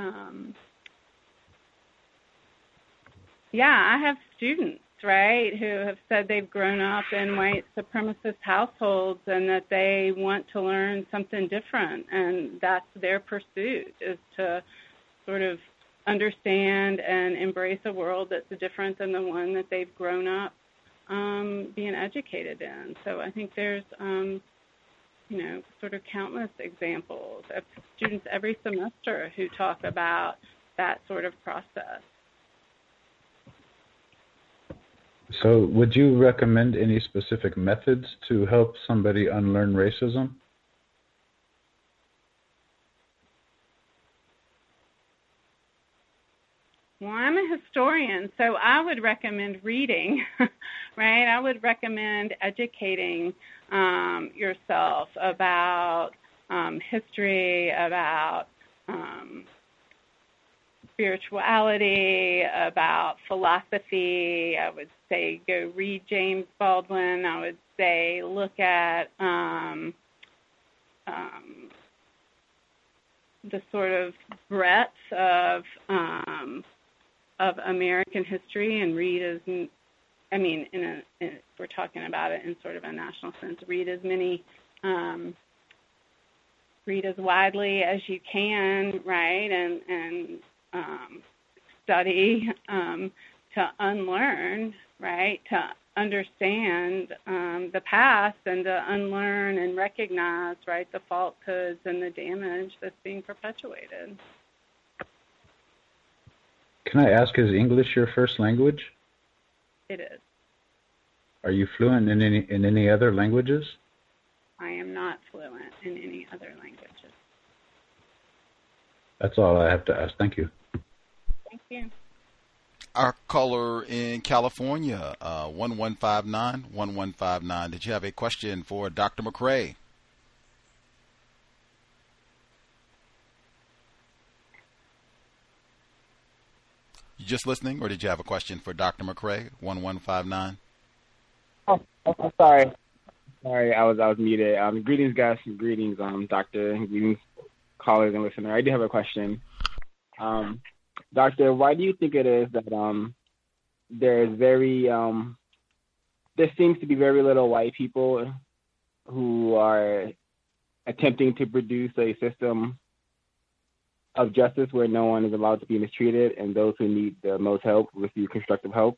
I have students, right, who have said they've grown up in white supremacist households and that they want to learn something different, and that's their pursuit, is to sort of understand and embrace a world that's different than the one that they've grown up being educated in. So I think there's, sort of countless examples of students every semester who talk about that sort of process. So would you recommend any specific methods to help somebody unlearn racism? Well, I'm a historian, so I would recommend reading, right? I would recommend educating yourself about history, about spirituality, about philosophy. I would say go read James Baldwin. I would say look at the sort of breadth of American history and read as, we're talking about it in sort of a national sense, read as widely as you can, right, and study to unlearn, right, to understand the past and to unlearn and recognize, right, the falsehoods and the damage that's being perpetuated. Can I ask, is English your first language? It is. Are you fluent in any other languages? I am not fluent in any other languages. That's all I have to ask. Thank you. Thank you. Our caller in California, 1159. Did you have a question for Dr. McCray? You just listening, or did you have a question for Dr. McCray? 1159. Oh, sorry, I was muted. Greetings, guys. Greetings, doctor. Greetings, callers and listeners. I do have a question. Doctor, why do you think it is that there seems to be very little white people who are attempting to produce a system of justice where no one is allowed to be mistreated and those who need the most help receive constructive help?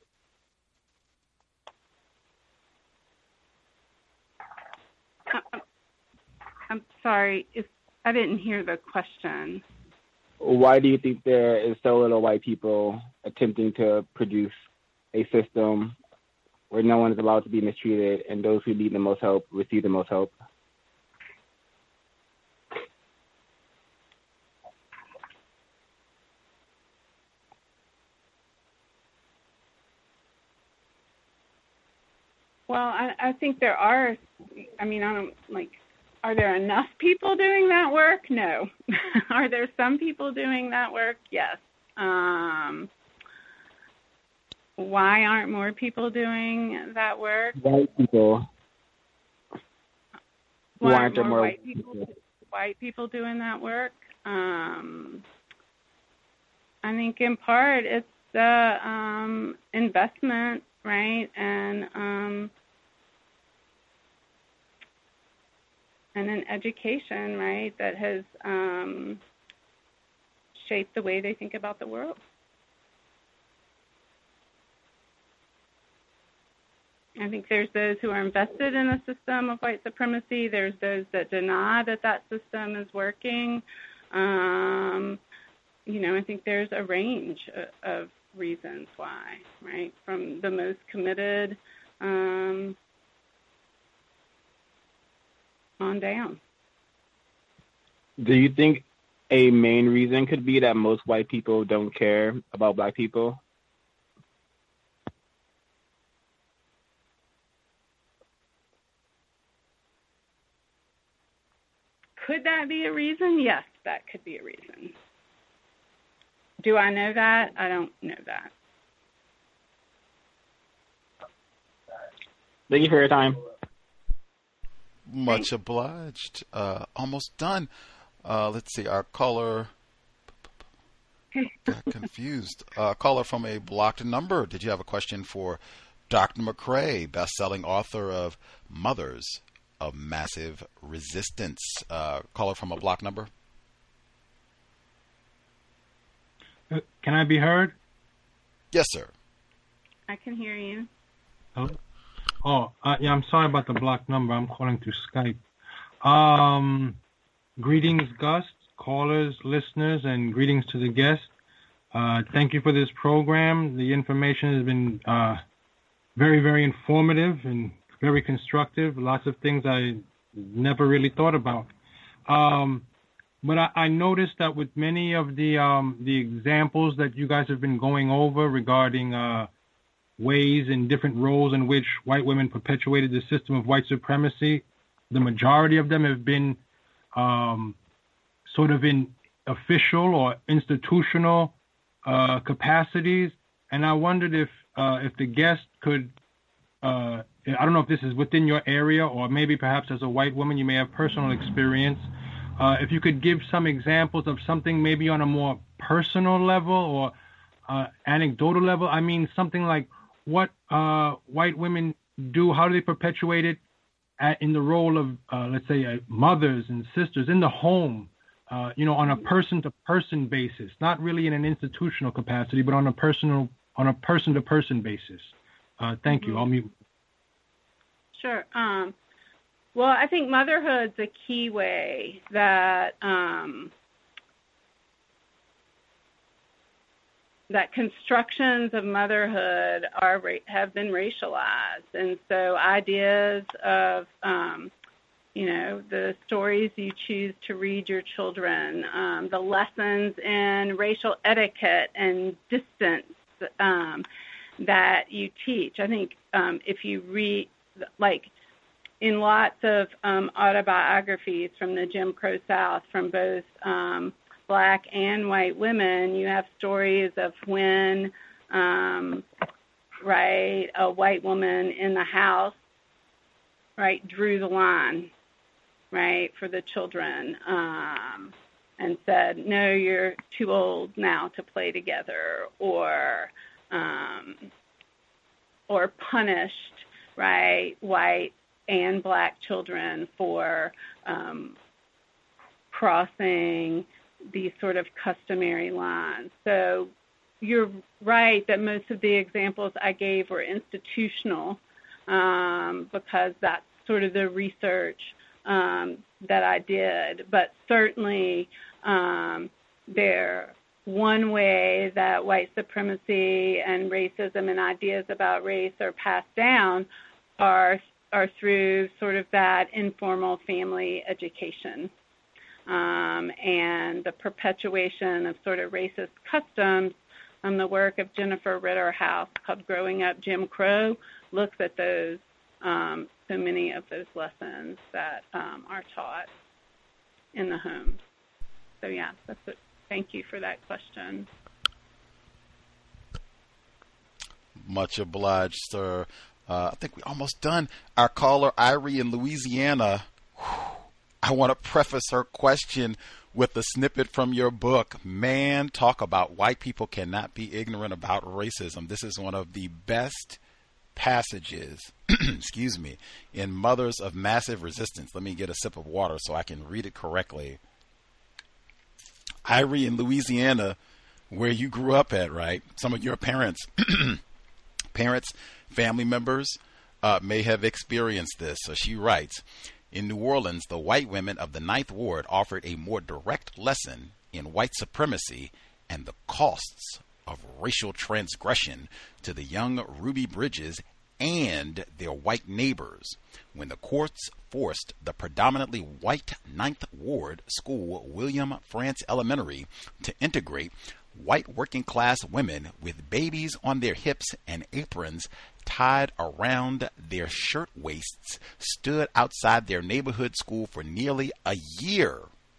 I'm sorry, I didn't hear the question. Why do you think there is so little white people attempting to produce a system where no one is allowed to be mistreated and those who need the most help receive the most help? Well, I think there are. I mean, I don't like. Are there enough people doing that work? No. Are there some people doing that work? Yes. Why aren't more people doing that work? White people. Why aren't more white people doing that work? I think in part it's the investment, right, and an education, right, that has shaped the way they think about the world. I think there's those who are invested in a system of white supremacy. There's those that deny that system is working. I think there's a range of reasons why, right, from the most committed on down. Do you think a main reason could be that most white people don't care about black people? Could that be a reason? Yes, that could be a reason. Do I know that? I don't know that. Thank you for your time. Much obliged. Almost done. Let's see. Our caller got confused. Caller from a blocked number. Did you have a question for Dr. McCrae, best-selling author of Mothers of Massive Resistance? Caller from a blocked number. Can I be heard? Yes, sir. I can hear you. Hello? Yeah, I'm sorry about the blocked number. I'm calling through Skype. Greetings, Gus, callers, listeners, and greetings to the guest. Thank you for this program. The information has been very, very informative and very constructive. Lots of things I never really thought about. But I noticed that with many of the examples that you guys have been going over regarding ways and different roles in which white women perpetuated the system of white supremacy, the majority of them have been sort of in official or institutional capacities. And I wondered if the guest could, I don't know if this is within your area or maybe perhaps as a white woman you may have personal experience, if you could give some examples of something maybe on a more personal level or anecdotal level. I mean, something like what white women do, how do they perpetuate it in the role of, let's say, mothers and sisters in the home, on a person-to-person basis, not really in an institutional capacity, but on a person-to-person basis. Thank you. I'll mute. Sure. Well, I think motherhood's a key way that that constructions of motherhood have been racialized, and so ideas of the stories you choose to read your children, the lessons in racial etiquette and distance that you teach. I think if you read, like, in lots of autobiographies from the Jim Crow South, from both black and white women, you have stories of when, a white woman in the house, drew the line, for the children, and said, no, you're too old now to play together, or punished, white and black children for crossing these sort of customary lines. So you're right that most of the examples I gave were institutional, because that's sort of the research that I did. But certainly one way that white supremacy and racism and ideas about race are passed down are through sort of that informal family education, and the perpetuation of sort of racist customs. The work of Jennifer Ritter House called Growing Up Jim Crow looks at those so many of those lessons that are taught in the homes. So yeah, thank you for that question. Much obliged, sir. I think we're almost done. Our caller, Irie in Louisiana, I want to preface her question with a snippet from your book. Man, talk about white people cannot be ignorant about racism. This is one of the best passages, excuse me, in Mothers of Massive Resistance. Let me get a sip of water so I can read it correctly. Irie in Louisiana, where you grew up at, right? Some of your parents, family members may have experienced this. So she writes, in New Orleans, the white women of the Ninth Ward offered a more direct lesson in white supremacy and the costs of racial transgression to the young Ruby Bridges and their white neighbors when the courts forced the predominantly white Ninth Ward school, William Frantz Elementary, to integrate white working-class women with babies on their hips and aprons tied around their shirt waists stood outside their neighborhood school for nearly a year,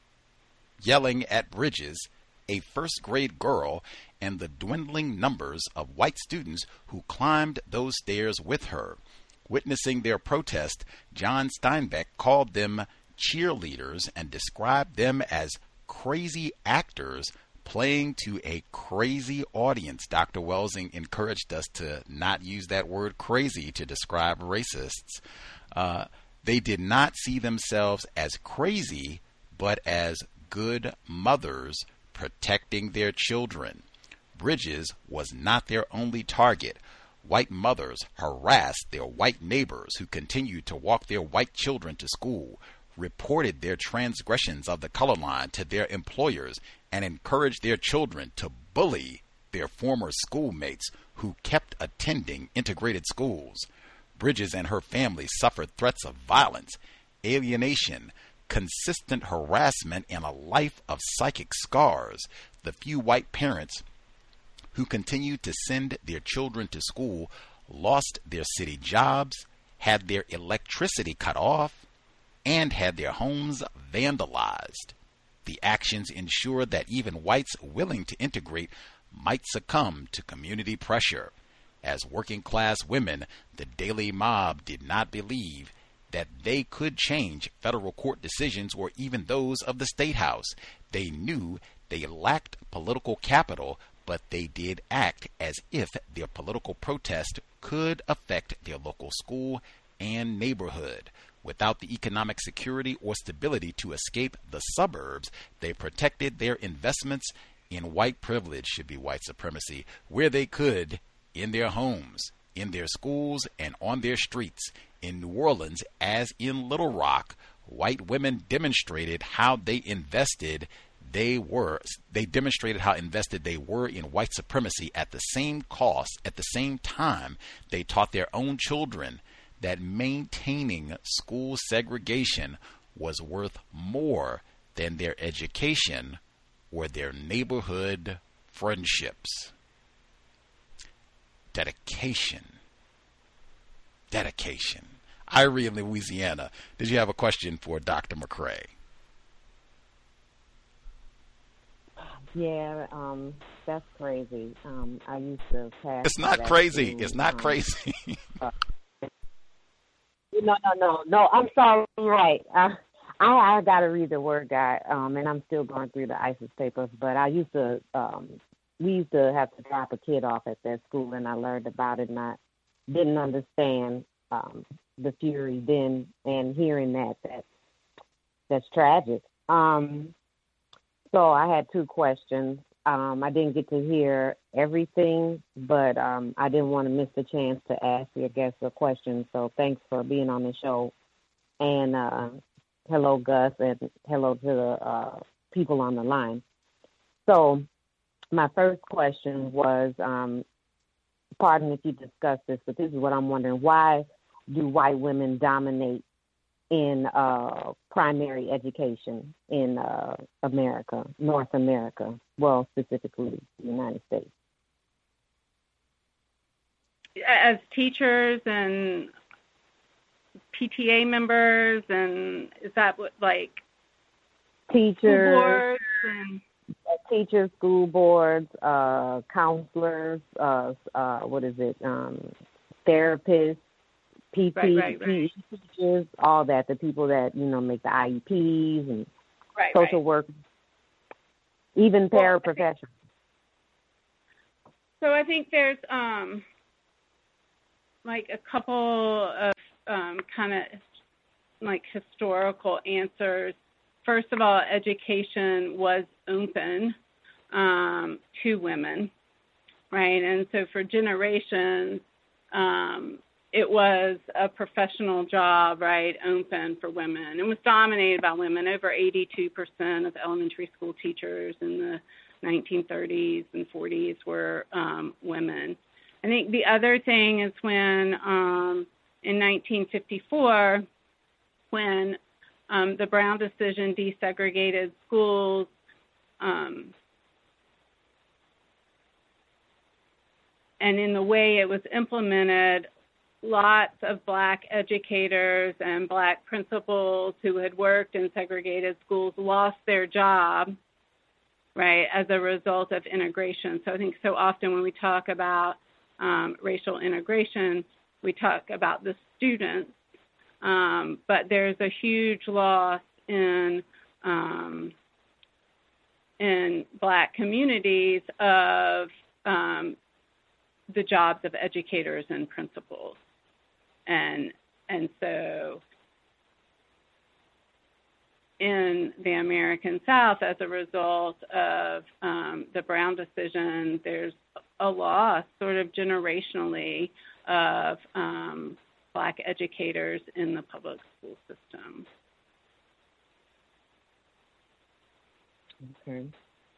yelling at Bridges, a first-grade girl, and the dwindling numbers of white students who climbed those stairs with her. Witnessing their protest, John Steinbeck called them cheerleaders and described them as crazy actors playing to a crazy audience. Dr. Welsing encouraged us to not use that word crazy to describe racists. They did not see themselves as crazy, but as good mothers protecting their children. Bridges was not their only target. White mothers harassed their white neighbors who continued to walk their white children to school, reported their transgressions of the color line to their employers, and encouraged their children to bully their former schoolmates who kept attending integrated schools. Bridges and her family suffered threats of violence, alienation, consistent harassment, and a life of psychic scars. The few white parents who continued to send their children to school lost their city jobs, had their electricity cut off, and had their homes vandalized. The actions ensured that even whites willing to integrate might succumb to community pressure. As working-class women, the Daily Mob did not believe that they could change federal court decisions or even those of the State House. They knew they lacked political capital, but they did act as if their political protest could affect their local school and neighborhood. Without the economic security or stability to escape the suburbs, they protected their investments in white privilege, should be white supremacy, where they could, in their homes, in their schools, and on their streets. In New Orleans, as in Little Rock, white women demonstrated how invested they were in white supremacy at the same cost, at the same time they taught their own children that maintaining school segregation was worth more than their education or their neighborhood friendships. Dedication. Irie in Louisiana, did you have a question for Dr. McCray? Yeah, that's crazy. I used to pass. It's not crazy. It's not crazy. No. I'm sorry. Right. I got to read the Word Guide, and I'm still going through the ISIS papers. But I used to, we used to have to drop a kid off at that school, and I learned about it, and I didn't understand the fury then, and hearing that's tragic. So I had two questions. I didn't get to hear everything, but I didn't want to miss the chance to ask your guests a question. So thanks for being on the show. And hello, Gus, and hello to the people on the line. So my first question was, pardon if you discussed this, but this is what I'm wondering. Why do white women dominate in primary education in America, North America, well, specifically the United States? As teachers and PTA members, and is that what, like, teachers, school boards and teachers, school boards, counselors, therapists, PT, right. teachers, all that, the people that, make the IEPs and right, social work, even paraprofessionals. So I think there's like a couple of kind of like historical answers. First of all, education was open to women, right? And so for generations, it was a professional job, right, open for women. It was dominated by women. Over 82% of elementary school teachers in the 1930s and 40s were women. I think the other thing is when in 1954, when the Brown decision desegregated schools, and in the way it was implemented, lots of black educators and black principals who had worked in segregated schools lost their job, right, as a result of integration. So I think so often when we talk about racial integration, we talk about the students, but there's a huge loss in black communities of the jobs of educators and principals. And so in the American South, as a result of the Brown decision, there's a loss sort of generationally of black educators in the public school system. Okay.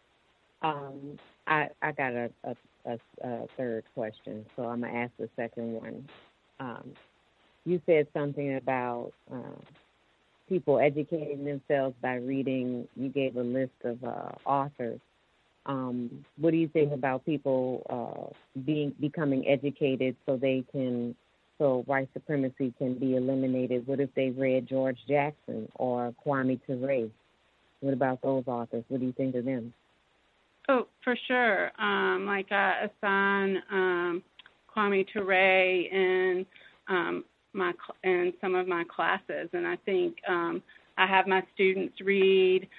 I got a third question, so I'm going to ask the second one. You said something about people educating themselves by reading. You gave a list of authors. What do you think about people becoming educated so white supremacy can be eliminated? What if they read George Jackson or Kwame Ture? What about those authors? What do you think of them? Oh, for sure. Like I assign Kwame Ture in some of my classes, and I think I have my students read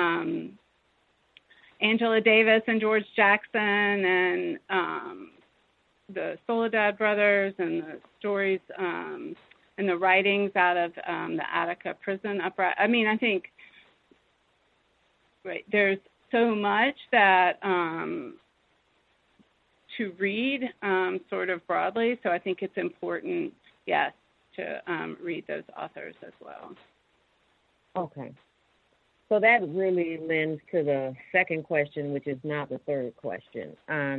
Angela Davis and George Jackson and the Soledad brothers and the stories and the writings out of the Attica prison uprising. I mean, I think there's so much that to read sort of broadly, so I think it's important, yes, to read those authors as well. Okay. So that really lends to the second question, which is not the third question.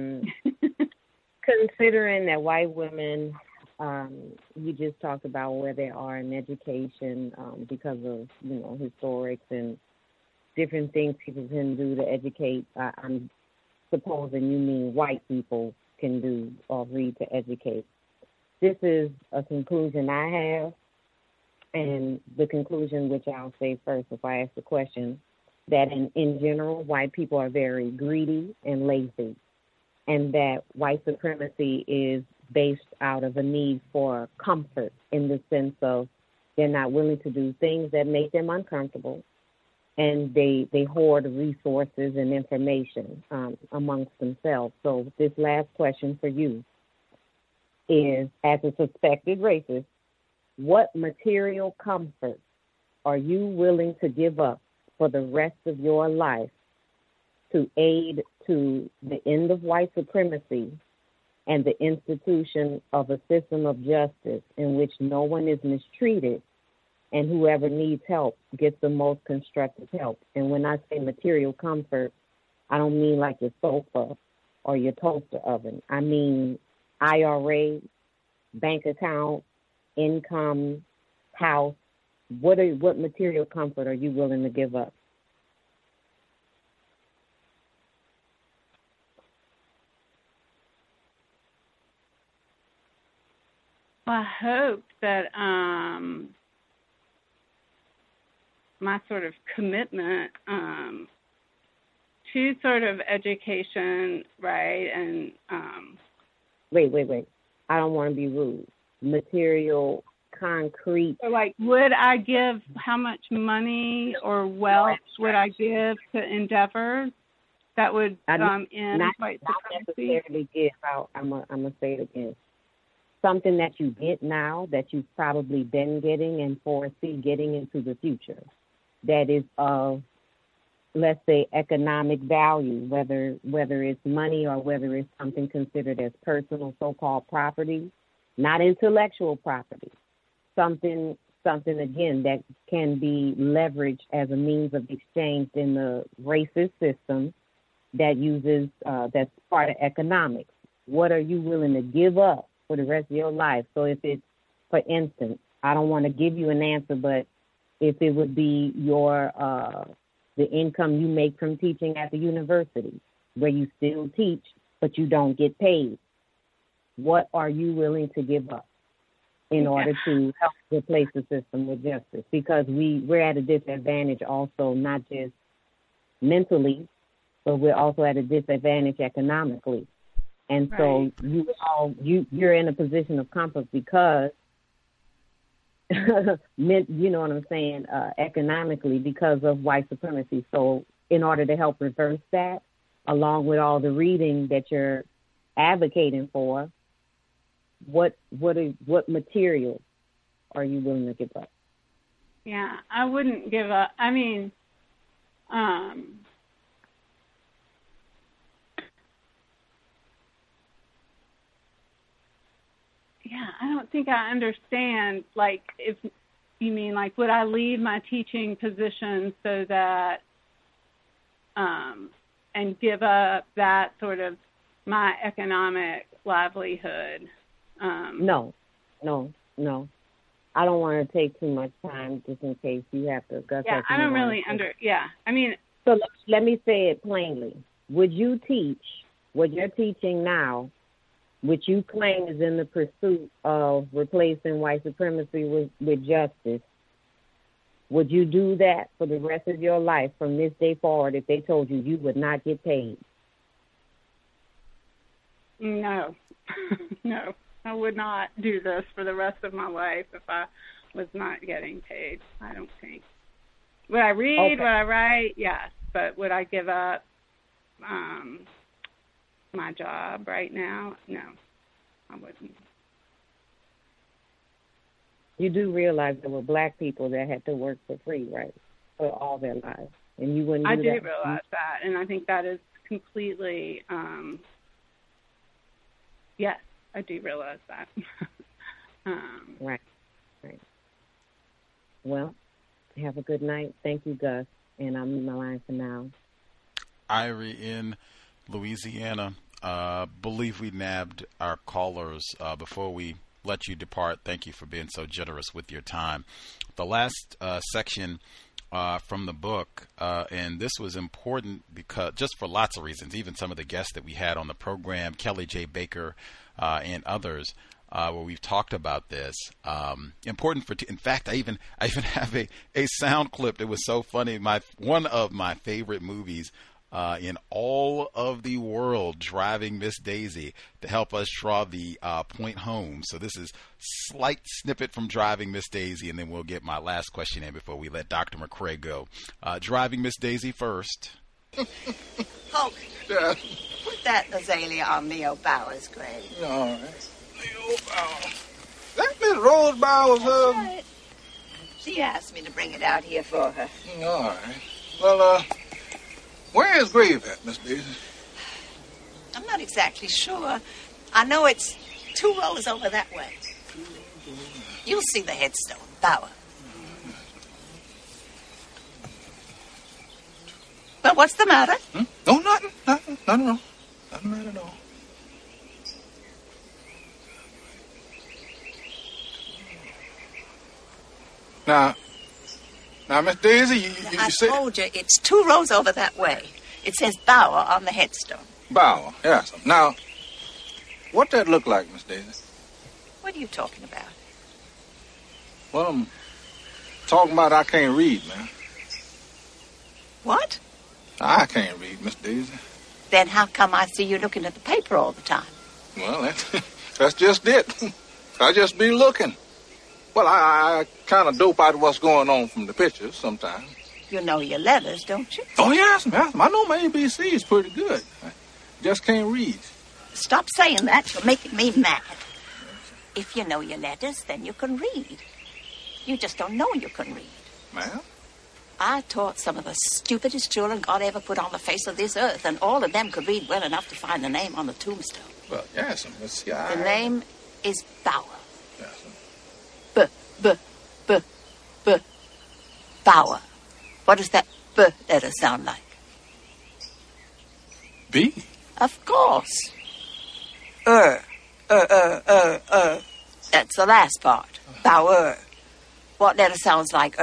Considering that white women, you just talked about where they are in education because of, historics and different things people can do to educate. I'm supposing you mean white people can do or read to educate. This is a conclusion I have, and the conclusion which I'll say first if I ask the question, that in general, white people are very greedy and lazy, and that white supremacy is based out of a need for comfort in the sense of they're not willing to do things that make them uncomfortable, and they hoard resources and information amongst themselves. So this last question for you is, as a suspected racist, what material comfort are you willing to give up for the rest of your life to aid to the end of white supremacy and the institution of a system of justice in which no one is mistreated and whoever needs help gets the most constructive help? And when I say material comfort, I don't mean like your sofa or your toaster oven. I mean IRA, bank account, income, house. What material comfort are you willing to give up? Well, I hope that my sort of commitment to sort of education, right, and Wait. I don't want to be rude. Material, concrete. So, like, would I give, how much money or wealth would I give to endeavors that would end white supremacy? Not necessarily give out. I'm gonna say it again. Something that you get now that you've probably been getting and foresee getting into the future that is of, let's say, economic value, whether it's money or whether it's something considered as personal so-called property, not intellectual property, something again that can be leveraged as a means of exchange in the racist system that uses that's part of economics. What are you willing to give up for the rest of your life? So if it's, for instance, I don't want to give you an answer, but if it would be your the income you make from teaching at the university, where you still teach but you don't get paid, what are you willing to give up in order to help replace the system with justice? Because we're at a disadvantage also, not just mentally, but we're also at a disadvantage economically. And so you're in a position of comfort because, you know what I'm saying, economically, because of white supremacy. So in order to help reverse that, along with all the reading that you're advocating for, what material are you willing to give up? Yeah, I wouldn't give up. I mean, yeah, I don't think I understand, like, if you mean, like, would I leave my teaching position so that, and give up that sort of my economic livelihood? No. I don't want to take too much time just in case you have to. I don't really I mean. So let me say it plainly. Would you teach what you're teaching now, which you claim is in the pursuit of replacing white supremacy with justice? Would you do that for the rest of your life from this day forward if they told you you would not get paid? No. No, I would not do this for the rest of my life if I was not getting paid, I don't think. Would I read? Okay. Would I write? Yes. But would I give up my job right now? No, I wouldn't. You do realize there were black people that had to work for free, right, for all their lives, and you wouldn't do that? I do realize that, and I think that is completely, yes, I do realize that. Right. Well, have a good night. Thank you, Gus, and I'm in the line for now. Irie in Louisiana. Believe we nabbed our callers before we let you depart. Thank you for being so generous with your time. The last section from the book, and this was important because just for lots of reasons, even some of the guests that we had on the program, Kelly J. Baker and others, where we've talked about this. Important for, in fact, I even have a sound clip that was so funny. One of my favorite movies in all of the world, Driving Miss Daisy, to help us draw the point home. So this is slight snippet from Driving Miss Daisy, and then we'll get my last question in before we let Dr. McCrae go. Driving Miss Daisy first. Hulk, put that azalea on Leo Bowers' grave. All right. Leo Bowers. That Miss Rose Bowers, right. She asked me to bring it out here for her. All right. Well, where is grave at, Miss Daisy? I'm not exactly sure. I know it's 2 rows over that way. You'll see the headstone, Bower. Well, what's the matter? No, nothing wrong. Nothing matter at all. Now, Miss Daisy, you said... I told you, it's 2 rows over that way. It says Bower on the headstone. Bower, yes. Now, what that look like, Miss Daisy? Well, What are you talking about? Well, I'm talking about I can't read, man. What? I can't read, Miss Daisy. Then how come I see you looking at the paper all the time? Well, that's just it. I just be looking. Well, I kind of dope out what's going on from the pictures sometimes. You know your letters, don't you? Oh, yes. I know my ABC is pretty good. I just can't read. Stop saying that. You're making me mad. If you know your letters, then you can read. You just don't know you can read. Ma'am? I taught some of the stupidest children God ever put on the face of this earth, and all of them could read well enough to find the name on the tombstone. Well, yes, let's see. The name is Bauer. Yes, Bauer. What does that B letter sound like? B? Of course. That's the last part. Bauer. What letter sounds like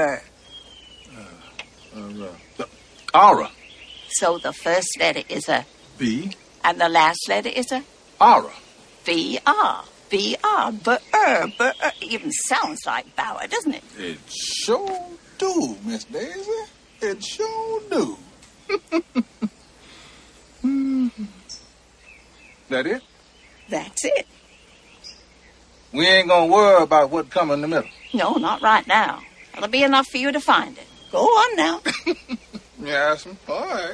Aura. So the first letter is a B. And the last letter is a Aura. B-R. B-R. Even sounds like Bauer, doesn't it? It sure do, Miss Daisy. It sure do. That it? That's it. We ain't gonna worry about what come in the middle. No, not right now. That'll be enough for you to find it. Go on now. Yes, all right.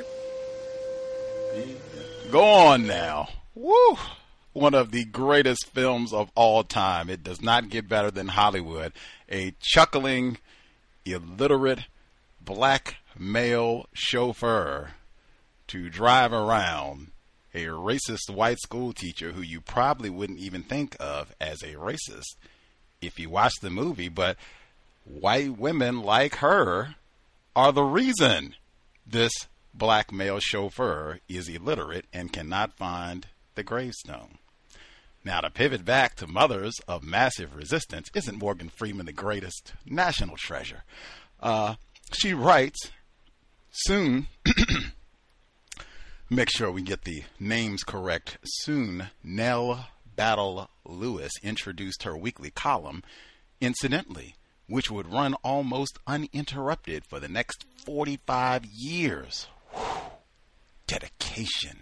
Go on now. Woo! One of the greatest films of all time. It does not get better than Hollywood. A chuckling, illiterate, black male chauffeur to drive around a racist white school teacher who you probably wouldn't even think of as a racist if you watched the movie, but white women like her are the reason this black male chauffeur is illiterate and cannot find the gravestone. Now, to pivot back to Mothers of Massive Resistance, isn't Morgan Freeman the greatest national treasure? She writes, soon, make sure we get the names correct, soon Nell Battle Lewis introduced her weekly column, Incidentally, which would run almost uninterrupted for the next 45 years. Dedication.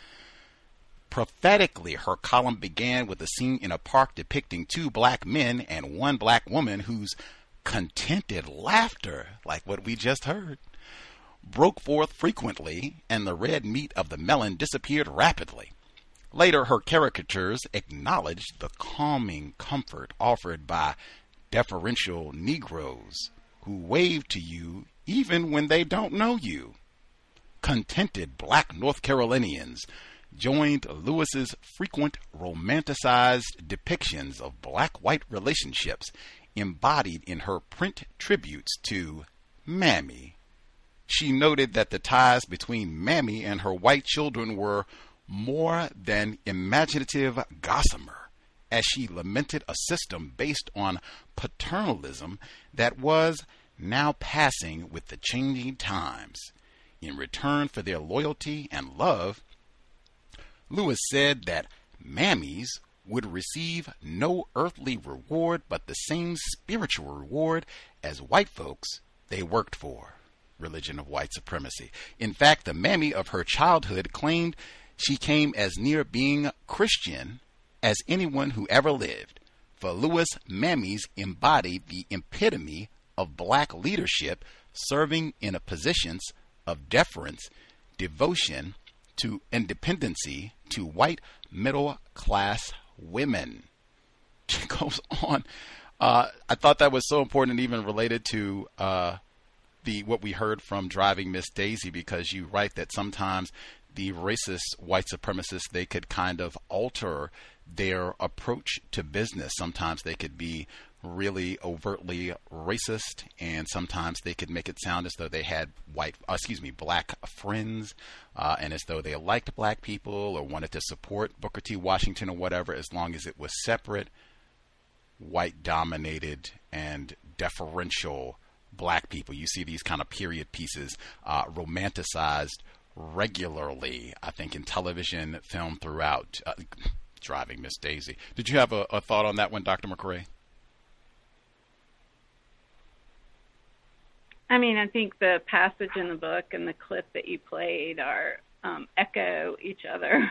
Prophetically, her column began with a scene in a park depicting two black men and one black woman whose contented laughter, like what we just heard, broke forth frequently, and the red meat of the melon disappeared rapidly. Later, her caricatures acknowledged the calming comfort offered by deferential Negroes who wave to you even when they don't know you. Contented black North Carolinians joined Lewis's frequent romanticized depictions of black-white relationships embodied in her print tributes to Mammy. She noted that the ties between Mammy and her white children were more than imaginative gossamer, as she lamented a system based on paternalism that was now passing with the changing times. In return for their loyalty and love, Lewis said that mammies would receive no earthly reward but the same spiritual reward as white folks they worked for. Religion of white supremacy. In fact, the mammy of her childhood claimed she came as near being Christian as anyone who ever lived. For Lewis, mammies embodied the epitome of black leadership, serving in a positions of deference, devotion to independency to white middle-class women. She goes on. I thought that was so important and even related to what we heard from Driving Miss Daisy, because you write that sometimes the racist white supremacists, they could kind of alter their approach to business. Sometimes they could be really overtly racist, and sometimes they could make it sound as though they had black friends, and as though they liked black people or wanted to support Booker T. Washington or whatever, as long as it was separate, white-dominated, and deferential black people. You see these kind of period pieces romanticized regularly, I think, in television, film throughout. Driving Miss Daisy. Did you have a thought on that one, Dr. McCrae? I mean, I think the passage in the book and the clip that you played are echo each other.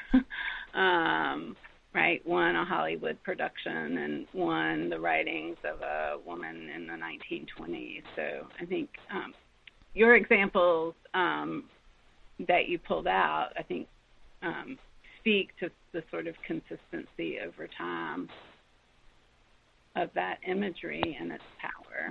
Right? One, a Hollywood production, and one, the writings of a woman in the 1920s. So I think your examples that you pulled out, I think, speak to the sort of consistency over time of that imagery and its power.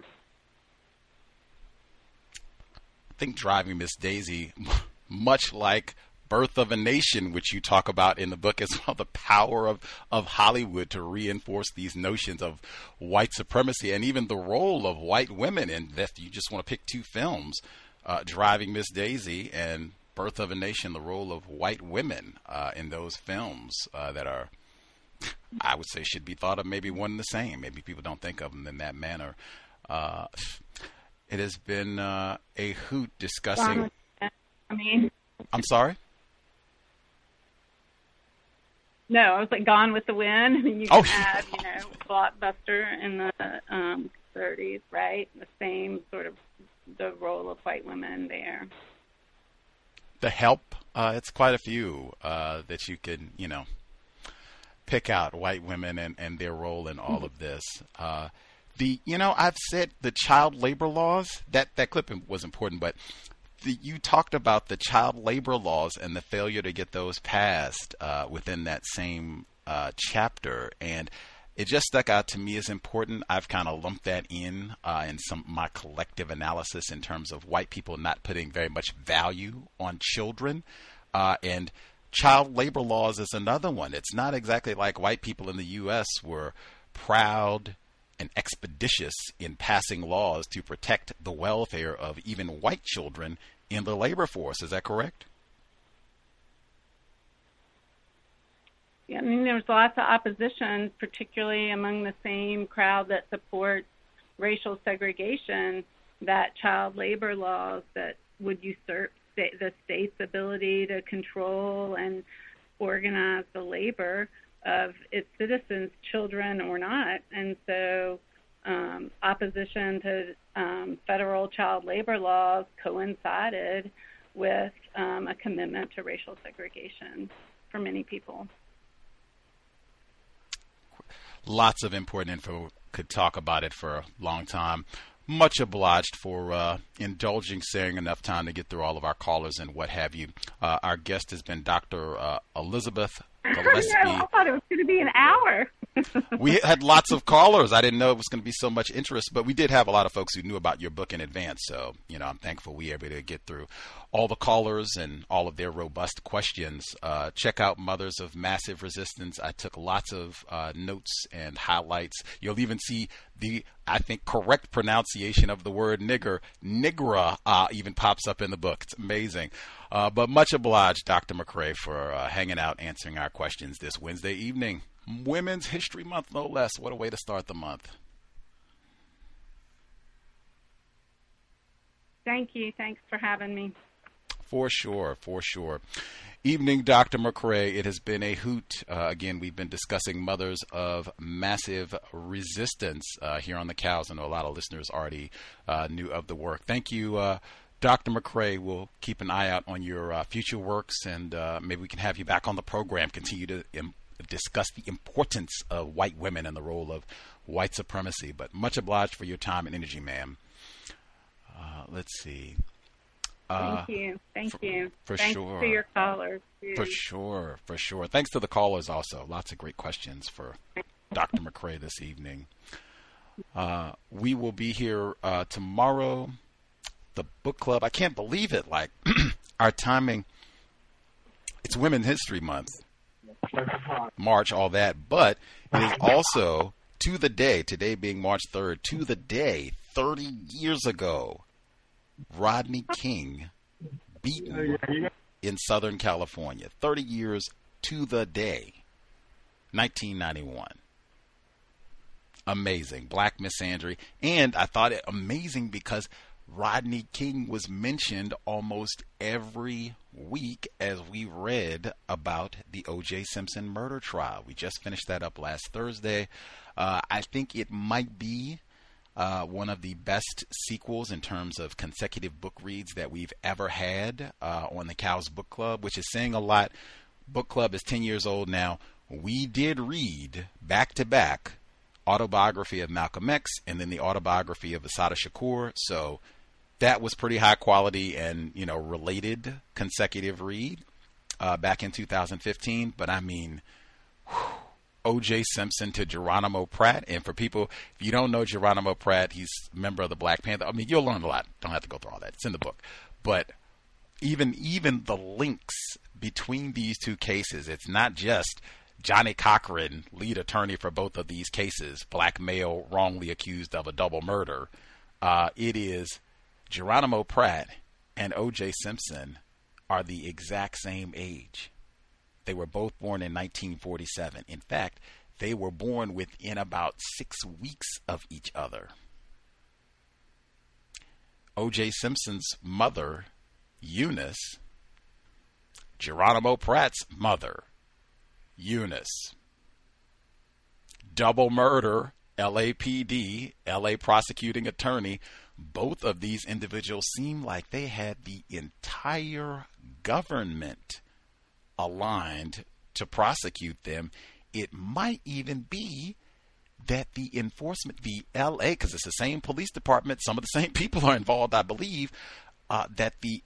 I think Driving Miss Daisy, much like Birth of a Nation, which you talk about in the book as well, the power of Hollywood to reinforce these notions of white supremacy and even the role of white women. And if you just want to pick two films, Driving Miss Daisy and Birth of a Nation, the role of white women in those films that are, I would say, should be thought of maybe one and the same. Maybe people don't think of them in that manner. It has been a hoot discussing. I'm sorry? No, I was like Gone with the Wind. I mean, you can have, Blockbuster in the 30s, right? The same sort of the role of white women there. The Help, it's quite a few that you can, pick out, white women and their role in all of this. I've said the child labor laws, that clip was important, but you talked about the child labor laws and the failure to get those passed within that same chapter, and it just stuck out to me as important. I've kind of lumped that in my collective analysis in terms of white people not putting very much value on children, and child labor laws is another one. It's not exactly like white people in the U.S. were proud and expeditious in passing laws to protect the welfare of even white children in the labor force. Is that correct? Yeah, I mean, there's lots of opposition, particularly among the same crowd that supports racial segregation, that child labor laws that would usurp the state's ability to control and organize the labor of its citizens, children or not. And so opposition to federal child labor laws coincided with a commitment to racial segregation for many people. Lots of important info. Could talk about it for a long time. Much obliged for indulging, sharing enough time to get through all of our callers and what have you. Our guest has been Dr. Elizabeth Gillespie. I thought it was going to be an hour. We had lots of callers. I didn't know it was going to be so much interest, but we did have a lot of folks who knew about your book in advance. So, I'm thankful we were able to get through all the callers and all of their robust questions. Check out Mothers of Massive Resistance. I took lots of notes and highlights. You'll even see the, I think, correct pronunciation of the word nigger. Nigra even pops up in the book. It's amazing. But much obliged, Dr. McCrae, for hanging out, answering our questions this Wednesday evening. Women's History Month, no less. What a way to start the month. Thank you. Thanks for having me. For sure. Evening, Dr. McCrae. It has been a hoot. Again, we've been discussing Mothers of Massive Resistance here on the Cows. I know a lot of listeners already knew of the work. Thank you, Dr. McCrae. We'll keep an eye out on your future works, and maybe we can have you back on the program, continue to discuss the importance of white women and the role of white supremacy. But much obliged for your time and energy, ma'am. Let's see. Thank you. Thanks sure. For your callers. Too. For sure. Thanks to the callers also. Lots of great questions for Dr. McCrae this evening. We will be here tomorrow. The book club. I can't believe it. Like our timing. It's Women's History Month. March, all that. But it is also to the day, today being March 3rd, to the day, 30 years ago, Rodney King beaten in Southern California. 30 years to the day. 1991. Amazing. Black misandry. And I thought it amazing because Rodney King was mentioned almost every week as we read about the O.J. Simpson murder trial. We just finished that up last Thursday. I think it might be one of the best sequels in terms of consecutive book reads that we've ever had on the Cows Book Club, which is saying a lot. Book Club is 10 years old now. We did read back-to-back autobiography of Malcolm X and then the autobiography of Assata Shakur. So that was pretty high quality and, related consecutive read back in 2015. But I mean, O.J. Simpson to Geronimo Pratt. And for people, if you don't know Geronimo Pratt, he's a member of the Black Panther. I mean, you'll learn a lot. Don't have to go through all that. It's in the book. But even the links between these two cases, it's not just Johnny Cochran, lead attorney for both of these cases, black male wrongly accused of a double murder. It is Geronimo Pratt and O.J. Simpson are the exact same age. They were both born in 1947. In fact, they were born within about 6 weeks of each other. O.J. Simpson's mother, Eunice, Geronimo Pratt's mother, Eunice. Double murder, LAPD, LA prosecuting attorney. Both of these individuals seem like they had the entire government aligned to prosecute them. It might even be that the enforcement, the LA, because it's the same police department, some of the same people are involved, I believe, that the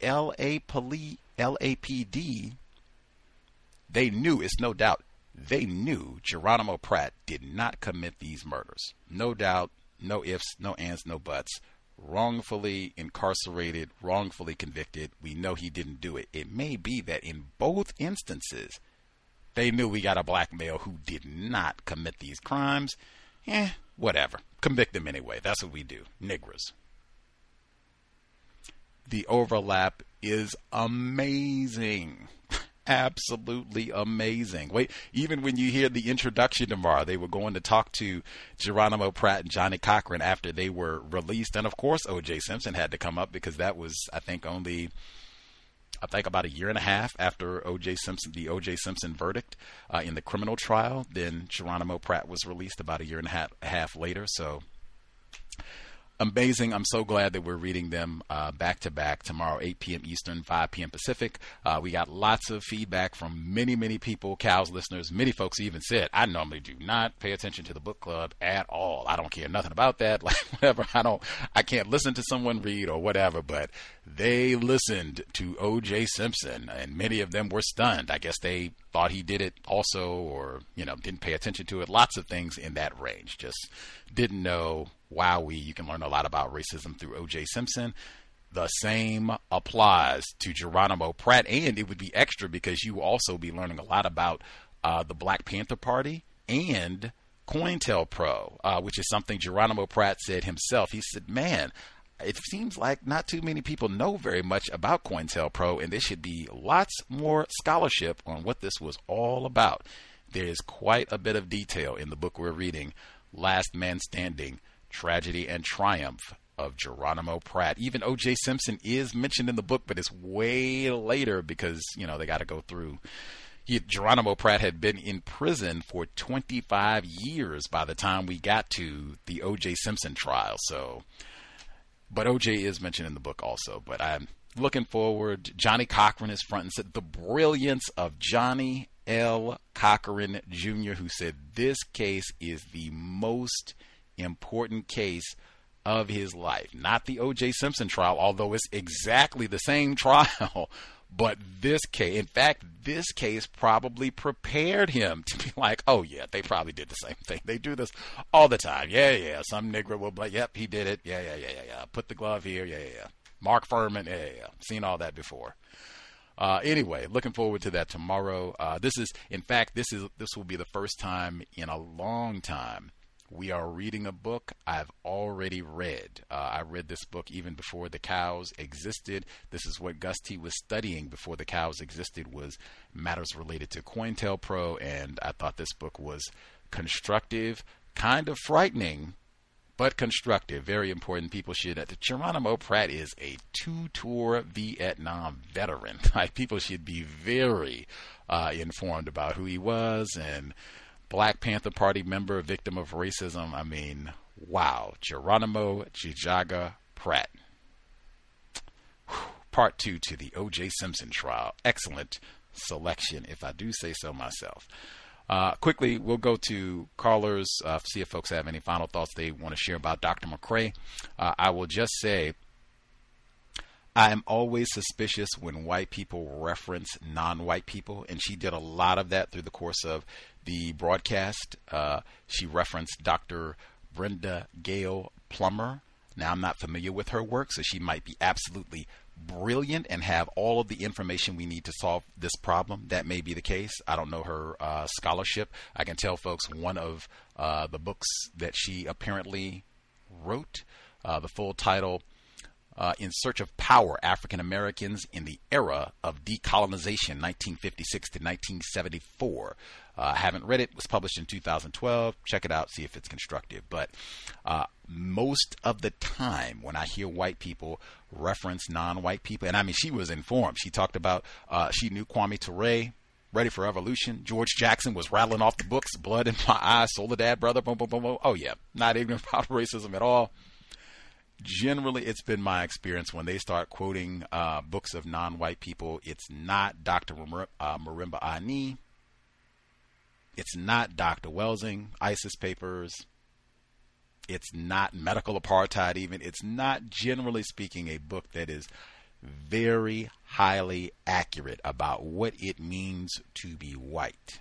LAPD, they knew, it's no doubt, they knew Geronimo Pratt did not commit these murders. No doubt, no ifs, no ands, no buts. Wrongfully incarcerated, wrongfully convicted. We know he didn't do it. It may be that in both instances, they knew we got a black male who did not commit these crimes. Whatever. Convict them anyway. That's what we do. Niggers. The overlap is amazing. Absolutely amazing. Wait, even when you hear the introduction tomorrow, they were going to talk to Geronimo Pratt and Johnny Cochran after they were released. And of course, O.J. Simpson had to come up because that was, I think about a year and a half after the O.J. Simpson verdict in the criminal trial. Then Geronimo Pratt was released about a year and a half later. So amazing. I'm so glad that we're reading them back to back tomorrow, 8 p.m. Eastern, 5 p.m. Pacific. We got lots of feedback from many, many people, Cows listeners. Many folks even said, I normally do not pay attention to the book club at all. I don't care nothing about that. Like, whatever. I can't listen to someone read or whatever, but they listened to O.J. Simpson, and many of them were stunned. I guess they thought he did it also, or, didn't pay attention to it. Lots of things in that range. Just didn't know. Wowee, you can learn a lot about racism through O.J. Simpson. The same applies to Geronimo Pratt, and it would be extra because you will also be learning a lot about the Black Panther Party and COINTELPRO, which is something Geronimo Pratt said himself. He said, man, it seems like not too many people know very much about COINTELPRO, and there should be lots more scholarship on what this was all about. There is quite a bit of detail in the book we're reading, Last Man Standing, Tragedy and Triumph of Geronimo Pratt. Even O.J. Simpson is mentioned in the book, but it's way later because, they got to go through. Geronimo Pratt had been in prison for 25 years by the time we got to the O.J. Simpson trial. But O.J. is mentioned in the book also. But I'm looking forward. Johnny Cochran is front and center. The brilliance of Johnny L. Cochran Jr., who said this case is the most important case of his life. Not the O.J. Simpson trial, although it's exactly the same trial, but this case, in fact, this case probably prepared him to be like, oh yeah, they probably did the same thing. They do this all the time. Yeah. Some nigger will be like, yep, he did it. Yeah. Put the glove here. Yeah. Mark Furman. Yeah. Seen all that before. Anyway, looking forward to that tomorrow. This will be the first time in a long time we are reading a book I've already read. I read this book even before the Cows existed. This is what Gus T. was studying before the Cows existed, was matters related to COINTELPRO, and I thought this book was constructive, kind of frightening, but constructive. Very important. People should. Geronimo Pratt is a 2-tour Vietnam veteran. Like, people should be very informed about who he was, and Black Panther Party member, victim of racism. I mean, wow. Geronimo Jijaga Pratt. Part 2 to the O.J. Simpson trial. Excellent selection, if I do say so myself. Quickly, we'll go to callers, see if folks have any final thoughts they want to share about Dr. McCrae. I will just say, I am always suspicious when white people reference non-white people, and she did a lot of that through the course of the broadcast. She referenced Dr. Brenda Gale Plummer. Now, I'm not familiar with her work, so she might be absolutely brilliant and have all of the information we need to solve this problem. That may be the case. I don't know her scholarship. I can tell folks one of the books that she apparently wrote, the full title, In Search of Power, African Americans in the Era of Decolonization, 1956 to 1974. I haven't read it. It was published in 2012. Check it out, see if it's constructive. But most of the time when I hear white people reference non-white people, and I mean, she was informed. She talked about, she knew Kwame Ture, Ready for Evolution. George Jackson was rattling off the books, Blood in My Eyes, Soledad Brother, boom, boom, boom, boom. Oh, yeah, not ignorant about racism at all. Generally, it's been my experience when they start quoting books of non-white people, it's not Dr. Marimba Ani. It's not Dr. Welsing, ISIS Papers. It's not Medical Apartheid even. It's not, generally speaking, a book that is very highly accurate about what it means to be white.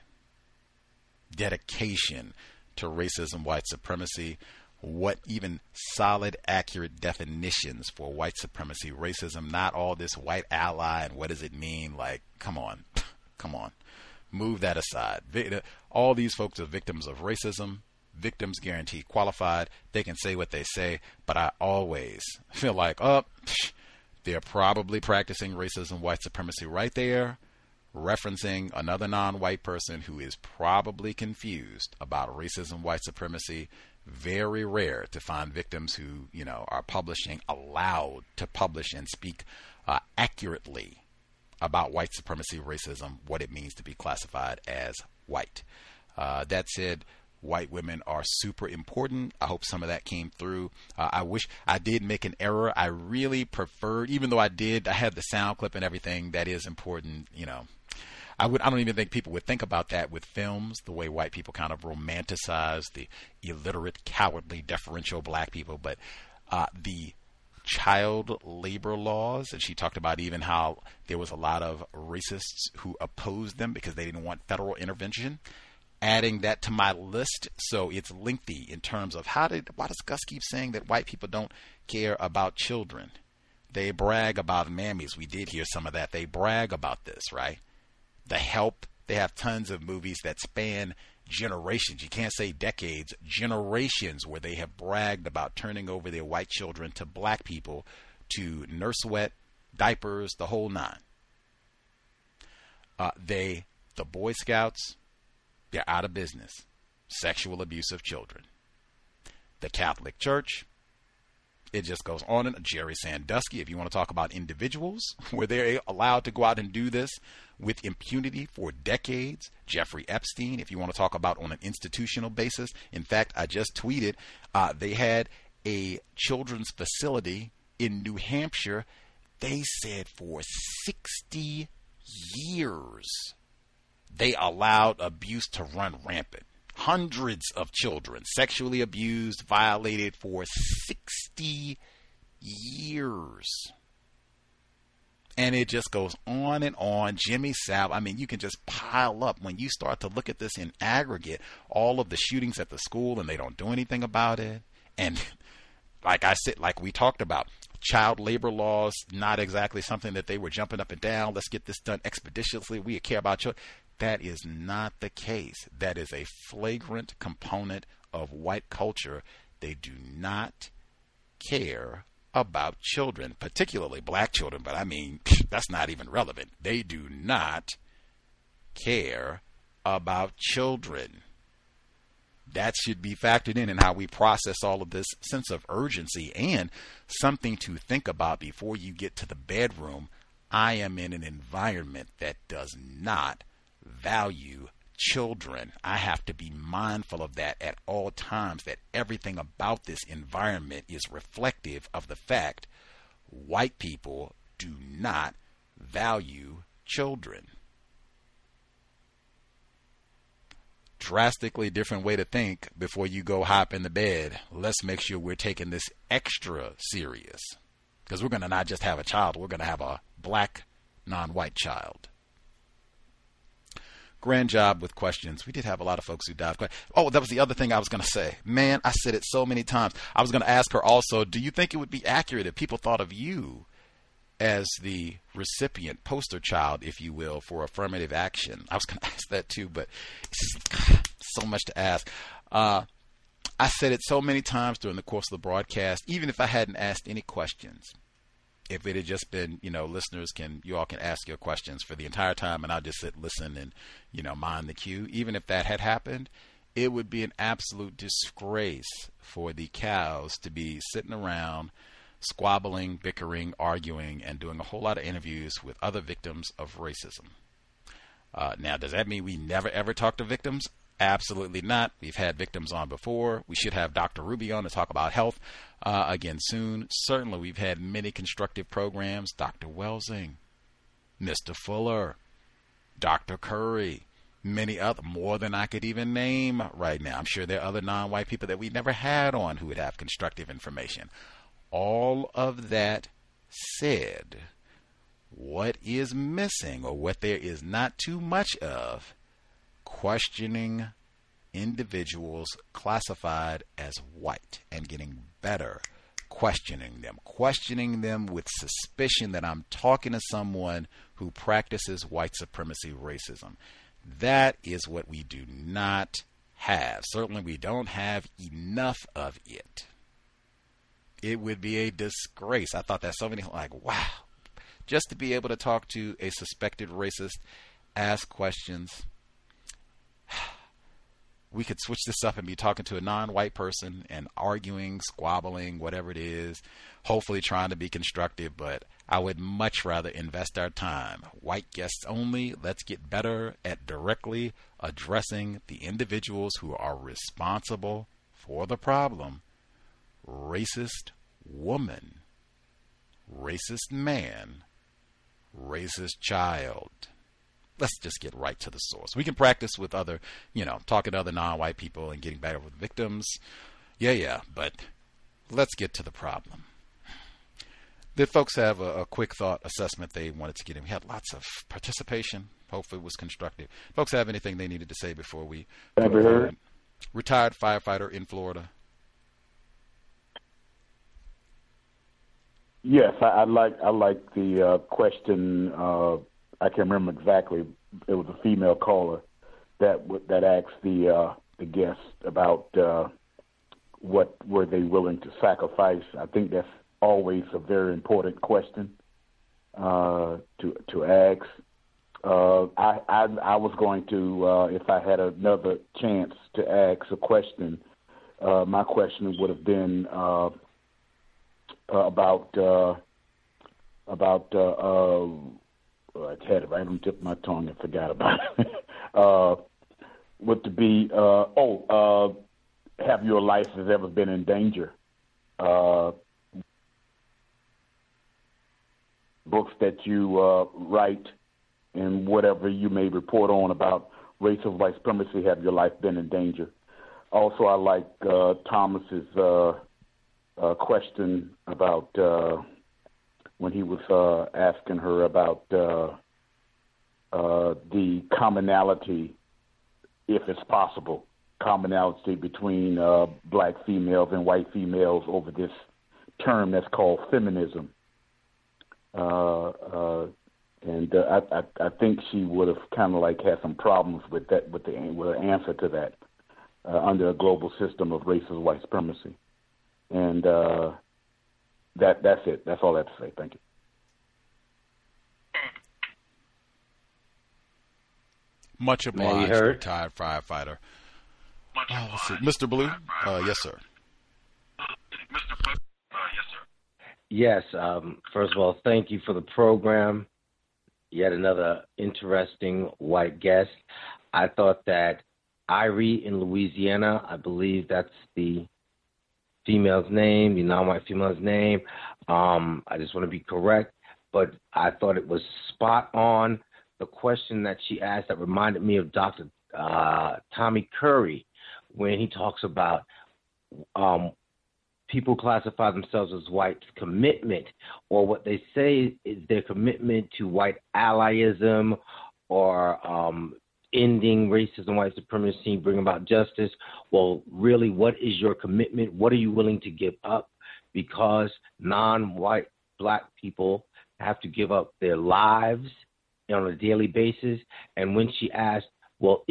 Dedication to racism, white supremacy, what even solid, accurate definitions for white supremacy, racism, not all this white ally and what does it mean? Like, come on, come on. Move that aside. All these folks are victims of racism, victims guaranteed qualified. They can say what they say, but I always feel like, they're probably practicing racism, white supremacy right there, referencing another non-white person who is probably confused about racism, white supremacy. Very rare to find victims who, are publishing, allowed to publish and speak accurately about white supremacy, racism, what it means to be classified as white. That said, white women are super important. I hope some of that came through. I wish I did make an error. I really preferred, even though I had the sound clip and everything, that is important, I don't even think people would think about that with films, the way white people kind of romanticize the illiterate, cowardly, deferential black people. But the child labor laws, and she talked about even how there was a lot of racists who opposed them because they didn't want federal intervention. Adding that to my list, so it's lengthy in terms of why does Gus keep saying that white people don't care about children? They brag about mammies. We did hear some of that. They brag about this, right? The Help, they have tons of movies that span generations. You can't say decades, generations, where they have bragged about turning over their white children to black people to nurse wet, diapers, the whole nine. The Boy Scouts, they're out of business. Sexual abuse of children. The Catholic Church, it just goes on. And Jerry Sandusky, if you want to talk about individuals where they're allowed to go out and do this with impunity for decades. Jeffrey Epstein, if you want to talk about on an institutional basis. In fact, I just tweeted, they had a children's facility in New Hampshire. They said for 60 years, they allowed abuse to run rampant. Hundreds of children sexually abused, violated for 60 years. And it just goes on and on. Jimmy Savile, I mean, you can just pile up when you start to look at this in aggregate, all of the shootings at the school, and they don't do anything about it. And like I said, like we talked about, child labor laws, not exactly something that they were jumping up and down. Let's get this done expeditiously. We care about children. That is not the case. That is a flagrant component of white culture. They do not care about children, particularly black children, but I mean, that's not even relevant. They do not care about children. that should be factored in how we process all of this sense of urgency, and something to think about before you get to the bedroom. I am in an environment that does not value children. I have to be mindful of that at all times, that everything about this environment is reflective of the fact white people do not value children. Drastically different way to think before you go hop in the bed. Let's make sure we're taking this extra serious, because we're going to not just have a child, we're going to have a black, non-white child. Grand job with questions. We did have a lot of folks who dived. Oh, that was the other thing I was going to say. Man, I said it so many times. I was going to ask her also, do you think it would be accurate if people thought of you as the recipient, poster child, if you will, for affirmative action? I was going to ask that too, but it's so much to ask. I said it so many times during the course of the broadcast, even if I hadn't asked any questions. If it had just been, listeners, you all can ask your questions for the entire time, and I'll just sit, listen, and, mind the cue. Even if that had happened, it would be an absolute disgrace for the cows to be sitting around squabbling, bickering, arguing, and doing a whole lot of interviews with other victims of racism. Now, does that mean we never, ever talk to victims? Absolutely not. We've had victims on before. We should have Dr. Ruby on to talk about health again soon. Certainly, we've had many constructive programs. Dr. Welsing, Mr. Fuller, Dr. Curry, many other, more than I could even name right now. I'm sure there are other non-white people that we never had on who would have constructive information. All of that said, what is missing, or what there is not too much of, questioning individuals classified as white and getting better questioning them with suspicion that I'm talking to someone who practices white supremacy racism. That is what we do not have. Certainly we don't have enough of it. It would be a disgrace. I thought that so many, wow, just to be able to talk to a suspected racist, ask questions. We could switch this up and be talking to a non-white person and arguing, squabbling, whatever it is, hopefully trying to be constructive, but I would much rather invest our time. White guests only. Let's get better at directly addressing the individuals who are responsible for the problem. Racist woman, racist man, racist child. Let's just get right to the source. We can practice with other, talking to other non-white people and getting better with victims. Yeah, but let's get to the problem. Did folks have a quick thought assessment they wanted to get in? We had lots of participation. Hopefully it was constructive. Folks have anything they needed to say before we... Have you heard? Retired firefighter in Florida. Yes, I like the question. I can't remember exactly. It was a female caller that asked the guest about what were they willing to sacrifice. I think that's always a very important question to ask. I was going to, if I had another chance to ask a question, my question would have been about I had it right on the tip of my tongue and forgot about it. Would to be, have your life has ever been in danger? Books that you write and whatever you may report on about racial white supremacy, have your life been in danger? Also, I like Thomas's question about when he was asking her about the commonality, if it's possible, commonality between black females and white females over this term that's called feminism. And I think she would have kind of had some problems with that, with the answer to that under a global system of racist white supremacy. And that's it. That's all I have to say. Thank you. Much obliged, retired firefighter. Let's see. Mr. Blue? Yes, sir. Yes. First of all, thank you for the program. Yet another interesting white guest. I thought that Irie in Louisiana, I believe that's the female's name, the non-white female's name. I just want to be correct, but I thought it was spot on. The question that she asked that reminded me of Dr. Tommy Curry when he talks about people classify themselves as white's commitment, or what they say is their commitment to white allyism or ending racism, white supremacy, bring about justice. Well, really, what is your commitment? What are you willing to give up? Because non-white black people have to give up their lives on a daily basis. And when she asked, well,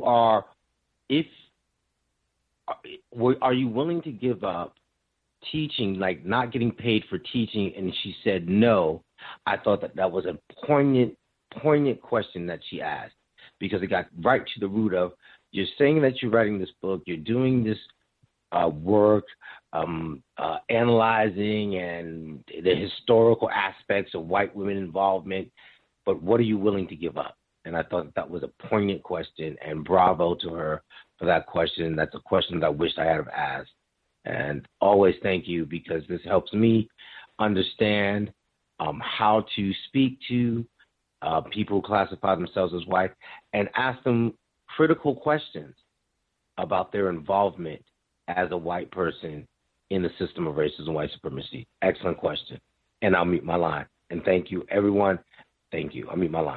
are you willing to give up teaching, like not getting paid for teaching? And she said no. I thought that was a poignant question that she asked, because it got right to the root of, you're saying that you're writing this book, you're doing this work, analyzing and the historical aspects of white women involvement, but what are you willing to give up? And I thought that was a poignant question, and bravo to her for that question. That's a question that I wished I had asked. And always thank you, because this helps me understand how to speak to people who classify themselves as white and ask them critical questions about their involvement as a white person in the system of racism and white supremacy. Excellent question. And I'll mute my line. And thank you, everyone. Thank you. I'll mute my line.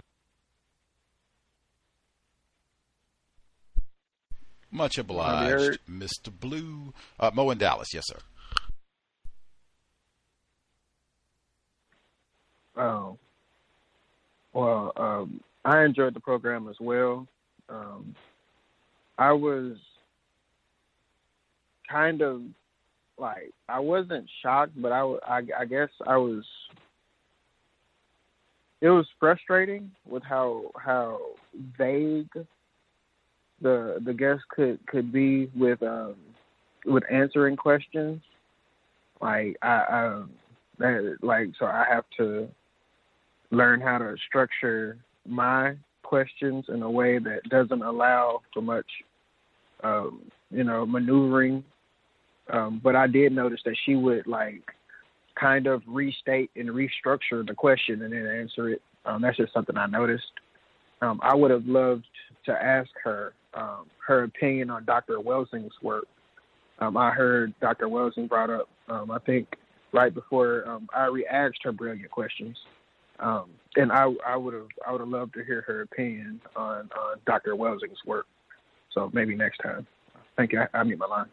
Much obliged, Mr. Blue. Mo in Dallas, yes, sir. Oh, well, I enjoyed the program as well. I was kind of like, I wasn't shocked, but I guess I was. It was frustrating with how vague the guest could be with answering questions. Like so I have to learn how to structure my questions in a way that doesn't allow for much maneuvering. But I did notice that she would kind of restate and restructure the question and then answer it. That's just something I noticed. I would have loved to ask her her opinion on Dr. Welsing's work. I heard Dr. Welsing brought up, I think, right before Irie asked her brilliant questions, and I would have loved to hear her opinion on Dr. Welsing's work. So maybe next time. Thank you. I mute my line.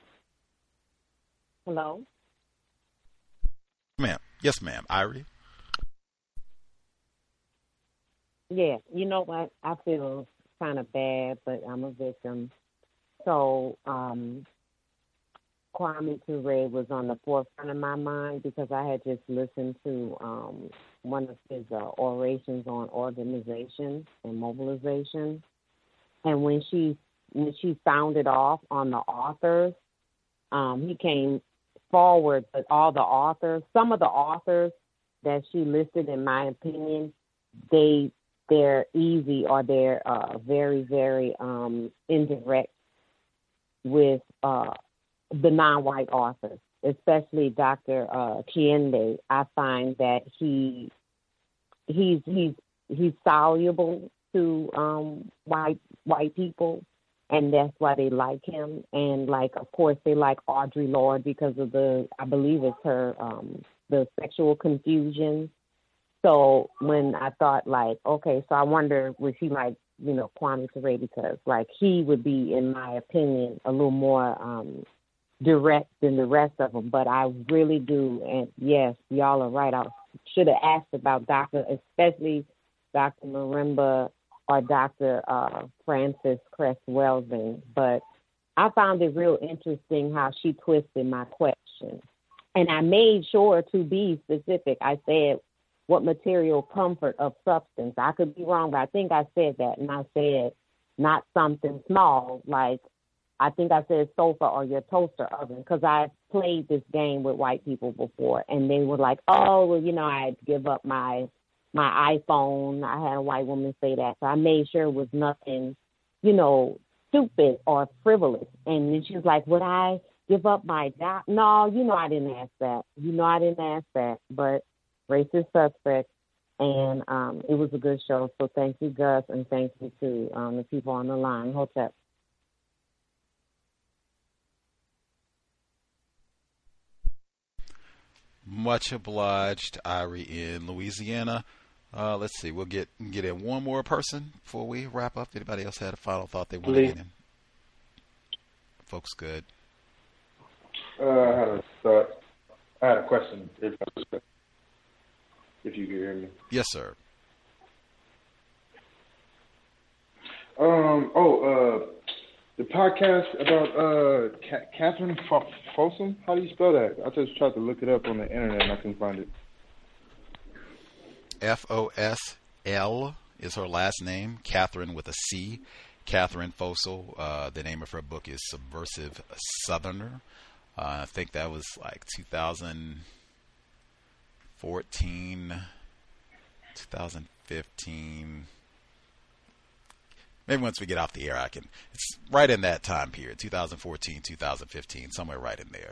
Hello. Ma'am. Yes, ma'am. Irie. Yeah, you know what? I feel kind of bad, but I'm a victim. So Kwame Ture was on the forefront of my mind because I had just listened to one of his orations on organization and mobilization. And when she sounded off on the authors, he came forward, but all the authors, some of the authors that she listed, in my opinion, they're easy, or they're very, very indirect with the non-white authors, especially Dr. Chiende. I find that he's soluble to white people, and that's why they like him. And of course, they like Audre Lorde because of I believe it's her the sexual confusion. So when I thought okay, so I wonder, was he Kwame Ture, because he would be, in my opinion, a little more direct than the rest of them. But I really do, and yes, y'all are right. I should have asked about especially Dr. Marimba or Dr. Frances Cress Welsing. But I found it real interesting how she twisted my question. And I made sure to be specific. I said, what material comfort of substance? I could be wrong, but I think I said that. And I said, not something small, like I think I said sofa or your toaster oven, because I played this game with white people before, and they were like, oh, well, you know, I had to give up my iPhone. I had a white woman say that. So I made sure it was nothing, you know, stupid or frivolous. And then she was like, would I give up my job? No, you know I didn't ask that. You know I didn't ask that. But racist suspect. And it was a good show. So thank you, Gus, and thank you to the people on the line. Hotep. Much obliged, Irie in Louisiana. Let's see. We'll get in one more person before we wrap up. Anybody else had a final thought they wanted to get in? Folks, good. I had a question. If you can hear me. Yes, sir. The podcast about Catherine Folsom. How do you spell that? I just tried to look it up on the internet and I couldn't find it. Fosl is her last name. Catherine with a C. Catherine Fosel. The name of her book is Subversive Southerner. I think that was like 2014, 2015. Maybe once we get off the air, it's right in that time period, 2014, 2015, somewhere right in there.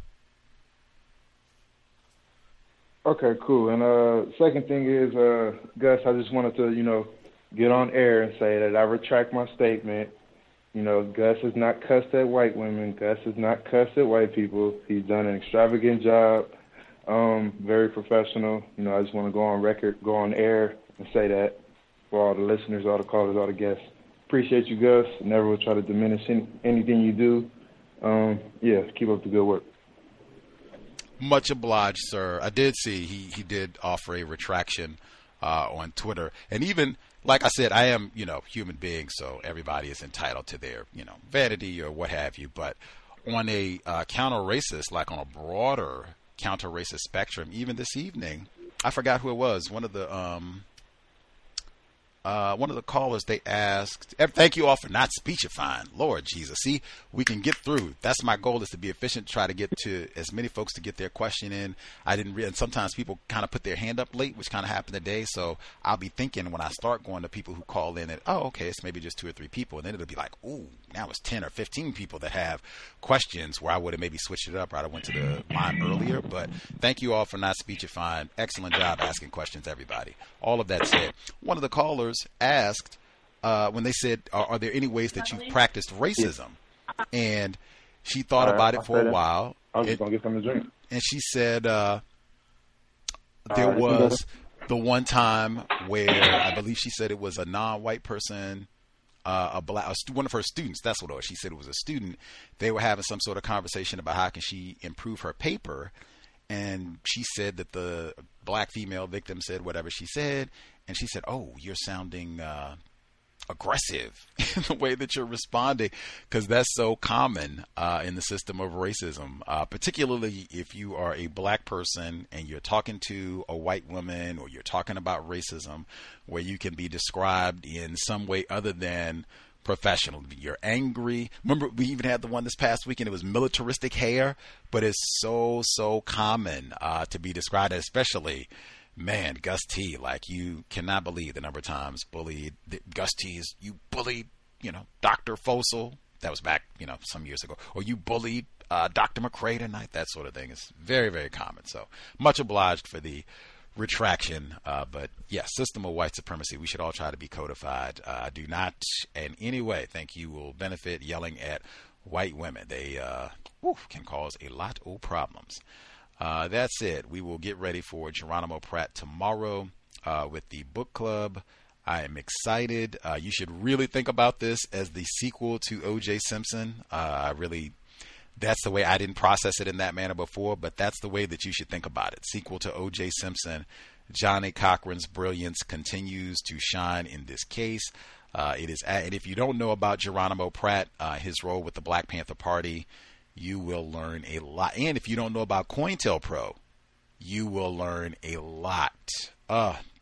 Okay, cool. And second thing is, Gus, I just wanted to, get on air and say that I retract my statement. Gus has not cussed at white women. Gus has not cussed at white people. He's done an extravagant job, very professional. I just want to go on record, go on air and say that for all the listeners, all the callers, all the guests. Appreciate you, Gus. Never will try to diminish anything you do. Keep up the good work. Much obliged, sir. I did see he did offer a retraction on Twitter. And even, like I said, I am, human being, so everybody is entitled to their, vanity or what have you. But on a counter-racist, like on a broader counter-racist spectrum, even this evening, I forgot who it was. One of the callers, they asked, thank you all for not speechifying. Lord Jesus. See, we can get through. That's my goal, is to be efficient, try to get to as many folks to get their question in. And sometimes people kind of put their hand up late, which kind of happened today. So I'll be thinking when I start going to people who call in that, it's maybe just 2 or 3 people. And then it'll be like, ooh, now it's 10 or 15 people that have questions, where I would have maybe switched it up, or I went to the line earlier. But thank you all for not speechifying. Excellent job asking questions, everybody. All of that said, one of the callers asked when they said, are there any ways that you've practiced racism? And she thought about it for a while. I was just going to get something to drink. And she said there was the one time where I believe she said it was a non-white person, one of her students. That's what it was. She said it was a student. They were having some sort of conversation about how can she improve her paper. And she said that the black female victim said whatever she said. And she said, oh, you're sounding aggressive in the way that you're responding, because that's so common in the system of racism, particularly if you are a black person and you're talking to a white woman, or you're talking about racism, where you can be described in some way other than professional. You're angry. Remember, we even had the one this past weekend. It was militaristic hair, but it's so common to be described, especially, man, Gus T. Like, you cannot believe the number of times bullied. Gus T's, you bullied, Dr. Fosel. That was back, some years ago. Or you bullied Dr. McCrae tonight. That sort of thing is very, very common. So much obliged for the retraction. But yes, system of white supremacy. We should all try to be codified. I do not in any way think you will benefit yelling at white women. They can cause a lot of problems. That's it. We will get ready for Geronimo Pratt tomorrow with the book club. I am excited. You should really think about this as the sequel to O.J. Simpson. That's the way. I didn't process it in that manner before, but that's the way that you should think about it. Sequel to O.J. Simpson. Johnny Cochran's brilliance continues to shine in this case. And if you don't know about Geronimo Pratt, his role with the Black Panther Party, you will learn a lot. And if you don't know about COINTELPRO, you will learn a lot.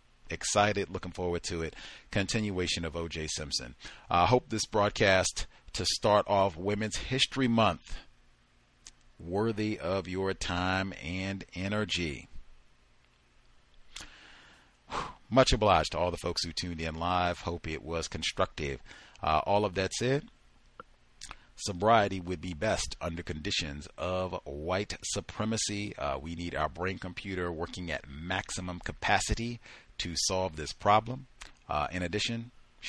Excited, looking forward to it. Continuation of O.J. Simpson. I hope this broadcast to start off Women's History Month. Worthy of your time and energy. Much obliged to all the folks who tuned in live. Hope it was constructive. All of that said, sobriety would be best under conditions of white supremacy. We need our brain computer working at maximum capacity to solve this problem. In addition,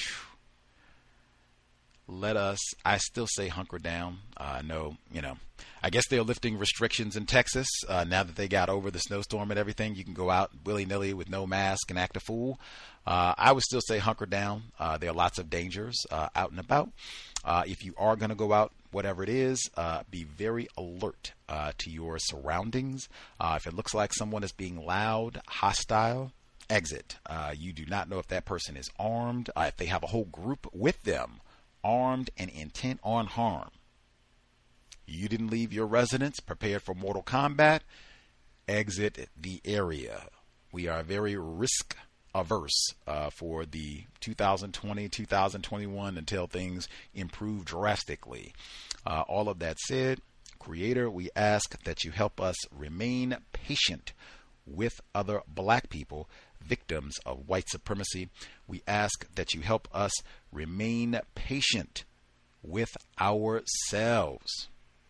I still say hunker down. I guess they're lifting restrictions in Texas now that they got over the snowstorm and everything. You can go out willy-nilly with no mask and act a fool. I would still say hunker down. There are lots of dangers out and about. If you are going to go out, whatever it is, be very alert to your surroundings. If it looks like someone is being loud, hostile, exit. You do not know if that person is armed, if they have a whole group with them, armed and intent on harm. You didn't leave your residence prepared for mortal combat. Exit the area. We are very risk averse for the 2020-2021 until things improve drastically. All of that said, Creator, we ask that you help us remain patient with other black people, victims of white supremacy. We ask that you help us remain patient with ourselves.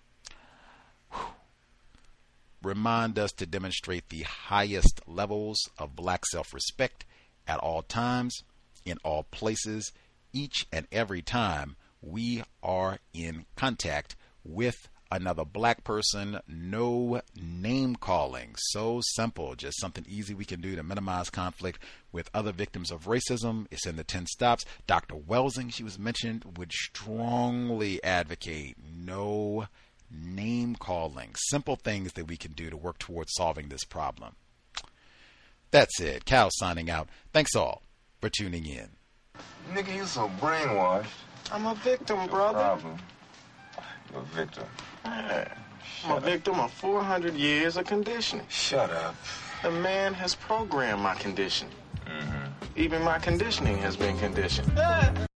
Remind us to demonstrate the highest levels of black self-respect at all times, in all places, each and every time we are in contact with another black person. No name calling. So simple. Just something easy we can do to minimize conflict with other victims of racism. It's in the 10 steps. Dr. Welsing, she was mentioned, would strongly advocate no name calling. Simple things that we can do to work towards solving this problem. That's it. Cal signing out. Thanks all for tuning in. Nigga, you so brainwashed. I'm a victim, brother. Problem. You're a victim. Yeah. I'm a victim of 400 years of conditioning. Shut up. The man has programmed my conditioning. Mm-hmm. Even my conditioning has been conditioned.